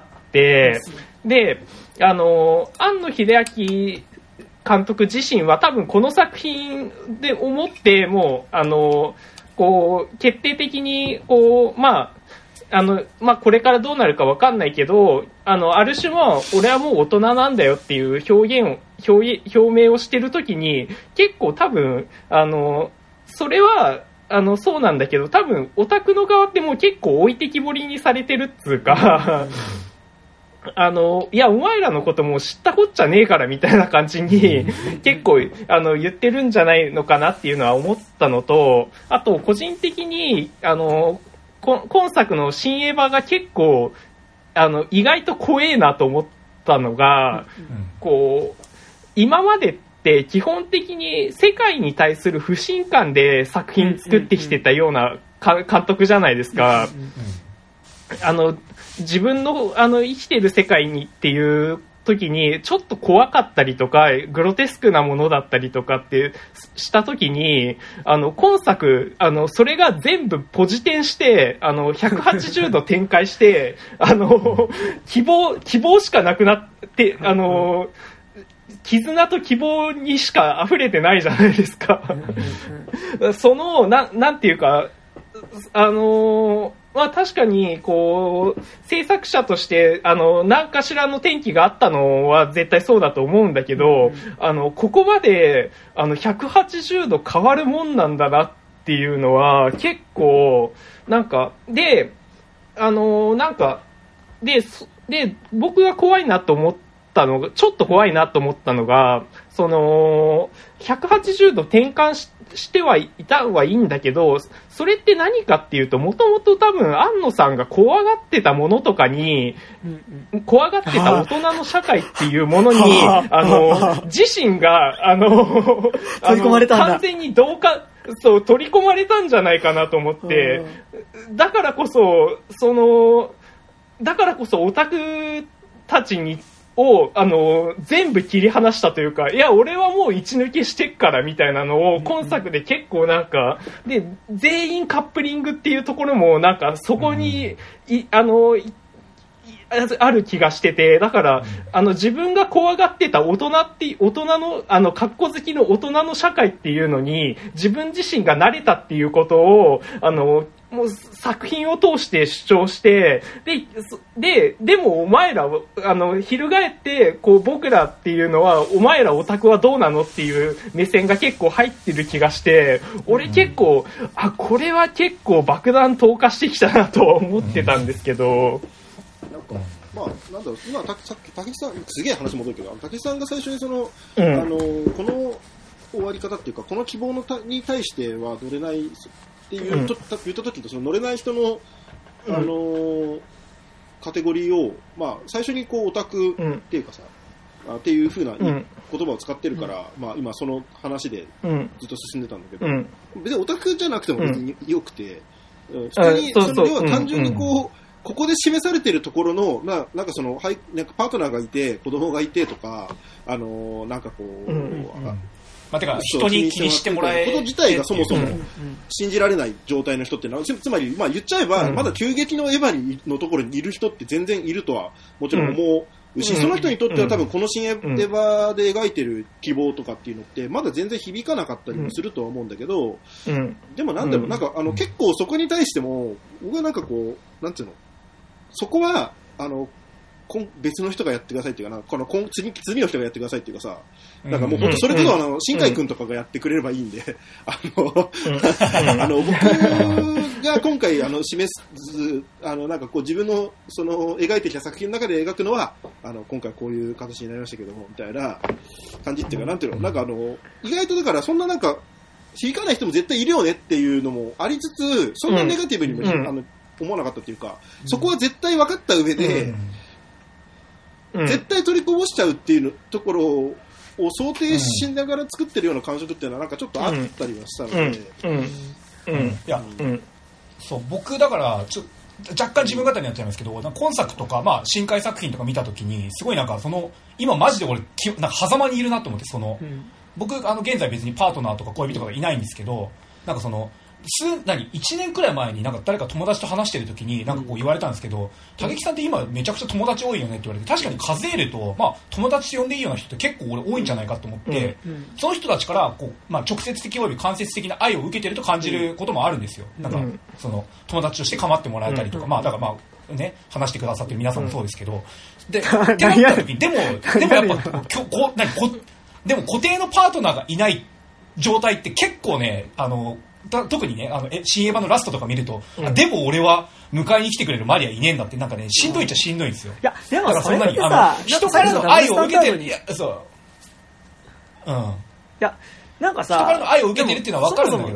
で、庵野秀明監督自身は多分この作品で思ってもこう決定的にこうこれからどうなるかわかんないけどある種は俺はもう大人なんだよっていう表明をしてるときに結構多分それはそうなんだけど多分オタクの側ってもう結構置いてきぼりにされてるっつうかいやお前らのこともう知ったこっちゃねえからみたいな感じに結構言ってるんじゃないのかなっていうのは思ったのと、あと個人的に今作の新エヴァが結構意外と怖えなと思ったのが、こう今までって基本的に世界に対する不信感で作品作ってきてたような監督じゃないですか。自分の生きてる世界にっていう時にちょっと怖かったりとかグロテスクなものだったりとかってした時に今作それが全部ポジテンして180度展開して希望しかなくなって絆と希望にしか溢れてないじゃないですかそのなんていうか確かにこう制作者として何かしらの転機があったのは絶対そうだと思うんだけど、ここまで180度変わるもんなんだなっていうのは結構なんかで僕が怖いなと思ったのがちょっと怖いなと思ったのがその180度転換してはいたはいいんだけど、それって何かっていうと、もともと多分庵野さんが怖がってたものとかに、怖がってた大人の社会っていうものに、自身が取り込まれたんだ。 完全に取り込まれたんじゃないかなと思って、だからこそオタクたちを全部切り離したというか、いや俺はもう一抜けしてっからみたいなのを今作で結構なんかで全員カップリングっていうところもなんかそこにある気がしてて、だから自分が怖がってた大人のカッコ好きの大人の社会っていうのに自分自身が慣れたっていうことをもう作品を通して主張してでもお前ら翻ってこう僕らっていうのはお前らオタクはどうなのっていう目線が結構入ってる気がして、俺結構これは結構爆弾投下してきたなと思ってたんですけど、 なんかなんだろう、今さっき竹内さんすげえ話戻るけど、竹内さんが最初にこの終わり方っていうかこの希望に対しては乗れないって言った時とその乗れない人のカテゴリーを最初にこうオタクっていうかさ、っていう風な言葉を使ってるから、今その話でずっと進んでたんだけど、別にオタクじゃなくても別に良くて、普通にその要は単純にここで示されてるところのなんかそのなんかパートナーがいて子供がいてとかなんかこう、 てか人に気にしてもらえること自体がそもそも信じられない状態の人ってのは、つまり言っちゃえばまだ急激のエヴァのところにいる人って全然いるとはもちろん思うし、その人にとっては多分この新エヴァで描いてる希望とかっていうのってまだ全然響かなかったりもするとは思うんだけど、でもなんだろう、なんか結構そこに対しても僕はなんかこうなんていうの、そこは別の人がやってくださいっていうかな、次の人がやってくださいっていうかさ、なんかもう本当それこそ新海君とかがやってくれればいいんで、僕が今回示すなんかこう自分のその描いてきた作品の中で描くのは今回こういう形になりましたけどもみたいな感じっていうか、なんていうの、なんか意外とだからそんななんか響かない人も絶対いるよねっていうのもありつつ、そんなネガティブにも思わなかったっていうか、そこは絶対分かった上で、絶対取りこぼしちゃうっていうところを想定しながら作ってるような感触っていうのはなんかちょっとあったりはしたので、 そう僕だから若干自分語りになっちゃいますけど、今作とか、まあ、新海作品とか見たときに、すごいなんか今マジで俺、なんか狭間にいるなと思って、僕、現在別にパートナーとか恋人とかいないんですけど、なんか1年くらい前になんか誰か友達と話してるときになんかこう言われたんですけど、武木さんって今めちゃくちゃ友達多いよねって言われて、確かに数えると、まあ、友達と呼んでいいような人って結構俺多いんじゃないかと思って、その人たちからこう、まあ、直接的および間接的な愛を受けてると感じることもあるんですよ。なんか友達として構ってもらえたりとか、まあだからまあね、話してくださってる皆さんもそうですけど、でってなった時にでもやっぱでも固定のパートナーがいない状態って結構ね、特にね、新エヴァのラストとか見ると、でも俺は迎えに来てくれるマリアいねえんだって、なんかね、しんどいっちゃしんどいんですよ。 いや、でもそれってさ、 人からの愛を受けてる、いや、そう。うん。いや、なんかさ、 人からの愛を受けてるっていうのは分かるんだけど、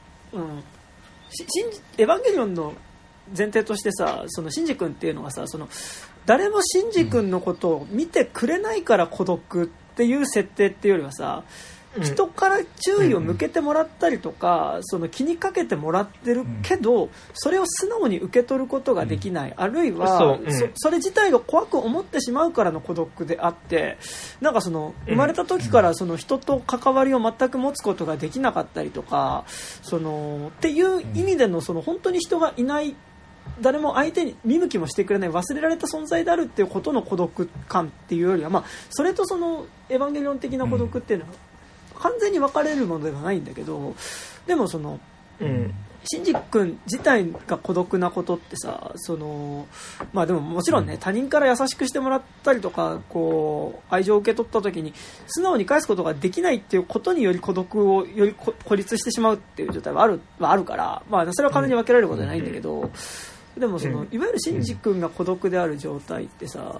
エヴァンゲリオンの前提としてさ、シンジ君っていうのがさ、誰もシンジ君のことを見てくれないから孤独っていう設定っていうよりはさ、人から注意を向けてもらったりとか、気にかけてもらってるけど、それを素直に受け取ることができない、あるいは それ自体が怖く思ってしまうからの孤独であって、なんか生まれた時から人と関わりを全く持つことができなかったりとか、っていう意味での本当に人がいない、誰も相手に見向きもしてくれない、忘れられた存在であるっていうことの孤独感っていうよりは、まあ、それとエヴァンゲリオン的な孤独っていうのは完全に分かれるものではないんだけど、でもシンジ君自体が孤独なことってさ、まあでももちろんね、他人から優しくしてもらったりとか、こう愛情を受け取った時に素直に返すことができないっていうことにより孤独をより孤立してしまうっていう状態はあるから、まあそれは完全に分けられることじゃないんだけど、でもいわゆるシンジ君が孤独である状態ってさ、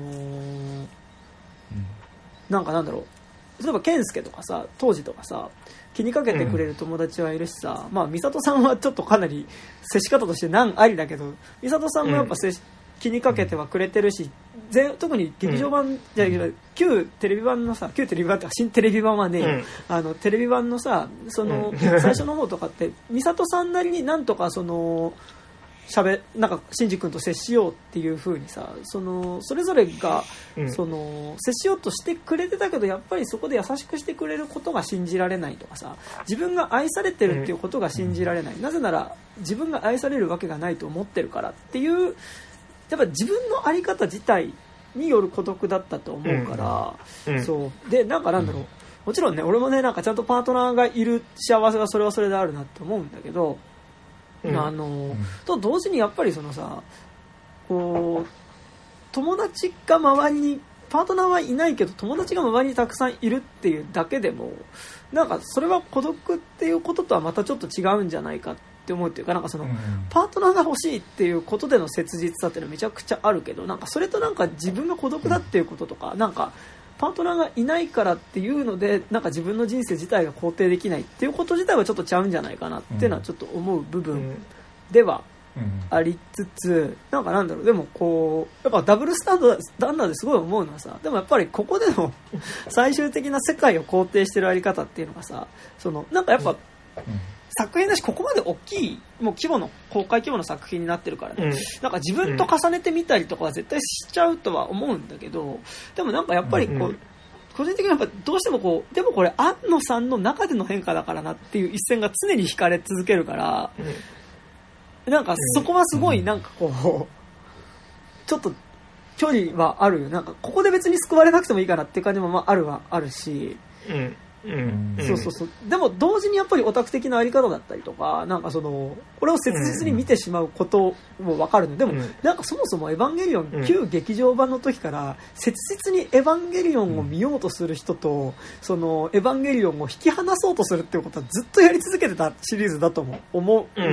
なんかなんだろう、例えば健介とかさ、当時とかさ、気にかけてくれる友達はいるしさ、まあ美里さんはちょっとかなり接し方として難ありだけど、美里さんもやっぱ気にかけてはくれてるし、特に劇場版じゃないけど、旧テレビ版って新テレビ版はね、テレビ版のさ、最初の方とかって美里さんなりになんとかなんかシンジ君と接しようっていう風にさ、それぞれが、接しようとしてくれてたけど、やっぱりそこで優しくしてくれることが信じられないとかさ、自分が愛されてるっていうことが信じられない、なぜなら自分が愛されるわけがないと思ってるからっていう、やっぱ自分の在り方自体による孤独だったと思うから、そうで、なんかなんだろう、もちろんね、俺もね、なんかちゃんとパートナーがいる幸せはそれはそれであるなって思うんだけど、と同時にやっぱりさ、こう友達が周りに、パートナーはいないけど友達が周りにたくさんいるっていうだけでも、なんかそれは孤独っていうこととはまたちょっと違うんじゃないかって思うっていうか、なんかパートナーが欲しいっていうことでの切実さっていうのはめちゃくちゃあるけど、なんかそれとなんか自分が孤独だっていうこととか、なんかパートナーがいないからっていうのでなんか自分の人生自体が肯定できないっていうこと自体はちょっとちゃうんじゃないかなっていうのはちょっと思う部分ではありつつ、なんかなんだろう、でもこうやっぱダブルスタンダーですごい思うのはさ、でもやっぱりここでの最終的な世界を肯定してるあり方っていうのがさ、なんかやっぱ作品だし、ここまで大きいもう公開規模の作品になってるからね、なんか自分と重ねてみたりとかは絶対しちゃうとは思うんだけど、でもなんかやっぱりこう、個人的にやっぱどうしてもこう、でもこれ庵野さんの中での変化だからなっていう一線が常に引かれ続けるから、なんかそこはすごいなんかこうちょっと距離はある、なんかここで別に救われなくてもいいかなっていう感じもまああるし、そうでも同時にやっぱりオタク的なあり方だったりとか、なんかこれを切実に見てしまうことも分かるので、でもなんかそもそもエヴァンゲリオン旧劇場版の時から切実にエヴァンゲリオンを見ようとする人とエヴァンゲリオンを引き離そうとするっていうことはずっとやり続けてたシリーズだと思う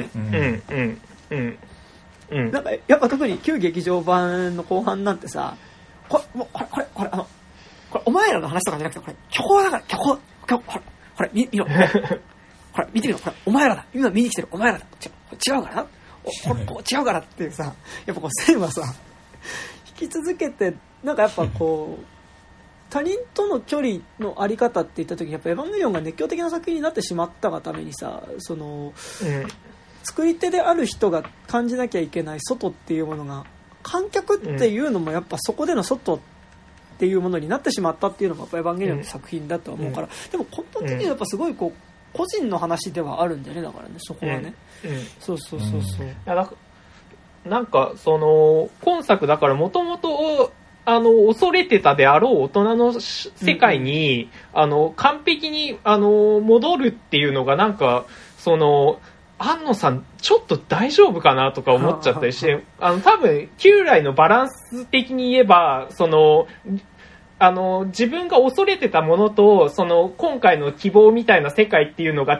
ね。なんかやっぱ特に旧劇場版の後半なんてさ、これお前らの話とかじゃなくて、これ虚構だから、虚構これ見ろ、これ見てみろ、これお前らだ、今見に来てるお前らだ、違うからな、こう違うからっていうさ、やっぱこう線はさ引き続けて、なんかやっぱこう他人との距離のあり方って言った時に、やっぱエヴァンゲリオンが熱狂的な作品になってしまったがためにさ、 作り手である人が感じなきゃいけない外っていうものが観客っていうのもやっぱそこでの外っていうものになってしまったっていうのもやっぱエヴァンゲリオンの作品だと思うから、でも根本的にはやっぱすごいこう個人の話ではあるんだよね、だからねそこはね、そうそうそうそう、 なんかその今作だからもともと恐れてたであろう大人の世界に、完璧に戻るっていうのがなんかその安野さんちょっと大丈夫かなとか思っちゃったりして多分旧来のバランス的に言えばその自分が恐れてたものとその今回の希望みたいな世界っていうのが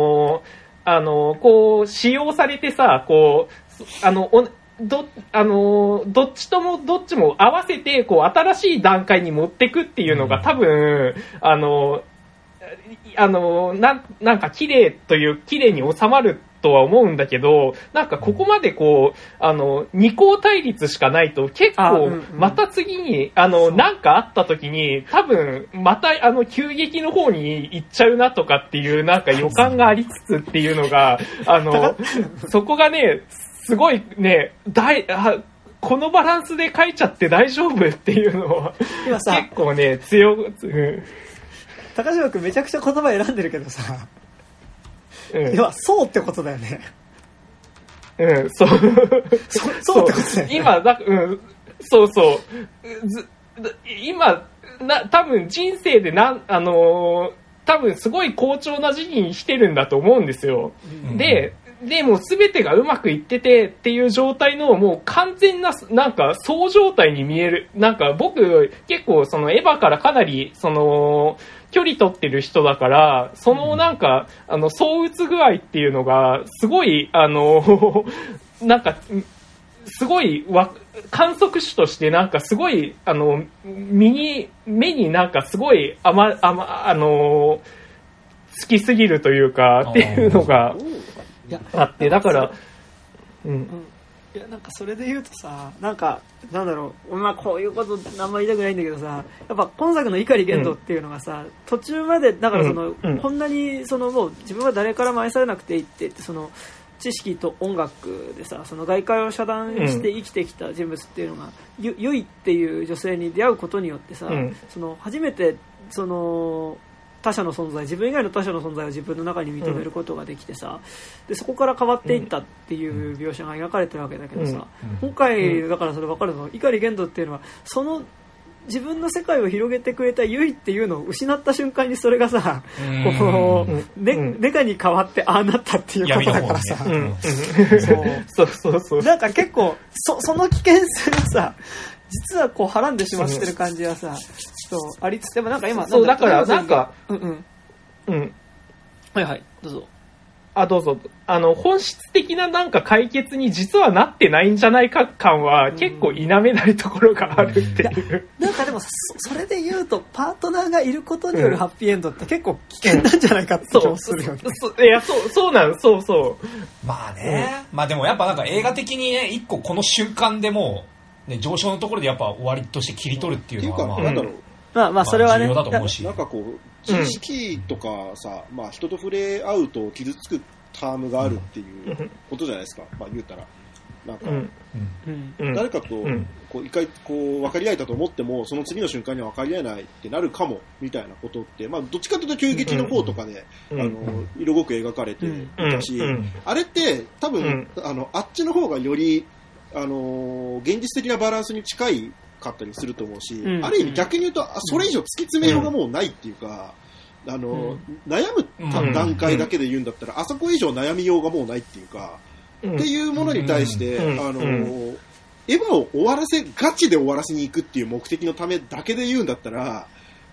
こう使用されてさこうどっちも合わせてこう新しい段階に持ってくっていうのが多分なんか綺麗に収まるとは思うんだけど、なんかここまでこう二項対立しかないと結構また次になんかあった時に多分また急激の方に行っちゃうなとかっていうなんか予感がありつつっていうのがそこがねすごいねこのバランスで書いちゃって大丈夫っていうのは結構ね高島君めちゃくちゃ言葉選んでるけどさ、要はそうってことだよね。 そうってことだよね。 今そう今多分人生で多分すごい好調な時期に来てるんだと思うんですよ。でもう全てがうまくいっててっていう状態のもう完全ななんかそう状態に見える。なんか僕結構そのエヴァからかなりその距離取ってる人だからそのなんか相打つ具合っていうのがすごいなんかすごい観測種としてなんかすごい目になんかすごい好きすぎるというかっていうのがあってだからいやなんかそれで言うとさなんかなんだろうまあこういうことあんまり言いたくないんだけどさやっぱ今作の碇玄斗っていうのがさ、途中までだからその、こんなにそのもう自分は誰からも愛されなくていいってその知識と音楽でさその外界を遮断して生きてきた人物っていうのが、ゆいっていう女性に出会うことによってさ、その初めてその他者の存在自分以外の他者の存在を自分の中に認めることができてさでそこから変わっていったっていう描写が描かれてるわけだけどさ、今回だからそれ分かるの碇玄斗っていうのはその自分の世界を広げてくれたゆいっていうのを失った瞬間にそれがさこうネガに変わってああなったっていうことだからさ、そうなんか結構その危険性がさ実はこうはらんでしまってる感じはさありつつでもなんか今そうだからなんかはいはいどうぞどうぞ本質的ななんか解決に実はなってないんじゃないか感は結構否めないところがあるっていうなんかでもそれで言うとパートナーがいることによるハッピーエンドって結構危険なんじゃないかって気もするよね。 いやそうなのそうまあね、まあでもやっぱなんか映画的にね一個この瞬間でもうね上昇のところでやっぱ終わりとして切り取るっていうのはなんだろうまあそれはね、 重要だと思うしなんかこう知識とかさ、まあ人と触れ合うと傷つくタームがあるっていうことじゃないですか。まあ言うたらなんか、誰かとこう一回こう分かり合えたと思ってもその次の瞬間には分かり合えないってなるかもみたいなことって、まあどっちかというと急激の方とかで、色濃く描かれていたし、あれって多分、あっちの方がより現実的なバランスに近いかったりすると思うし、ある意味逆に言うとそれ以上突き詰めようがもうないっていうか、悩む段階だけで言うんだったらあそこ以上悩みようがもうないっていうか、っていうものに対して、エヴァをガチで終わらせに行くっていう目的のためだけで言うんだったら、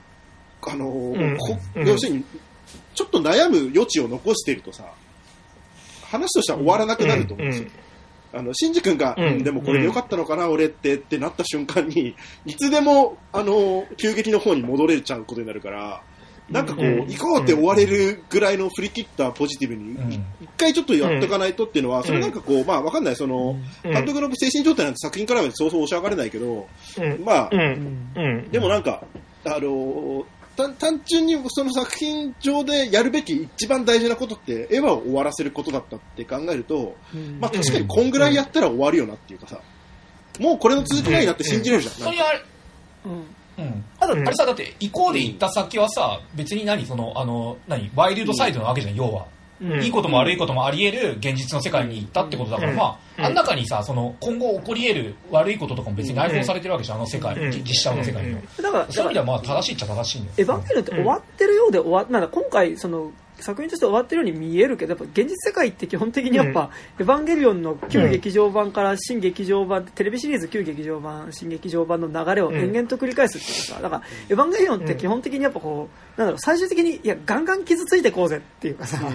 要するにちょっと悩む余地を残しているとさ話としては終わらなくなると思うんですよ。シンジ君が、でもこれでよかったのかな、俺ってなった瞬間にいつでも急激の方に戻れちゃうことになるから、なんかこう、行こうって終われるぐらいの振り切ったポジティブに一回ちょっとやっとかないとっていうのは、それなんかこう、まあわかんない、その監督の精神状態なんて作品からはそうそう押し上がれないけど、まあ、でもなんか単純にその作品上でやるべき一番大事なことってエヴァを終わらせることだったって考えると、まあ確かにこんぐらいやったら終わるよなっていうかさ、もうこれの続きないなって信じれるじゃん。 それあれ、あれさ、だって移行で行った先はさ、別にワイルドサイドなわけじゃん、要は。いいことも悪いこともあり得る現実の世界に行ったってことだから、まあ、あん中にさ、今後起こり得る悪いこととかも別に内包されてるわけじゃん、あの世界、実写の世界には。だから、そういう意味ではまあ正しいっちゃ正しいんだよ。 エヴァンゲリオンって終わってるようでなんか今回、作品として終わってるように見えるけど、やっぱ現実世界って基本的にやっぱ、エヴァンゲリオンの旧劇場版から新劇場版、テレビシリーズ旧劇場版、新劇場版の流れを延々と繰り返すっていうか、だから、エヴァンゲリオンって基本的にやっぱ最終的に、いや、ガンガン傷ついてこうぜっていうかさ、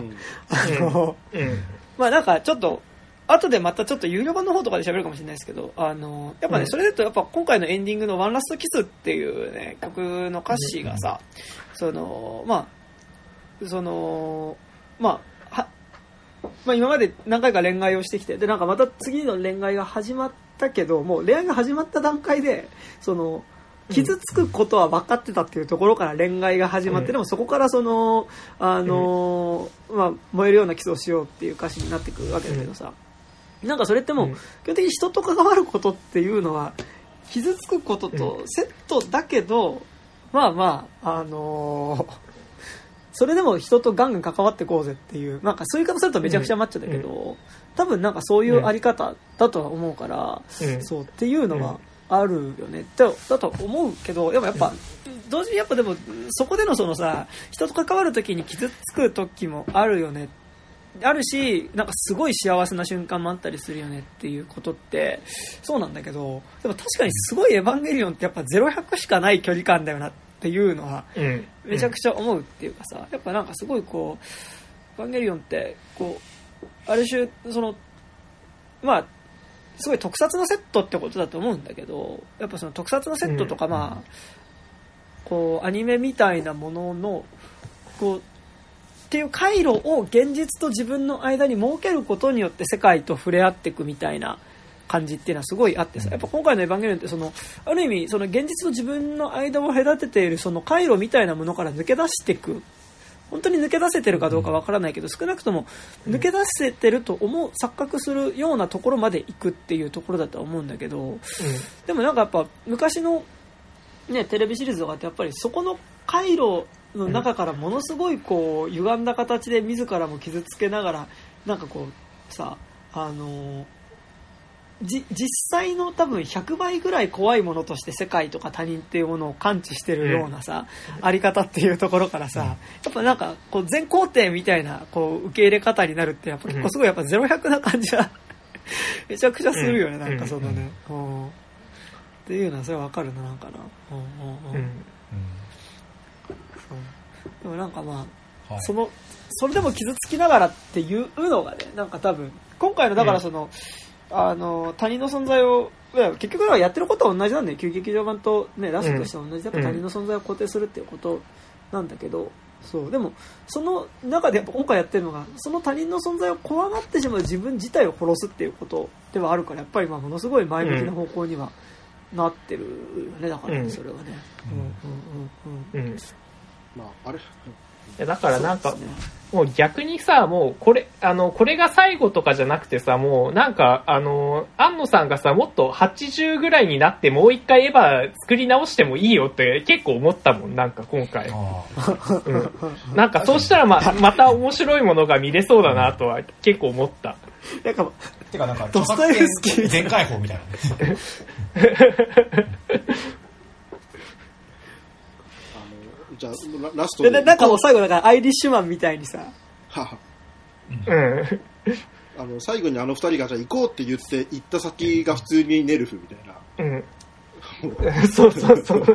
まあなんかちょっと、後でまたちょっと有料版の方とかで喋るかもしれないですけど、やっぱね、それだとやっぱ今回のエンディングのワンラストキスっていうね、曲の歌詞がさ、今まで何回か恋愛をしてきて、で、なんかまた次の恋愛が始まったけど、もう恋愛が始まった段階で、傷つくことは分かってたっていうところから恋愛が始まって、でもそこから燃えるようなキスをしようっていう歌詞になってくるわけだけどさ、なんかそれってもう、基本的に人と関わることっていうのは、傷つくこととセットだけど、それでも人とガンガン関わっていこうぜっていう、なんかそういう言い方するとめちゃくちゃマッチョだけど、多分なんかそういうあり方だとは思うから、そうっていうのはあるよねだと思うけど、でもやっぱ、同時にやっぱでもそこでのさ、人と関わるときに傷つくときもあるよね、あるし、なんかすごい幸せな瞬間もあったりするよねっていうことってそうなんだけど、でも確かにすごいエヴァンゲリオンってやっぱ0-100しかない距離感だよなっていうのはめちゃくちゃ思うっていうかさ、やっぱなんかすごいエヴァンゲリオンってある種すごい特撮のセットってことだと思うんだけど、やっぱその特撮のセットとかアニメみたいなもののっていう回路を現実と自分の間に設けることによって世界と触れ合っていくみたいな感じっていうのはすごいあってさ、やっぱ今回のエヴァンゲリオンってある意味現実と自分の間を隔てているその回路みたいなものから抜け出していく、本当に抜け出せてるかどうかわからないけど、少なくとも抜け出せてると錯覚するようなところまで行くっていうところだとは思うんだけど、でもなんかやっぱ昔のねテレビシリーズとかってやっぱりそこの回路の中からものすごい歪んだ形で自らも傷つけながらなんか実際の多分100倍ぐらい怖いものとして世界とか他人っていうものを感知してるようなさ、あり方っていうところからさ、やっぱなんか全肯定みたいな受け入れ方になるってやっぱ結構すごいやっぱ0-100な感じはめちゃくちゃするよね、なんかね、っていうのはそれはわかるな、なんかな。でもなんかそれでも傷つきながらっていうのがね、なんか多分今回のだから他人の存在を結局はやってることは同じなんだよ、旧劇場版とねラストとしては同じで、やっぱ他人の存在を肯定するっていうことなんだけど、そうでもその中でやっぱ今回やってるのがその他人の存在を怖がってしまう自分自体を殺すっていうことではあるから、やっぱりものすごい前向きな方向にはなってるよね、だからね、それはね。 だからなんかもう逆にさ、もうこれが最後とかじゃなくてさ、もうなんか安野さんがさ、もっと80ぐらいになってもう一回エヴァ作り直してもいいよって結構思ったもん、なんか今回。なんかそうしたらまた面白いものが見れそうだなとは結構思った。 てかなんか著作権全開放みたいな。 じゃあラストでなんかもう最後だからアイリッシュマンみたいにさ、 最後に2人がじゃあ行こうって言って行った先が普通にネルフみたいな、 そう何にも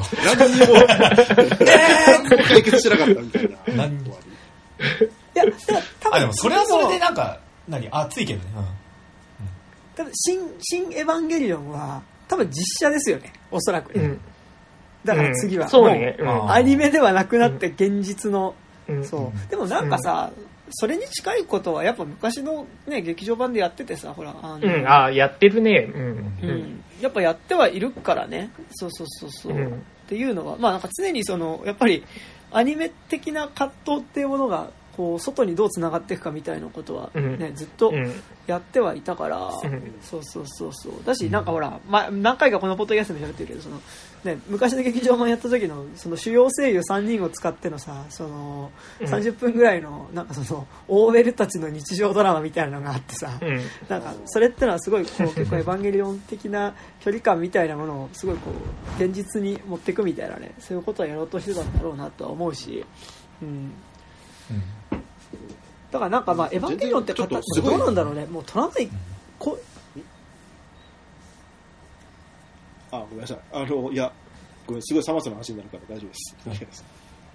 解決しなかったみたいな。いやでもそれはそれでなんか熱いけどね。 多分新エヴァンゲリオンは多分実写ですよね、おそらくね。だから次はもうアニメではなくなって現実の、そうでもなんかさ、 それに近いことはやっぱ昔のね劇場版でやっててさ、ほらやってるね、 やっぱやってはいるからね、そう、っていうのはまあなんか常にそのやっぱりアニメ的な葛藤っていうものがこう外にどうつながっていくかみたいなことはね、ずっとやってはいたから、そうだし、なんかほら、何回かこのポッドキャストで喋ってるけど、そのね、昔の劇場版やった時のその主要声優3人を使ってのさ、その30分ぐらいのなんかそのオーベルたちの日常ドラマみたいなのがあってさ、なんかそれってのはすごいこう結構エヴァンゲリオン的な距離感みたいなものをすごいこう現実に持っていくみたいなね、そういうことはやろうとしてたんだろうなとは思うし、だからなんかまあエヴァンゲリオンってどうなんだろうね、もう取らないごめんなさい、いやごめん、すごいさまつな話になるから大丈夫です、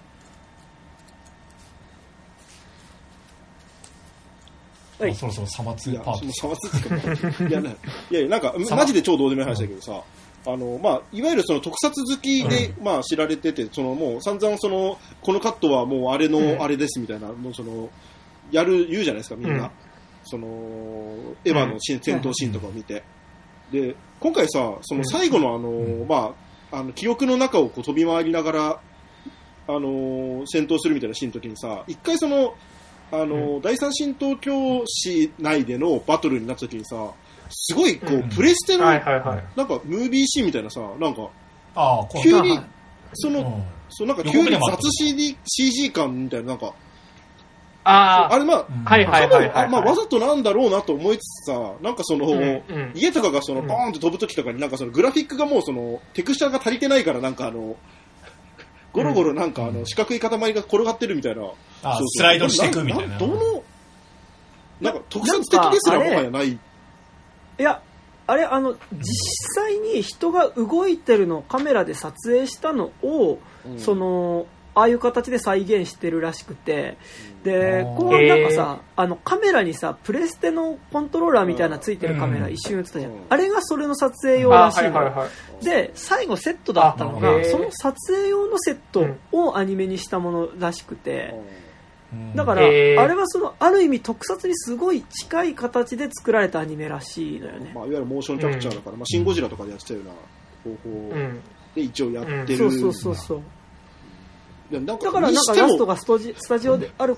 はい、そろそろさまつパート。 さまつっていうかいやなんかマジで超どうでもいい話だけどさ、まあ、いわゆるその特撮好きで、まあ、知られてて、そのもう散々そのこのカットはもうあれのあれですみたいな、もうその言うじゃないですかみんな、そのエヴァの戦闘シーンとかを見て、で今回さ、その最後のまあ記憶の中をこう飛び回りながら戦闘するみたいなシーンの時にさ、一回その第三新東京市内でのバトルになった時にさ、すごいこうプレステのなんかムービーシーンみたいなさ、なんか急になんか急に雑 CG 感みたいな、なんかあれまあわざとなんだろうなと思いつつさ、なんかその家とかがそのボーンと飛ぶ時とかになんかそのグラフィックがもうそのテクスチャーが足りてないから、なんかゴロゴロなんか四角い塊が転がってるみたいな、 スライドしていくみたいな、 なんか特撮的ですらもはやない。 いや、あれ実際に人が動いてるのをカメラで撮影したのを、そのああいう形で再現してるらしくて、でこうなんかさ、カメラにさプレステのコントローラーみたいなついてるカメラ一瞬映ったじゃん、あれがそれの撮影用らしいの、で最後セットだったのがその撮影用のセットをアニメにしたものらしくて、だからあれはそのある意味特撮にすごい近い形で作られたアニメらしいのよね、 まあ、いわゆるモーションキャプチャーだから、まあ、シン・ゴジラとかでやってたような方法で一応やってる、 そうだからなんかラストがスタジオである、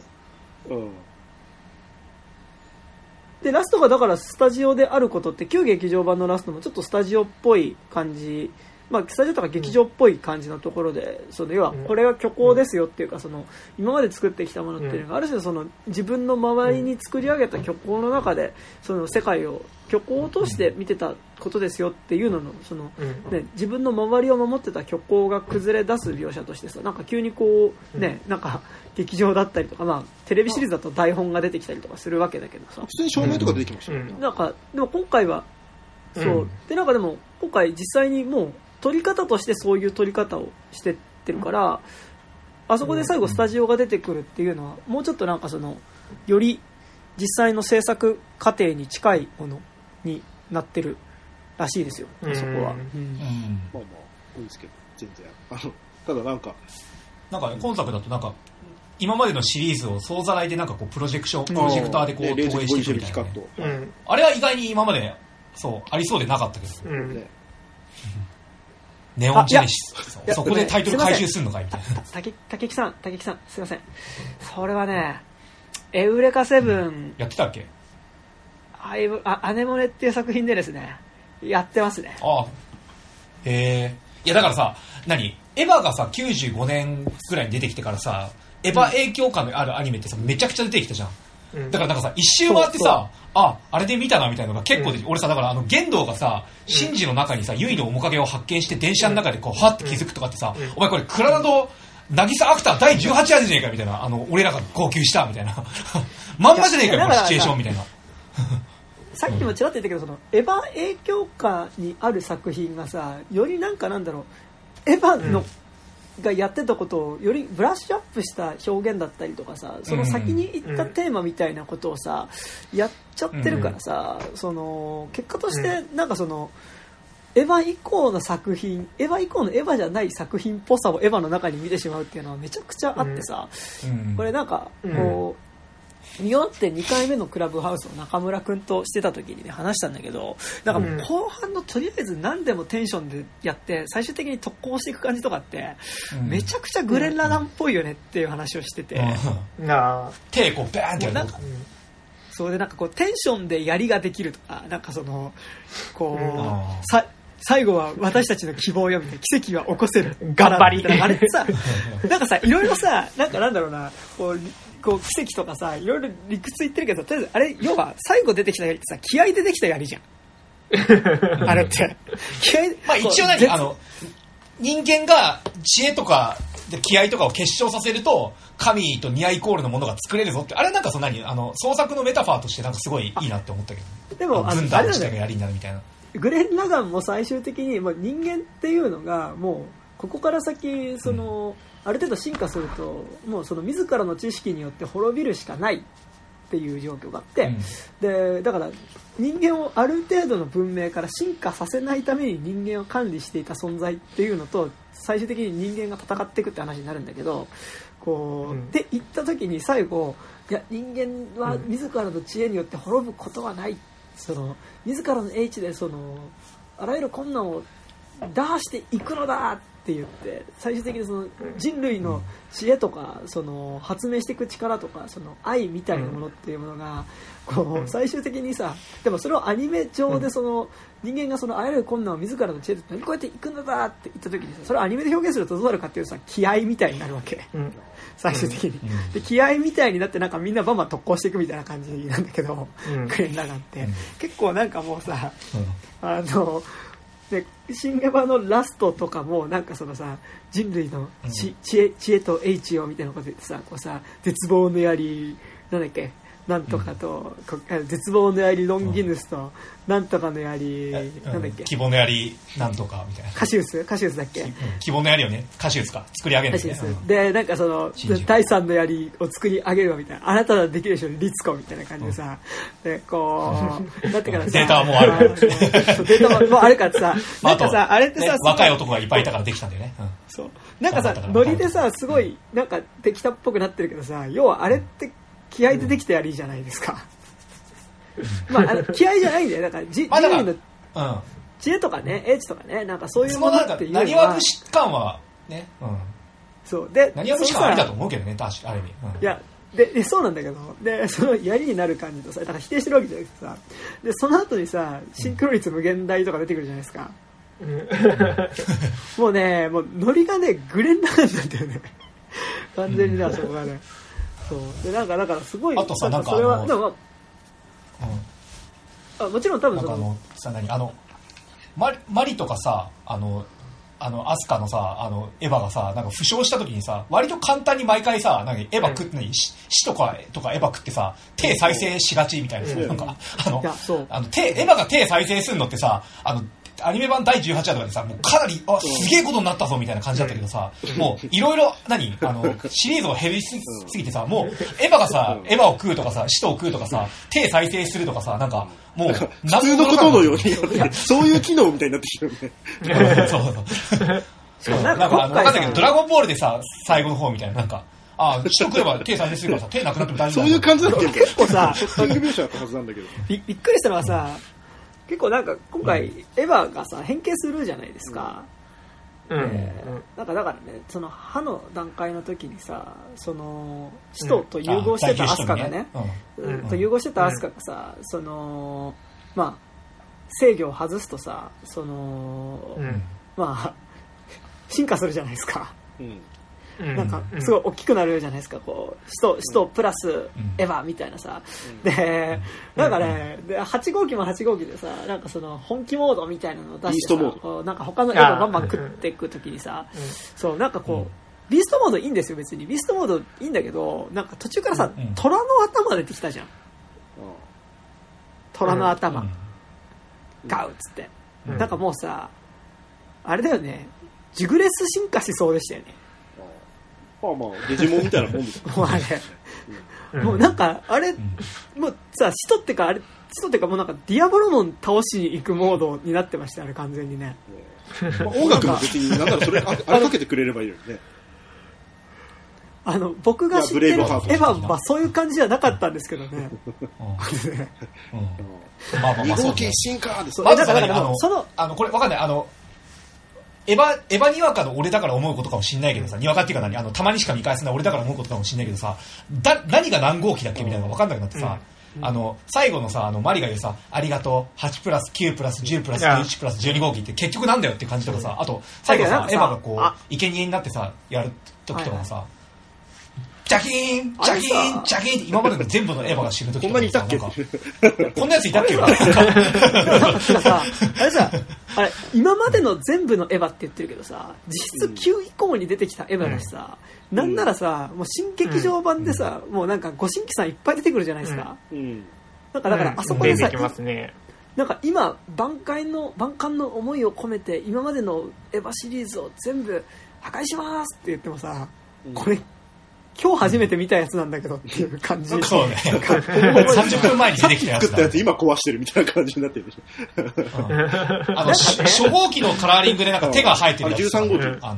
でラストがだからスタジオであることって旧劇場版のラストもちょっとスタジオっぽい感じ、まあ、スタジオとか劇場っぽい感じのところで、その要はこれが虚構ですよっていうか、その今まで作ってきたものっていうのがある種その自分の周りに作り上げた虚構の中でその世界を虚構を通して見てたことですよっていうののその、ね、自分の周りを守ってた虚構が崩れ出す描写としてさ、なんか急にこうね、なんか劇場だったりとか、まあテレビシリーズだと台本が出てきたりとかするわけだけどさ、 普通に照明とか出てきましたよね、 なんかでも今回はそうで、なんかでも今回実際にもう撮り方としてそういう撮り方をしてってるから、あそこで最後スタジオが出てくるっていうのはもうちょっとなんかそのより実際の制作過程に近いものになってるらしいですよ、そこは、まあまあいいですけど全然ただなんか今作だとなんか今までのシリーズを総ざらいでなんかこうプロジェクターでこう投影していくみたいな、ね、あれは意外に今までそうありそうでなかったけど、ネオンジェネシス、そこでタイトル回収するのかいみたいな。 竹木さんすいません、それはねエウレカセブン、 やってたっけ？ アネモネっていう作品でですねやってますね。 いやだからさ、エヴァがさ95年ぐらいに出てきてからさ、エヴァ影響感のあるアニメってさめちゃくちゃ出てきたじゃん。だからなんかさ一周回ってさ、あれで見たなみたいなのが結構で、俺さだから玄道がさシンジの中にさユイの面影を発見して電車の中でこうはって気づくとかってさ、お前これクラナド渚アクター第18話じゃねえかみたいな、俺らが号泣したみたいなまんまじゃねえかよこのシチュエーションみたいな。 さっきもちらっと言ったけど、そのエヴァ影響下にある作品がさ、よりなんかなんだろう、エヴァの、がやってたことをよりブラッシュアップした表現だったりとかさ、その先に行ったテーマみたいなことをさ、やっちゃってるからさ、その結果としてなんかそのエヴァ以降の作品、エヴァ以降のエヴァじゃない作品っぽさをエヴァの中に見てしまうっていうのはめちゃくちゃあってさ、これなんかこう見終わって2回目のクラブハウスを中村くんとしてた時にね話したんだけど、なんかもう後半のとりあえず何でもテンションでやって最終的に特攻していく感じとかって、めちゃくちゃグレン・ラガンっぽいよねっていう話をしてて、 手こうバーンってやる。 そうでなんかこうテンションで槍ができるとか、なんかそのこう最後は私たちの希望を読みて奇跡は起こせる頑張りあれさ、なんかさいろいろさなんだろうなこう奇跡とかさいろいろ理屈言ってるけど、とりあえずあれ要は最後出てきた槍ってさ気合でできた槍じゃんあれって気合まあ一応人間が知恵とかで気合とかを結晶させると神とニアイコールのものが作れるぞって、あれなんか創作のメタファーとしてなんかすごいいいなって思ったけど、 でも分断したが槍になるみたいな。 グレン・ラガンも最終的にもう人間っていうのがもうここから先その、ある程度進化するともうその自らの知識によって滅びるしかないっていう状況があって、でだから人間をある程度の文明から進化させないために人間を管理していた存在っていうのと最終的に人間が戦っていくって話になるんだけど、こうで言った時に最後いや人間は自らの知恵によって滅ぶことはない、その自らの英知でそのあらゆる困難を打破していくのだって言って最終的にその人類の知恵とかその発明していく力とかその愛みたいなものっていうものがこう最終的にさ、でもそれをアニメ上でその人間がそのあらゆる困難を自らの知恵で乗り越えていくのだって言った時にさ、それをアニメで表現するとどうなるかっていうとさ気合みたいになるわけ、最終的に、で気合みたいになってなんかみんなバンバン特攻していくみたいな感じなんだけど、グレン・ラガンって、結構なんかもうさ、で新エヴァのラストとかもなんかそのさ人類の知恵と英知をみたいなこと言ってさ、こうさ絶望の槍なんだっけなんとかと、絶望の槍ロンギヌスとなんとかの槍なんだっけ希望の槍なんとかみたいなカシウスだっけ、 希望の槍をねカシウスか作り上げるんですね、 でなんかその第三の槍を作り上げるわみたいな、あなたはできるでしょリツコみたいな感じでさ、でこうだってからさデータはもうあるデータはもうあるからさなんかさあれってさ、 若い男がいっぱいいたからできたんだよね、 そうなんかさノリでさすごいなんかできたっぽくなってるけどさ、要はあれって気合でできた槍じゃないですか、まあ気合じゃないんだよ、だから人類の知恵とかね英知とかねなんかそういうものっていうのは何わく疾患はね、 そうで何わく疾患ありだと思うけどね、確かある意味、 いやでそうなんだけど、でその槍になる感じとさだから否定してるわけじゃなくてさ、でその後にさシンクロ率無限大とか出てくるじゃないですか、もうねもうノリがねグレン・ラガンなんだよね完全にね、そこがねそうでなんかだからすごい、 あとさなんかそれはでも、もちろん多分そのマリとかさアスカのさエヴァがさなんか負傷した時にさ割と簡単に毎回さなんかエヴァ食って死とかエヴァ食ってさ手再生しがちみたいなさ、なんかエヴァが手再生するのってさアニメ版第18話とかでさもうかなりすげえことになったぞみたいな感じだったけどさ、もういろいろシリーズが減りすぎてさ、もうエヴァがさエヴァを食うとかさ使徒を食うとかさ手再生するとかさなんかもう普通のことのようにやってそういう機能みたいになってきてるねそうなんか分かんないけどドラゴンボールでさ最後の方みたいななんか使徒食えば手再生するからさ手なくなっても大丈夫だそういう感じだったっけ結構さショッピング描写だったはずなんだけどびっくりしたのはさ結構なんか今回エヴァがさ変形するじゃないですか、なんかだからねその歯の段階の時にさその使徒と融合してたアスカがね、と融合してたアスカがさそのまあ制御を外すとさその、まあ進化するじゃないですか、なんかすごい大きくなるじゃないですか、こう使徒プラスエヴァみたいなさ、でなんかねで8号機も8号機でさなんかその本気モードみたいなのを出してさこうなんか他のエヴァバンバン食っていく時にさそうなんかこうビーストモードいいんですよ別にビーストモードいいんだけどなんか途中からさ虎の頭出てきたじゃん、虎の頭ガウっつってなんかもうさあれだよねジグレス進化しそうでしたよね。 まあデジモンみたいなもんですよもうあれ、もうなんかあれ、もうさ使徒ってかもうなんかディアボロモン倒しに行くモードになってましたあれ完全にね。 音楽も別になんならそれあれかけてくれればいいよね。 僕が知ってるエヴァはそういう感じじゃなかったんですけどね。 2号機進化です。 これわかんない。エヴァにわかの俺だから思うことかもしんないけどさ、にわかっていうかたまにしか見返せない俺だから思うことかもしんないけどさ、何が何号機だっけみたいなのがわかんなくなってさ、最後のさ、マリが言うさ、ありがとう、8プラス9プラス10プラス11プラス12号機って結局なんだよっていう感じとかさ、あと、最後さ、エヴァがこう、生贄になってさ、やる時とかもさ、ジャキーンジャキーンジャキーンって今までの全部のエヴァが死ぬ時とかさ、こんなやついたっけ今までの全部のエヴァって言ってるけどさ、実質9以降に出てきたエヴァだしさ、なんならさ、もう新劇場版でさ、もうなんかご新規さんいっぱい出てくるじゃないですか。だからあそこでさ、なんか今万感の思いを込めて今までのエヴァシリーズを全部破壊しますって言ってもさ、これ今日初めて見たやつなんだけどっていう感じ。 そうね。30分前に出てきたやつだ。 作ったやつ今壊してるみたいな感じになってるでしょ。初号機のカラーリングでなんか手が生えてるやつ。 13号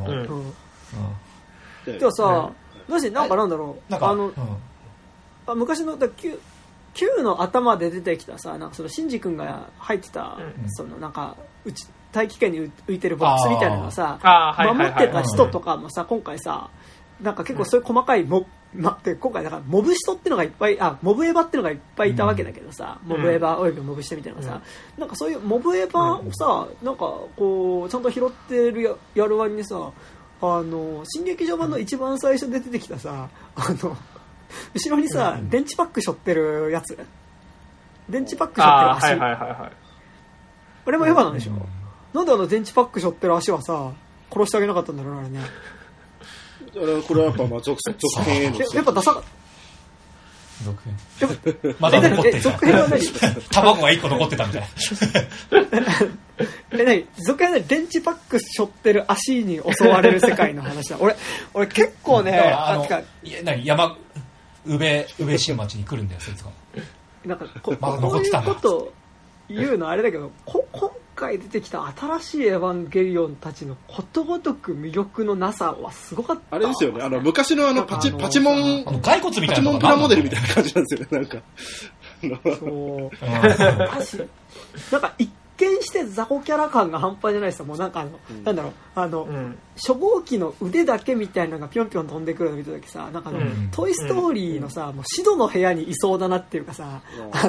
機。 でもさ、なんかなんだろう。昔の9の頭で出てきたさ、なんかそのシンジ君が入ってた、そのなんか大気圏に浮いてるボックスみたいなのをさ、守ってた人とかもさ、今回さ、なんか結構そういう細かい今回だからモブ人ってのがいっぱいモブエヴァってのがいっぱいいたわけだけどさ、モブエヴァおよびモブ人みたいなのがさ、なんかそういうモブエヴァをさ、なんかこうちゃんと拾ってるやる割にさ、新劇場版の一番最初で出てきたさ、後ろにさ、電池パック背負ってるやつ、電池パック背負ってる足、あれもエヴァなんでしょ。なんで電池パック背負ってる足はさ殺してあげなかったんだろうね、あれね。 これはやっぱ続編へのやっぱダサかった。 続編まだ残ってた。 続編は何？ 卵が1個残ってたみたいな。 何？続編は電池パック背負ってる足に襲われる世界の話だ。俺結構ね、 宇部新町に来るんだよ、そいつが。 なんかこういうこと言うのあれだけど、今回出てきた新しいエヴァンゲリオンたちのことごとく魅力のなさはすごかった。 あれですよね、昔のパチモン骸骨みたいなパチモンプラモデルみたいな感じなんですよね、なんか。 そうなんか一見して雑魚キャラ感が半端じゃないですよ。もうなんかなんだろう、初号機の腕だけみたいなのがぴょんぴょん飛んでくるの見た時さ、なんかトイストーリーのさ、もうシドの部屋にいそうだなっていうかさ、 わ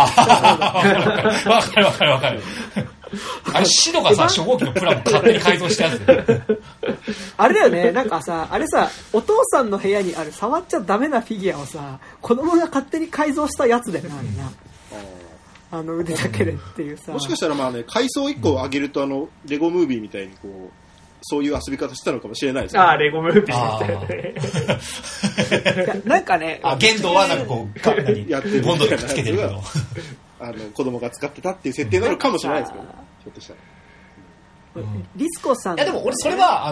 かる。あれシドがさ、初号機のプラモ勝手に改造したやつあれだよね、なんかさ、あれさ、お父さんの部屋にある触っちゃダメなフィギュアをさ、子供が勝手に改造したやつだよな、あれな。腕だけでっていうさ、 もしかしたら階層1個上げるとレゴムービーみたいにこうそういう遊び方したのかもしれないですね。 レゴムービーなんかね、 限度はなんかこうやってるボンドでくっつけてるけど子供が使ってたっていう設定なのかもしれないですけど、ひょっとしたら。 リスコさん、 いやでも俺それは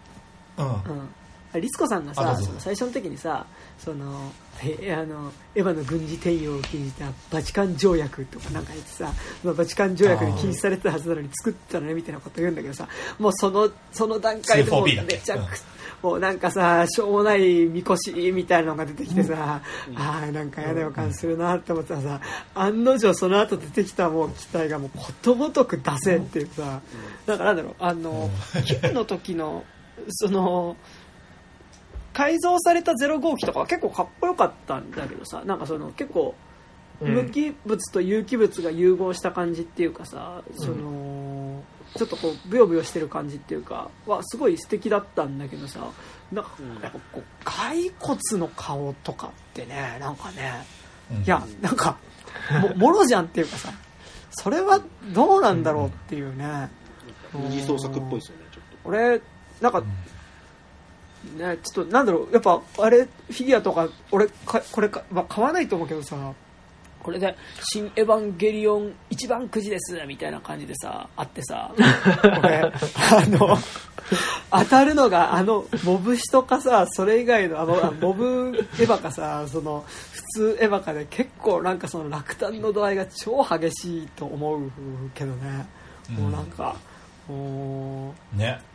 リスコさんがさ、最初の時にさ、そのエヴァの軍事転用を禁じたバチカン条約とかなんか言ってさ、バチカン条約で禁止されてたはずなのに作ったのねみたいなこと言うんだけどさ、もうその段階でもうめちゃくもうなんかさ、しょうもないみこしみたいなのが出てきてさ、なんか嫌な予感するなって思ってたさ、案の定その後出てきたもう機体がもうことごとく出せっていうさ、だからなんだろう、9の時のその改造された0号機とかは結構かっこよかったんだけどさ、なんかその結構無機物と有機物が融合した感じっていうかさ、そのちょっとこうブヨブヨしてる感じっていうかはすごい素敵だったんだけどさ、なんかやっぱこう骸骨の顔とかってね、なんかね、いやなんかもろじゃんっていうかさ、それはどうなんだろうっていうね、 二次創作っぽいですよね、ちょっと。 俺なんかね、ちょっとなんだろう、やっぱあれフィギュアとか俺これ買わないと思うけどさ、これで新エヴァンゲリオン一番くじですみたいな感じでさあってさ、これ当たるのがモブ人かさ、それ以外のモブエヴァかさ、その普通エヴァかで結構なんかその落胆の度合いが超激しいと思うけどね、もうなんかね、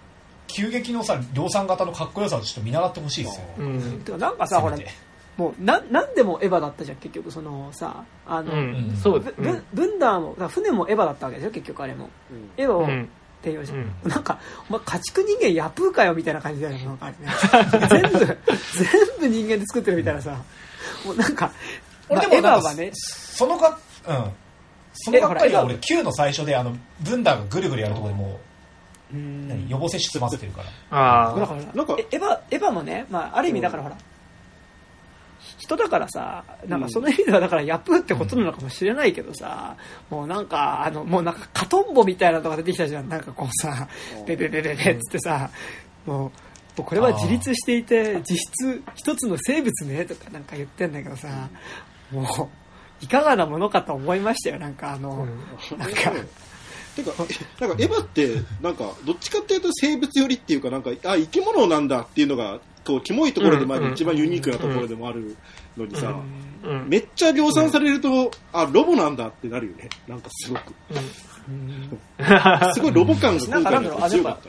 急激のさ量産型のかっこよさをちょっと見習ってほしいですよ、 てかなんかさほらもうなんでもエヴァだったじゃん結局そのさそうブンダーも船もエヴァだったわけでしょ結局あれも、エヴァを転用して、なんかお前家畜人間ヤプーかよみたいな感じだよねなんかね全部人間で作ってるみたいなさもうなんか俺でもなんか、エヴァはねそのがっかりは俺9の最初でブンダーがぐるぐるやるところでもう予防接種済ませてるからだからなんかエヴァもね、まあ、ある意味だからほら、人だからさなんかその意味ではだからヤプーってことなのかもしれないけどさ、もうなんかもうなんかカトンボみたいなのが出てきたじゃんなんかこうさベベベベベっつってさもうこれは自立していて実質一つの生物ねとかなんか言ってんだけどさ、もういかがなものかと思いましたよなんかなんかてかエヴァってなんかどっちかっていうと生物寄りっていうかなんか生き物なんだっていうのがこうキモいところでもある、一番ユニークなところでもあるのにさ、めっちゃ量産されるとロボなんだってなるよねなんかすごく、すごいロボ感が今回の強かった。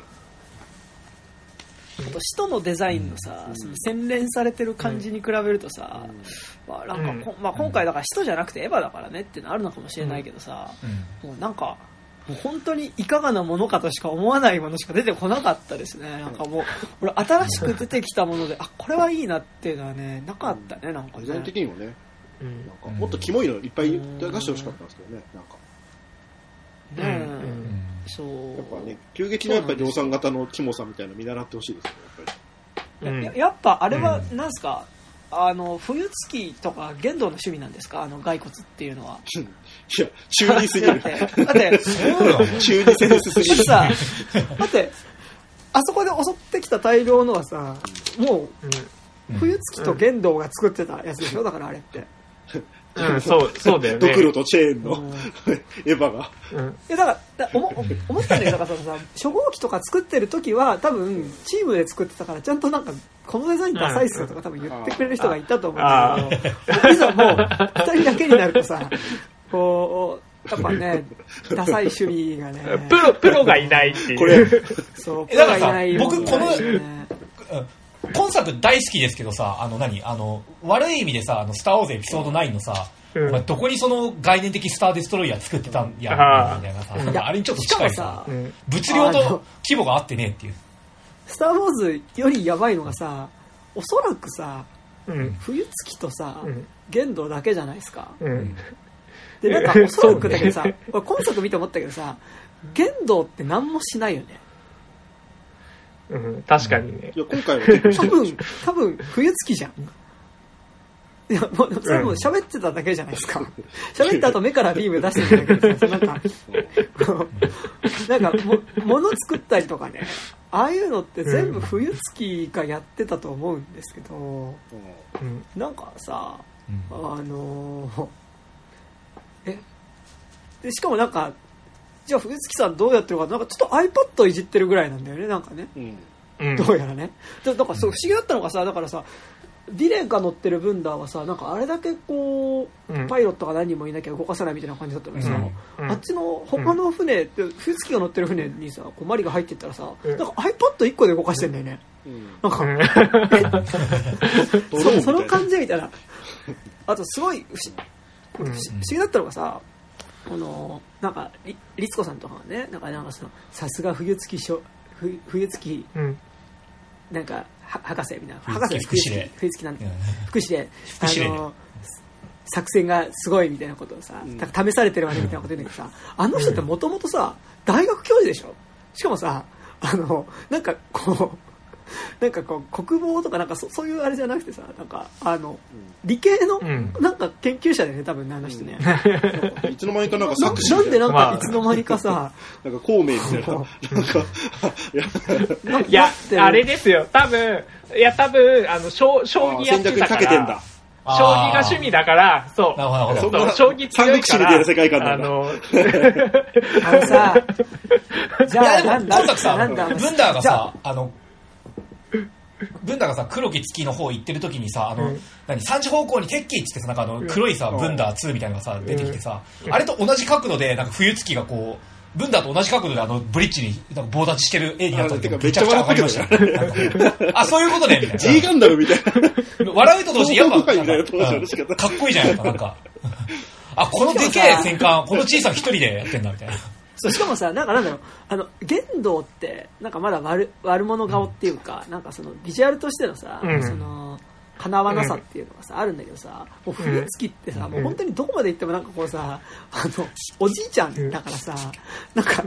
使徒のデザインのさ、その洗練されてる感じに比べるとさ、まあなんかまあ、今回だから使徒じゃなくてエヴァだからねってのあるのかもしれないけどさ、もうなんかもう本当にいかがなものかとしか思わないものしか出てこなかったですね。なんかもう俺新しく出てきたものでこれはいいなっていうのはねなかったねなんかね。 デザイン的にもね、なんかもっとキモいのいっぱい出してほしかったんですけどねなんか。 そうやっぱね急激なやっぱり量産型のキモさみたいなの見習ってほしいですよやっぱり。やっぱあれはなんすか。冬月とか玄道の趣味なんですか骸骨っていうのは。 いや中二すぎる。だって中二センスすぎる。 だってあそこで襲ってきた大量のはさもう冬月と玄道が作ってたやつでしょだからあれって。 そうだよね。 ドクロとチェーンのエヴァが。 いやだから思ったんだけどだからさ初号機とか作ってる時は多分チームで作ってたからちゃんとなんかこのデザインダサいっすよとか多分言ってくれる人がいたと思うんだけど、いざもう2人だけになるとさこうやっぱねダサい趣味がねプロがいないっていう。 これそうプロがいない。 僕この今作大好きですけどさ悪い意味でさスターウォーズエピソード9のさ、どこにその概念的スターデストロイヤー作ってたんやみたいなさ、なんかあれにちょっと近いさ、物量と規模があってねっていう。 スターウォーズよりやばいのがさおそらくさ、冬月とさ、玄道だけじゃないですか、でなんかおそらくだけどさ、今作見て思ったけどさ玄道って何もしないよね。 確かにね。 いや今回は多分冬月じゃん。いやもうそれも喋ってただけじゃないですか。喋った後目からビーム出してるだけでなんか物作ったりとかね、ああいうのって全部冬月がやってたと思うんですけど、なんかさでしかもなんかじゃあ冬月さんどうやってるかなんかちょっと iPad いじってるぐらいなんだよねなんかね、どうやらね。だからそう不思議だったのがさだからさディレンが乗ってるブンダーはさなんかあれだけこう、パイロットが何人もいなきゃ動かせないみたいな感じだったのにさ、あっちの他の船、冬月が乗ってる船にさこうマリが入ってったらさ、なんか iPad1 個で動かしてんだよね、なんかその感じみたいな。あとすごい不思議だったのがさなんか律子さんとかがねなんかそのさすが冬月なんか博士みたいな博士福祉なんで福祉で作戦がすごいみたいなことをさ、試されてるわねみたいなこと言うんだけどさ、あの人ってもともとさ大学教授でしょ。しかもさなんかこう国防とかなんかそういうあれじゃなくてさなんか理系のなんか研究者でね多分ねあの人ね、 いつの間にかなんか作詞なんでなんかいつの間にかさなんか孔明みたいないやあれですよ多分将棋やってたから。将棋が趣味だから、そう。将棋強いから。三国志みたいな世界観なんだ。 さ、じゃあ、 今作さ、ブンダーがさ、ブンダーがさ、黒き月の方行ってる時にさ、3時方向に鉄器ってなんか黒いさ、ブンダー2みたいなのがさ、出てきてさ、あれと同じ角度で、なんか冬月がこう、 ブンダーと同じ角度でブリッジに棒立ちしてる絵になった時めちゃくちゃ上がりましたね。あ、そういうことねみたいな。 G ガンダムみたいな。 笑うと同時にやっぱ、かっこいいじゃないですか、なんか。あ、このでけえ戦艦、この小さな一人でやってんだみたいな。 そう、しかもさ、なんだろう、玄道って、なんかまだ悪者顔っていうか、なんかその、ビジュアルとしてのさ、その、かなわなさっていうのがさ、あるんだけどさ、もう冬月ってさ、もう本当にどこまで行ってもなんかこうさ、おじいちゃんだからさ、なんか、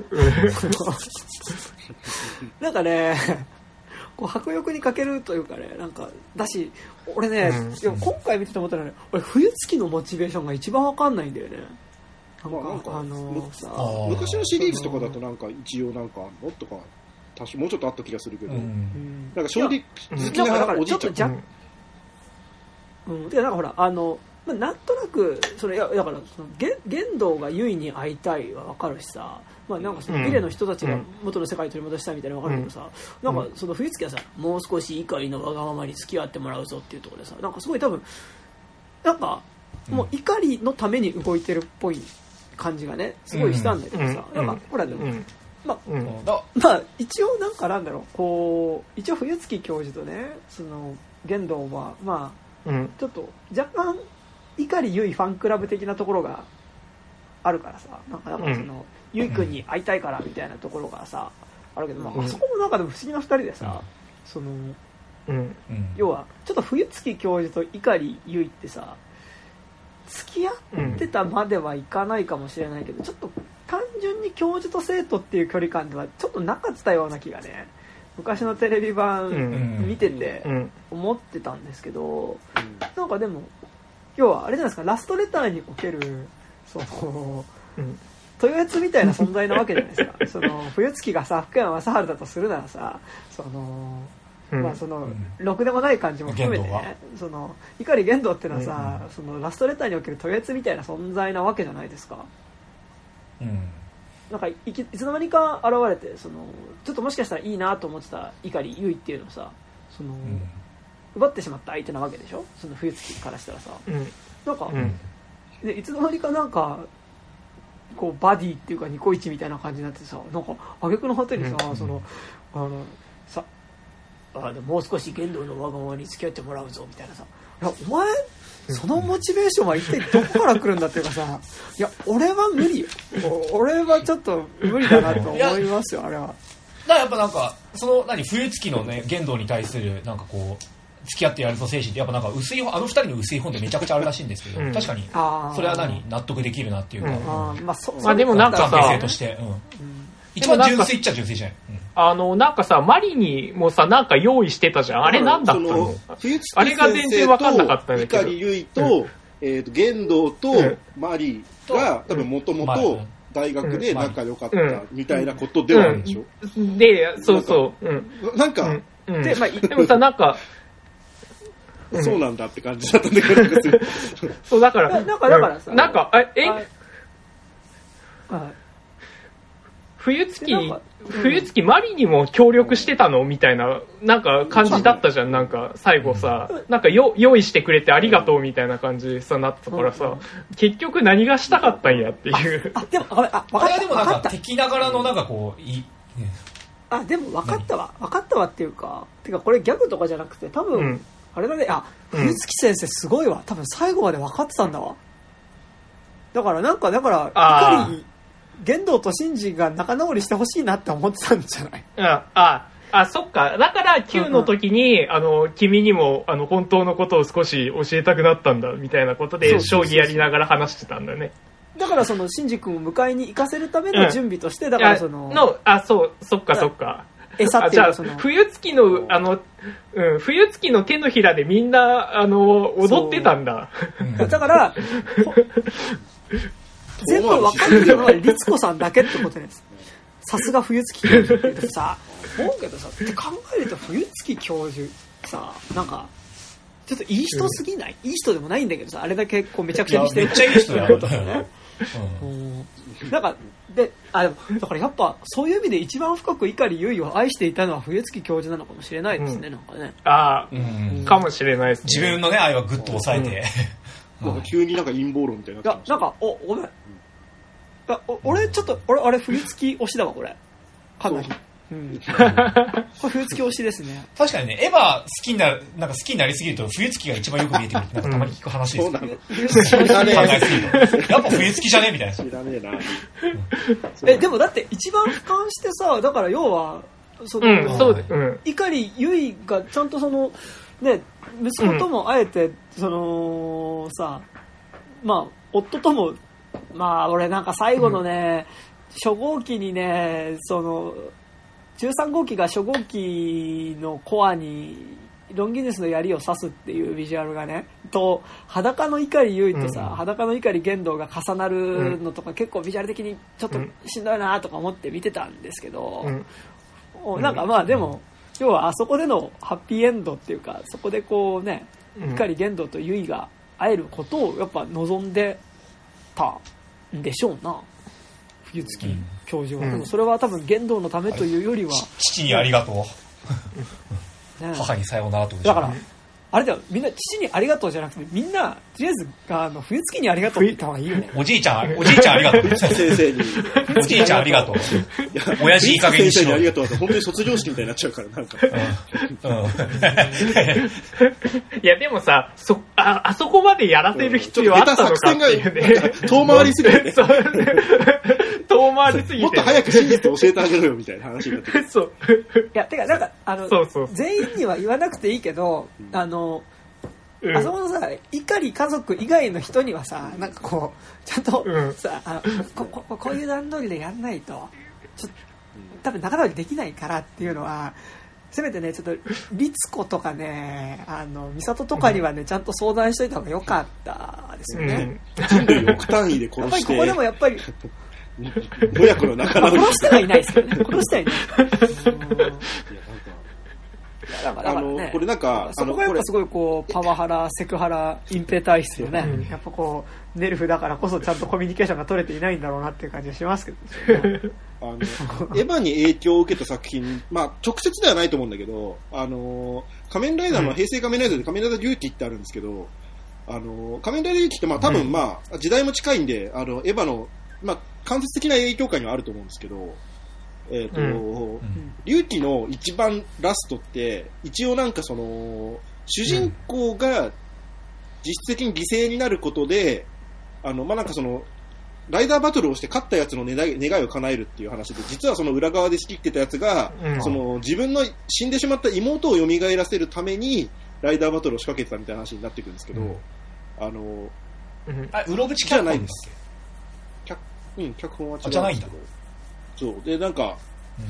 なんかね、こう迫力に欠けるというかね、なんか、だし、俺ね、今回見てて思ったらね、俺冬月のモチベーションが一番わかんないんだよね。なんかさ、 昔のシリーズとかだとなんか一応なんかあんのとか、もうちょっとあった気がするけど、なんか正直好きなおじいちゃん。 でなんかほらなんとなくそれだからその玄道がユイに会いたいは分かるしさ、まあなんかそのビレの人たちが元の世界を取り戻したいみたいなの分かるけどさ、なんかその冬月はさ、もう少し怒りのわがままに付き合ってもらうぞっていうところでさ、なんかすごい多分なんかもう怒りのために動いてるっぽい感じがねすごいしたんだけどさ、なんかほらでも。まあ一応なんかなんだろう、こう一応冬月教授とねその玄道はまあちょっと若干碇ゆいファンクラブ的なところがあるからさ、なんかその、ゆいくんに会いたいからみたいなところがさあるけど、まあ、あそこもなんかでも不思議な2人でさ、その、要はちょっと冬月教授と碇ゆいってさ付き合ってたまではいかないかもしれないけど、ちょっと単純に教授と生徒っていう距離感ではちょっとなかったような気がね、昔のテレビ版見てて思ってたんですけど、なんかでも要はあれじゃないですか、ラストレターにおけるその豊悦みたいな存在なわけじゃないですか。その冬月がさ福山雅治だとするならさ、そのまあそのろくでもない感じも含めてね、その碇玄道っていうのはさ、そのラストレターにおける豊悦みたいな存在なわけじゃないですか。なんかいつの間にか現れて、そのちょっともしかしたらいいなと思ってた碇ゆいっていうのをさ、その、奪ってしまった相手なわけでしょ、その冬月からしたらさ、なんか、でいつの間にかなんかこうバディっていうかニコイチみたいな感じになってさ、なんか挙句の果てにさ、そのさもう少し玄道のわがままに付き合ってもらうぞみたいなさ、いやお前そのモチベーションは一体どこから来るんだっていうかさ、いや俺は無理よ、俺はちょっと無理だなと思いますよあれは。 だからやっぱなんかその冬月のね玄道に対するなんかこう付き合ってやるぞ精神ってやっぱなんか薄い二人の薄い本ってめちゃくちゃあるらしいんですけど、確かにそれは納得できるなっていうか、 まあでもなんかさ関係性として、一番純粋っちゃ純粋じゃない。 なんかさ、マリにもさ、なんか用意してたじゃん。あれなんだったの？あれが全然わかんなかったんだけど。 碇ゆいと、玄道とマリが、多分もともと大学で仲良かったみたいなことではあるでしょ。 で、そうそう。 なんか、 でもさ、なんか、 そうなんだって感じだったんだけど、 そう、だから、 だからさ、 なんか、冬月マリにも協力してたのみたいななんか感じだったじゃん。なんか最後さ、なんか用意してくれてありがとうみたいな感じさなったからさ、結局何がしたかったんやっていう。 でも分かった。 でもなんか敵ながらのなんかこうでも分かったわっていうか、これギャグとかじゃなくて多分、あれだね、冬月先生すごいわ、多分最後まで分かってたんだわ。だから玄道とシンジが仲直りしてほしいなって思ってたんじゃない？ そっか。だから Q の時に、君にも本当のことを少し教えたくなったんだみたいなことで将棋やりながら話してたんだね。 だからそのシンジ君を迎えに行かせるための準備として、だからそっか。 餌っていうかその冬月の手のひらでみんな踊ってたんだ。 だから全部分かってるのは律子さんだけってことです。さすが冬月教授って言うとさ、思うけどさ、って考えると冬月教授さ、なんかちょっといい人すぎない？いい人でもないんだけどさ、あれだけこうめちゃくちゃにしてる。 めっちゃいい人だよね。なんかでもだからやっぱそういう意味で一番深く碇ゆいを愛していたのは冬月教授なのかもしれないですね。なんかね。 かもしれないですね。 自分のね愛はぐっと抑えて。 急になんか陰謀論みたいになってました。 なんかごめん。 俺ちょっとあれ冬月推しだわこれかなり。これ冬月推しですね。 確かにね、エヴァ好きになる、なんか好きになりすぎると冬月が一番よく見えてくるってなんかたまに聞く話ですよ。 冬月考えすぎると。やっぱ冬月じゃねみたいな。 知らねえな。 でもだって一番俯瞰してさ、だから要はその、碇結衣がちゃんとそのね息子ともあえてそのさ、まあ夫ともまあ俺なんか最後のね、初号機にねその13号機が初号機のコアにロンギヌスの槍を刺すっていうビジュアルがねと裸の碇結衣とさ、裸の碇玄道が重なるのとか、結構ビジュアル的にちょっとしんどいなとか思って見てたんですけど、なんかまあでも要はあそこでのハッピーエンドっていうか、そこでこうね碇玄道と結衣が会えることをやっぱ望んでたんでしょうな、冬月教授は。でもそれは多分玄道のためというよりは、 父にありがとう、 ね、 母にさようならと。 だからあれだよ、みんな父にありがとうじゃなくて、みんなとりあえず冬月にありがとうって言った方がいいよね。 おじいちゃんありがとう。 先生に。 おじいちゃんありがとう。親父いい加減にしろ。 先生にありがとうって本当に卒業式みたいになっちゃうからなんか。 いやでもさ、あそこまでやらせる必要あったのかっていうね。 遠回りすぎて。 遠回りすぎて。 もっと早く真実を教えてあげろよみたいな話になってくる。 そう。 いやてかなんかそう全員には言わなくていいけど、あそこのさ碇家族以外の人にはさ、なんかこうちゃんとさ、こういう段取りでやんないとちょっと多分仲直りできないからっていうのは、せめてねちょっと律子とかね美里とかにはねちゃんと相談しといた方が良かったですよね。 人類億単位で殺して。 やっぱりここでもやっぱり親子の仲直り。 殺してはいないですけどね。殺してはいない。だからね、 これなんかそこがやっぱすごいこうパワハラ、セクハラ、隠蔽体質よね、やっぱこうネルフだからこそちゃんとコミュニケーションが取れていないんだろうなっていう感じがしますけど、 エヴァに影響を受けた作品、まあ直接ではないと思うんだけど、仮面ライダーの平成仮面ライダーで仮面ライダー龍騎ってあるんですけど、仮面ライダー龍騎ってまあ多分まあ時代も近いんで、エヴァのまあ間接的な影響下にはあると思うんですけど、龍騎の一番ラストって一応なんかその主人公が実質的に犠牲になることで、まあなんかそのライダーバトルをして勝ったやつの願いを叶えるっていう話で、実はその裏側で仕切ってたやつが、その自分の死んでしまった妹を蘇らせるためにライダーバトルを仕掛けてたみたいな話になってくるんですけど、 うろぶちじゃないんですっけ？脚本は違うんですけど。 じゃないんだ。 そうでなんか、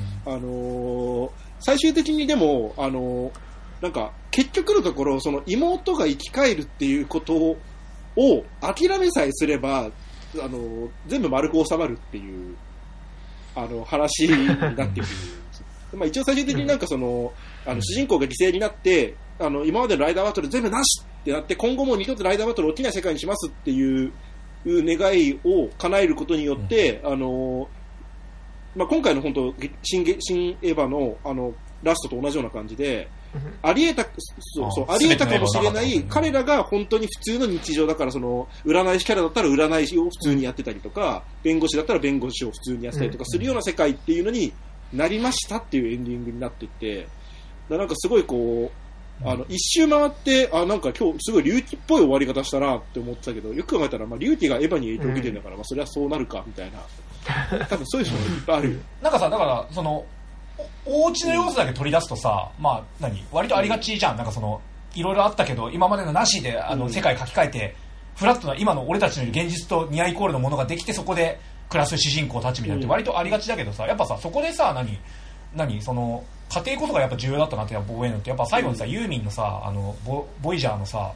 最終的にでもなんか結局のところその妹が生き返るっていうことを諦めさえすれば全部丸く収まるっていう話になってくるまあ一応最終的になんかその主人公が犠牲になって今までのライダーバトル全部なしってなって、今後も二度とライダーバトル起きない世界にしますっていう願いを叶えることによって、まあ、今回の本当新エヴァのラストと同じような感じで、あり得たかもしれない彼らが本当に普通の日常だから、その占い師キャラだったら占い師を普通にやってたりとか、弁護士だったら弁護士を普通にやってたりとかするような世界っていうのになりましたっていうエンディングになっていて、なんかすごいこう一周回ってなんか今日すごい龍騎っぽい終わり方したなって思ってたけど、よく考えたらまあ龍騎がエヴァに影響を受けてるんだから、まあそれはそうなるかみたいな。多分そういうのがいっぱいある。 なんかさ、だからそのお家の要素だけ取り出すとさ、まあ割とありがちじゃん。なんかそのいろいろあったけど今までのなしで世界書き換えて、フラットな今の俺たちのいる現実とニアイコールのものができて、そこで暮らす主人公たちみたいなって割とありがちだけどさ、やっぱさそこでさその家庭こそがやっぱ重要だったなって思えるのって、やっぱ最後にさユーミンのさボイジャーのさ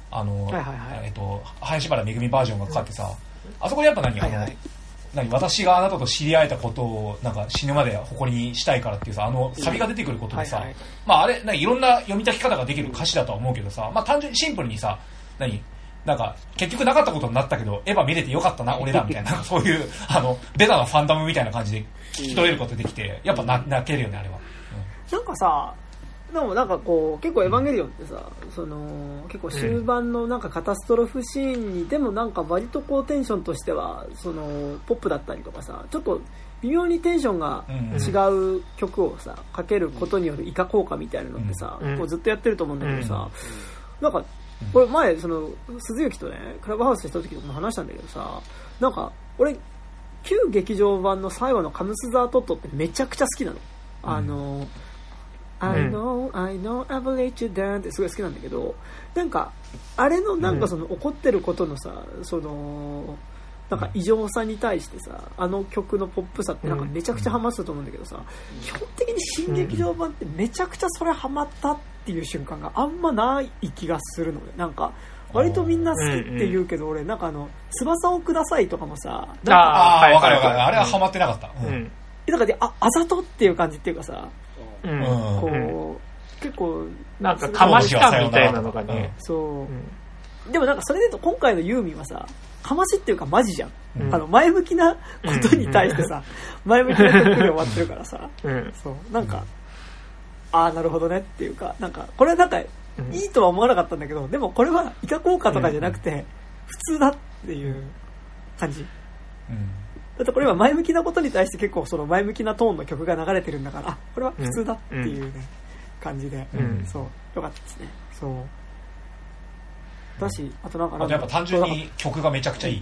林原めぐみバージョンがかかってさ、あそこでやっぱ私があなたと知り合えたことをなんか死ぬまで誇りにしたいからっていうさ、サビが出てくることでさ、まああれいろんな読み解き方ができる歌詞だとは思うけどさ、まあ単純にシンプルにさなんか結局なかったことになったけどエヴァ見れてよかったな俺らみたいなそういうベタなファンダムみたいな感じで聞き取れることできて、やっぱ泣けるよねあれは。 なんかさでもなんかこう結構エヴァンゲリオンってさ、その結構終盤のなんかカタストロフシーンに、でもなんか割とこうテンションとしてはそのポップだったりとかさ、ちょっと微妙にテンションが違う曲をさかけることによるイカ効果みたいなのってさ、こうずっとやってると思うんだけどさ、なんかこれ前その鈴雪とねクラブハウスした時とかも話したんだけどさ、なんか俺旧劇場版の最後のカムスザートットってめちゃくちゃ好きなの。I know, I will let you down ってすごい好きなんだけど、なんかあれのなんかその起こってることのさ、そのなんか異常さに対してさ、あの曲のポップさってなんかめちゃくちゃハマってたと思うんだけどさ、基本的に新劇場版ってめちゃくちゃそれハマったっていう瞬間があんまない気がするので、なんか割とみんな好きって言うけど、俺なんか翼をくださいとかもさ、 わかるわかる、あれはハマってなかった。 なんかであざとっていう感じっていうかさ、こう結構なんかかまし感みたいなのがね、 そう、でもなんかそれで言うと今回のユーミンはさ、かましっていうかマジじゃん、前向きなことに対してさ、前向きな曲で終わってるからさ、そうなんか、なるほどねっていうか、なんかこれはなんかいいとは思わなかったんだけど、でもこれはイカ効果とかじゃなくて普通だっていう感じ。だってこれは前向きなことに対して結構その前向きなトーンの曲が流れてるんだから、これは普通だっていうね、感じで、そうよかったですね。そうだし、あとなんかあとやっぱ単純に曲がめちゃくちゃいい。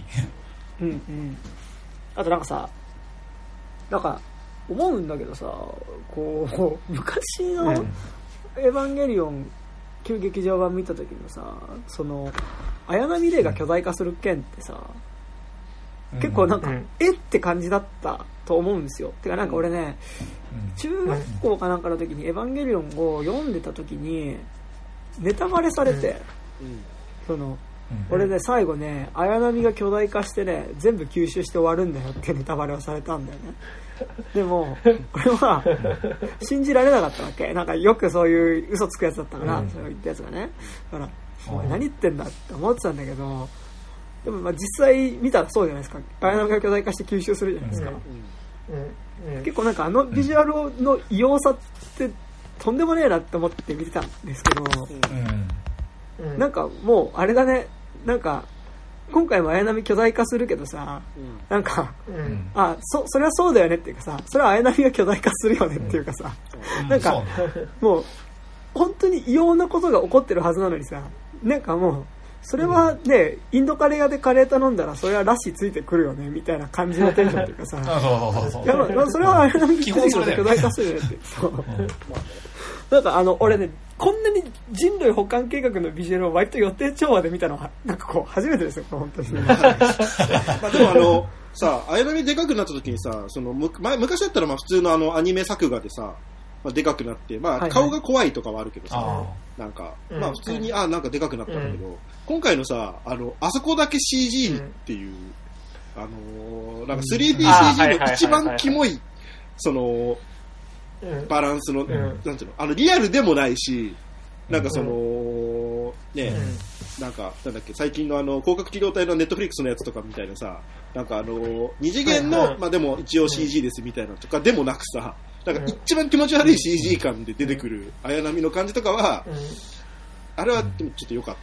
あとなんかさ、なんか思うんだけどさ、こう昔のエヴァンゲリオン旧劇場版見た時のさ、その綾波レイが巨大化する件ってさ、結構なんか、って感じだったと思うんですよ。てかなんか俺ね、中学校かなんかの時にエヴァンゲリオンを読んでた時にネタバレされて、その俺ね最後ね、綾波が巨大化してね全部吸収して終わるんだよってネタバレをされたんだよね。でも俺は信じられなかったわけ。なんかよくそういう嘘つくやつだったから、そう言ったやつがね、だからお前何言ってんだって思ってたんだけど、でもまあ実際見たらそうじゃないですか。綾波が巨大化して吸収するじゃないですか。結構なんかビジュアルの異様さってとんでもねえなって思って見てたんですけど、なんかもうあれだね、なんか今回も綾波巨大化するけどさ、なんか、それはそうだよねっていうかさ、それは綾波が巨大化するよねっていうかさ、なんかもう本当に異様なことが起こってるはずなのにさ、なんかもうそれはね、インドカレー屋でカレー頼んだらそれはラッシーついてくるよねみたいな感じのテンションっていうかさ、いやそれは綾波巨大化するよねって、なんか俺ね、こんなに人類保管計画のビジュアルを割と予定調和で見たのはなんかこう初めてですよ本当に。 まあでもさ、綾波でかくなった時にさ、その昔だったらまあ普通のアニメ作画でさ、まあ、でかくなって、まあ顔が怖いとかはあるけどさ、なんかまあ普通になんかでかくなったんだけど、今回のさあそこだけ CG っていう、なんか 3DCG の一番キモいそのバランスの、なんていうの、リアルでもないし、なんかその、ね、なんか、なんだっけ、最近の広角機動隊のネットフリックスのやつとかみたいなさ、なんか二次元の、まあでも一応 CG ですみたいなとかでもなくさ、なんか一番気持ち悪い CG 感で出てくる綾波の感じとかは、あれはでもちょっと良かった。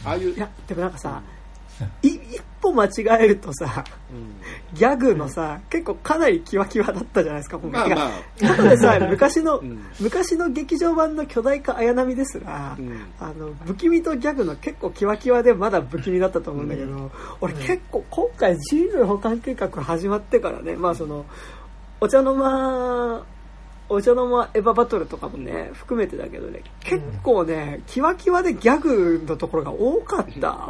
ああいう。 いや、でもなんかさ、一歩間違えるとさ、ギャグのさ、結構かなりキワキワだったじゃないですか、今回。ただでさ、昔の劇場版の巨大化綾波ですら、不気味とギャグの結構キワキワでまだ不気味だったと思うんだけど、俺結構今回人類保管計画始まってからね、まあその、お茶の間エヴァバトルとかもね含めてだけどね、結構ねキワキワでギャグのところが多かった。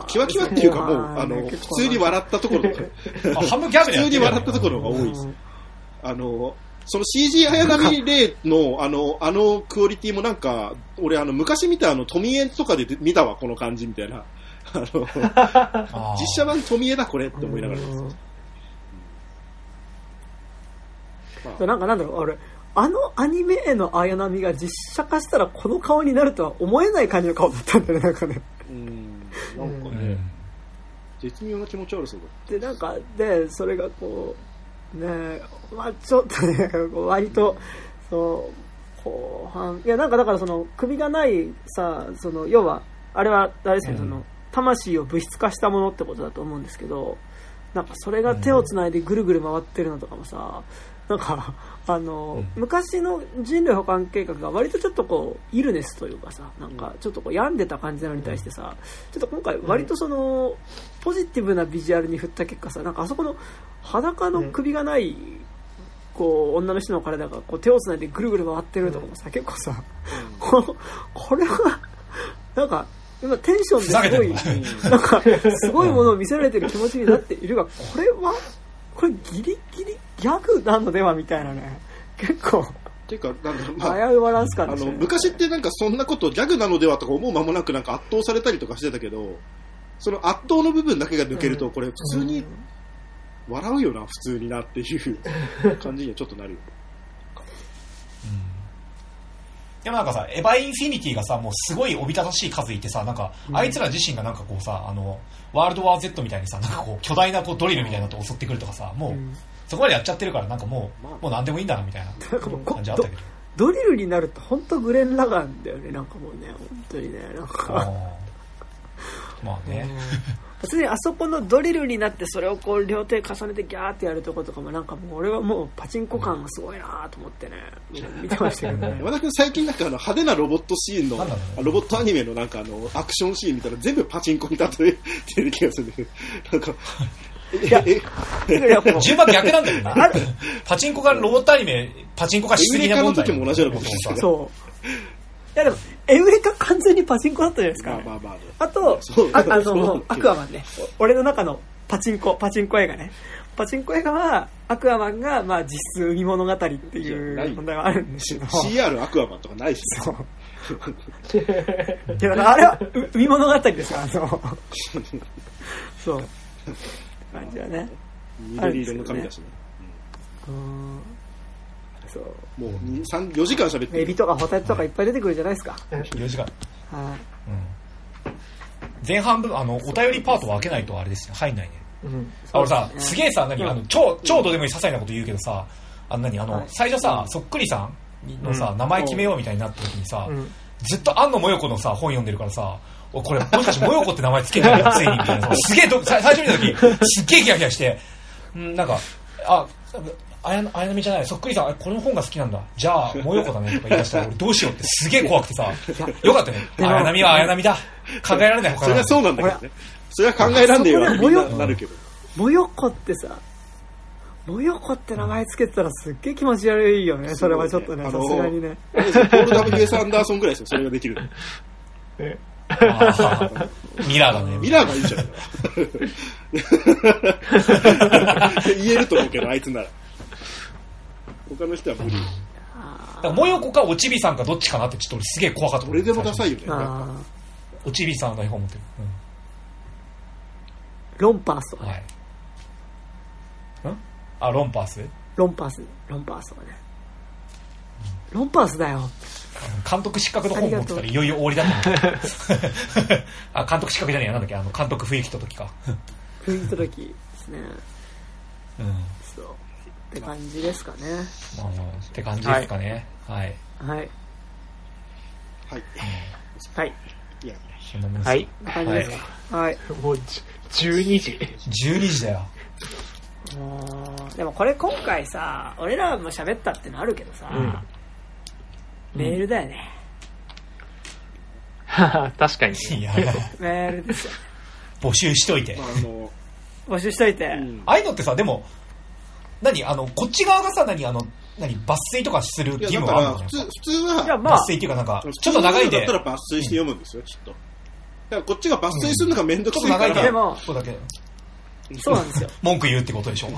キワキワっていうかもう普通に笑ったところ半分ギャグで普通に笑ったところが多いです。その CG 綾波レイのクオリティもなんか俺昔見た富江とかで見たわこの感じみたいな実写版富江だこれって思いながらです。 なんかなんだろう、俺アニメへの綾波が実写化したらこの顔になるとは思えない感じの顔だったんだよね、なんかね。 なんかね、絶妙な気持ち悪そうだ。で、なんか、それがこう、ね、まあちょっとね、割と、そう、 後半いやなんかだからその首がないさその要はあれはあれですね、その魂を物質化したものってことだと思うんですけど、なんかそれが手をつないでぐるぐる回ってるのとかもさ、なんか昔の人類保管計画が割とちょっとこうイルネスというかさ、なんかちょっとこう病んでた感じなのに対してさ、ちょっと今回割とそのポジティブなビジュアルに振った結果さ、なんかあそこの裸の首がないこう女の人の体がこう手をつないでぐるぐる回ってるとかもさ、結構さ、これはなんか今テンションですごいなんかすごいものを見せられてる気持ちになっているが、これギリギリギャグなのではみたいなね、結構ていうかなんだろう、 危ういバランス感ですね。 昔ってなんかそんなことギャグなのではとか思う間もなくなんか圧倒されたりとかしてたけど、その圧倒の部分だけが抜けるとこれ普通に笑うよな、普通になっていう感じにはちょっとなるよ。 でもなんかさ、エヴァインフィニティがさ、もうすごいおびただしい数いてさ、なんか、あいつら自身がなんかこうさ、ワールドワー Z みたいにさ、なんかこう、巨大なこうドリルみたいなのと襲ってくるとかさ、もう、そこまでやっちゃってるから、なんかもう何でもいいんだな、みたいな感じあったけど。 ドリルになると本当グレン・ラガンだよね、なんかもうね、本当にね、なんか。 まあね。 普通にあそこのドリルになってそれをこう両手重ねてギャーってやるとことかもなんかもう俺はもうパチンコ感がすごいなと思ってね、見てましたけどね。 山田君最近なんか派手なロボットシーンのロボットアニメのなんかアクションシーン見たら全部パチンコに例えてる気がする。なんかいや順番逆なんだよね。パチンコがロボットアニメパチンコ化しすぎな問題。 エウレカの時も同じようなことしてた。 そう。いやでもエウレカ完全にパチンコだったじゃないですか。あとアクアマンね。俺の中のパチンコ映画ね。パチンコ映画はアクアマンがまあ実質海物語っていう問題があるんですけど。 CR アクアマンとかないし。 そう。いやあれは海物語ですからそう。感じはね。 緑色の髪だしね。 そう。 もう4時間喋ってる。 エビとかホタテとかいっぱい出てくるじゃないですか。 4時間。 はい。 前半分お便りパートは開けないとあれですよ、入んないね。俺さ、すげえさ、超どうでもいい些細なこと言うけどさ、最初さ、そっくりさんのさ、名前決めようみたいになった時にさ、ずっと庵野もよこのさ本読んでるからさ、これもしかしてもよこって名前つけないよついにみたいな、すげえ最初見た時すっげえキラキラして、なんか綾波じゃない、そっくりさんこの本が好きなんだ、じゃあもよこだねとか言い出したら俺どうしようってすげえ怖くてさ、よかったね、綾波は綾波だ、考えられない他それはそうなんだけどね、それは考えられないよみんななるけど、 もよこってさ、もよこって名前つけてたらすっげえ気持ち悪いよね。それはちょっとね、さすがにね。 ポール W.S. アンダーソンぐらいですよ、それができるの。 ミラーだね。 ミラーがいいじゃん。言えると思うけど、あいつなら。他の人は無理。 もよこかおちびさんかどっちかなってちょっと俺すげえ怖かった。 俺でもダサいよね。 おちびさんが絵本持ってる。 ロンパースとかね。 ロンパースとかね。ロンパースだよ。 監督失格の本持ってたらいよいよ終わりだった監督失格じゃねえや、なんだっけ、監督不行きと時か。 不行きと時ですね。そうって感じですかね。 って感じですかね。はい。 はい。はい。 はい。 いやそんなもんです。 はい。感じですか。はい。 もう12時。 12時だよ。 でもこれ今回さ、俺らも喋ったってのあるけどさ、メールだよね。 確かに。 メールですよ。 募集しといて。 募集しといて。 ああいうのってさ、でも、こっち側がさ、抜粋とかする義務があるの？ 普通は、 抜粋っていうかなんか、ちょっと長いで。 だったら抜粋して読むんですよ、きっと。だからこっちが抜粋するのがめんどくさいから。 ちょっと長いで。 でも、 そうだけ。 そうなんですよ。 文句言うってことでしょ。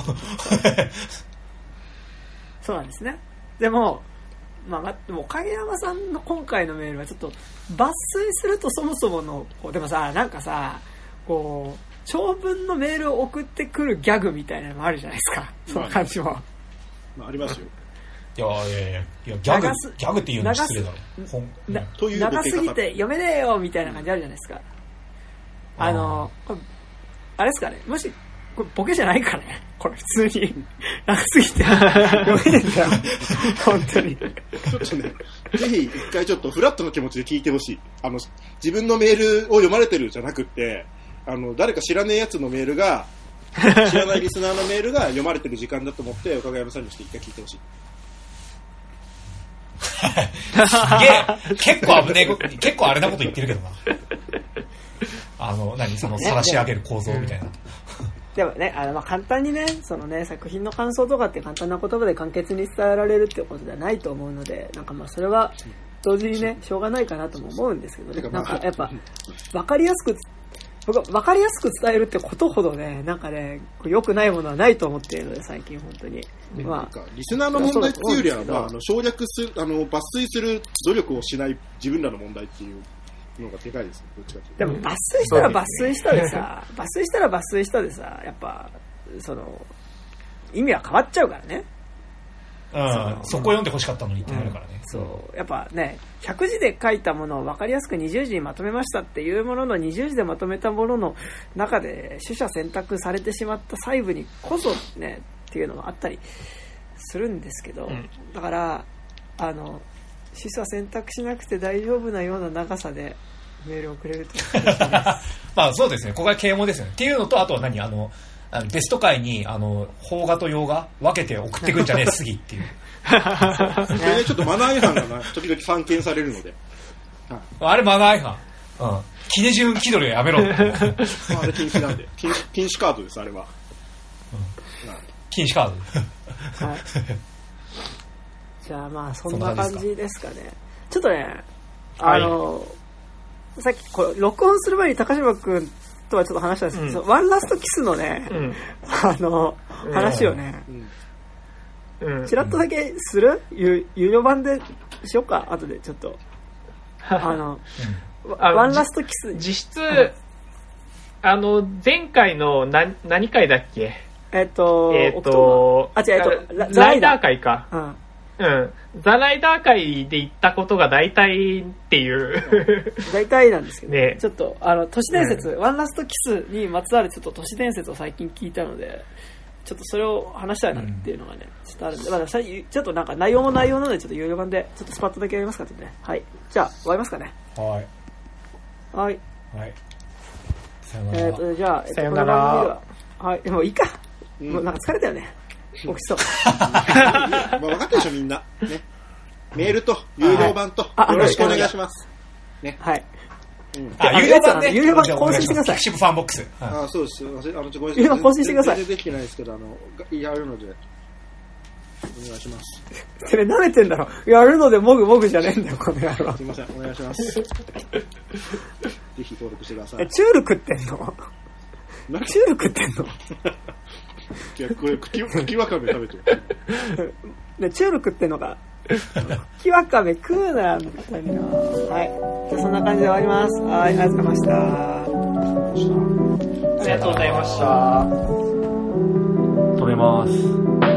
そうなんですね。でも影山さんの今回のメールはちょっと抜粋するとそもそものでもさ、なんかさ、こう長文のメールを送ってくるギャグみたいなのもあるじゃないですか。その感じも。 ありますよ。 いやギャグっていうの失礼だろ。 長すぎて読めねえよみたいな感じあるじゃないですか。あれですかね。もしこれボケじゃないからね。これ普通に楽すぎて読めねえんだよ本当に。 ちょっとね、ぜひ一回ちょっとフラットな気持ちで聞いてほしい。自分のメールを読まれてるじゃなくって、誰か知らねえやつのメールが、知らないリスナーのメールが読まれてる時間だと思って、岡山さんにして一回聞いてほしい。 すげえ、結構危ねえ、結構あれなこと言ってるけどな。その晒し上げる構造みたいな。 でもね、まあ簡単にね、そのね、作品の感想とかって簡単な言葉で簡潔に伝えられるっていうことではないと思うので、なんかまあそれは同時にね、しょうがないかなとも思うんですけどね。なんかやっぱ、わかりやすく伝えるってことほどね、なんかね、良くないものはないと思っているので、最近本当に。 まあ、リスナーの問題っていうよりは、まあ、省略する、抜粋する努力をしない自分らの問題っていうのがでかいですね、どっちかっていうと。 でも抜粋したら抜粋したでさ、抜粋したら抜粋したでさ、やっぱ、意味は変わっちゃうからね。 そこ読んで欲しかったのにってなるからね。 そう。やっぱね、100字で書いたものを分かりやすく20字にまとめましたっていうものの20字でまとめたものの中で取捨選択されてしまった細部にこそね、っていうのがあったりするんですけど、だから、取捨選択しなくて大丈夫なような長さでメールをくれるといいですね。 まあそうですね、ここは啓蒙ですよね。っていうのと、あとはベスト回に邦画と洋画分けて送ってくんじゃねえ杉っていう。 それね、ちょっとマナー違反が時々散見されるので。 あれマナー違反。記念順気取りはやめろ。 あれ禁止なんで。禁止カードです、あれは。 禁止カード。はい。じゃあまあそんな感じですかね。ちょっとね、さっき録音する前に高島くんとはちょっと話したんですけど、ワンラストキスのね、話をね、ちらっとだけする？有料版でしようか、後でちょっと。ワンラストキス。 実質、前回の何回だっけ？ ライダー会か。ザライダー会で言ったことが大体っていう大体なんですけど、ね、ちょっと都市伝説、ワンラストキスにまつわるちょっと都市伝説を最近聞いたので、ちょっとそれを話したいなっていうのがね、ちょっとあるんで、まあ、ちょっとなんか内容も内容なのでちょっと有料版でちょっとスパッとだけやりますかってね。はい、じゃあ終わりますかね。 はいはい、 さよなら。 じゃあさよなら。 はい、でもいいか、もうなんか疲れたよね。起きそう。 まあ分かったでしょみんな。ね。メールと有料版とよろしくお願いします。ね。 はい。 有料版ね。 有料版更新してください。 ピクシブファンボックス。 そうです。ごめんなさい。 有料版更新してください。 全然できてないですけどやるのでお願いします。 それ舐めてんだろ。やるのでもぐもぐじゃねえんだよこの野郎。 すみません。お願いします。ぜひ登録してください。 チュール食ってんの？チュール食ってんの？ いやこれ茎わかめ食べてる。 ね、チュール食ってんのか。茎わかめ食うなみたいな。はい。じゃあそんな感じで終わります。はい、ありがとうございました。 ありがとうございました。 止めます。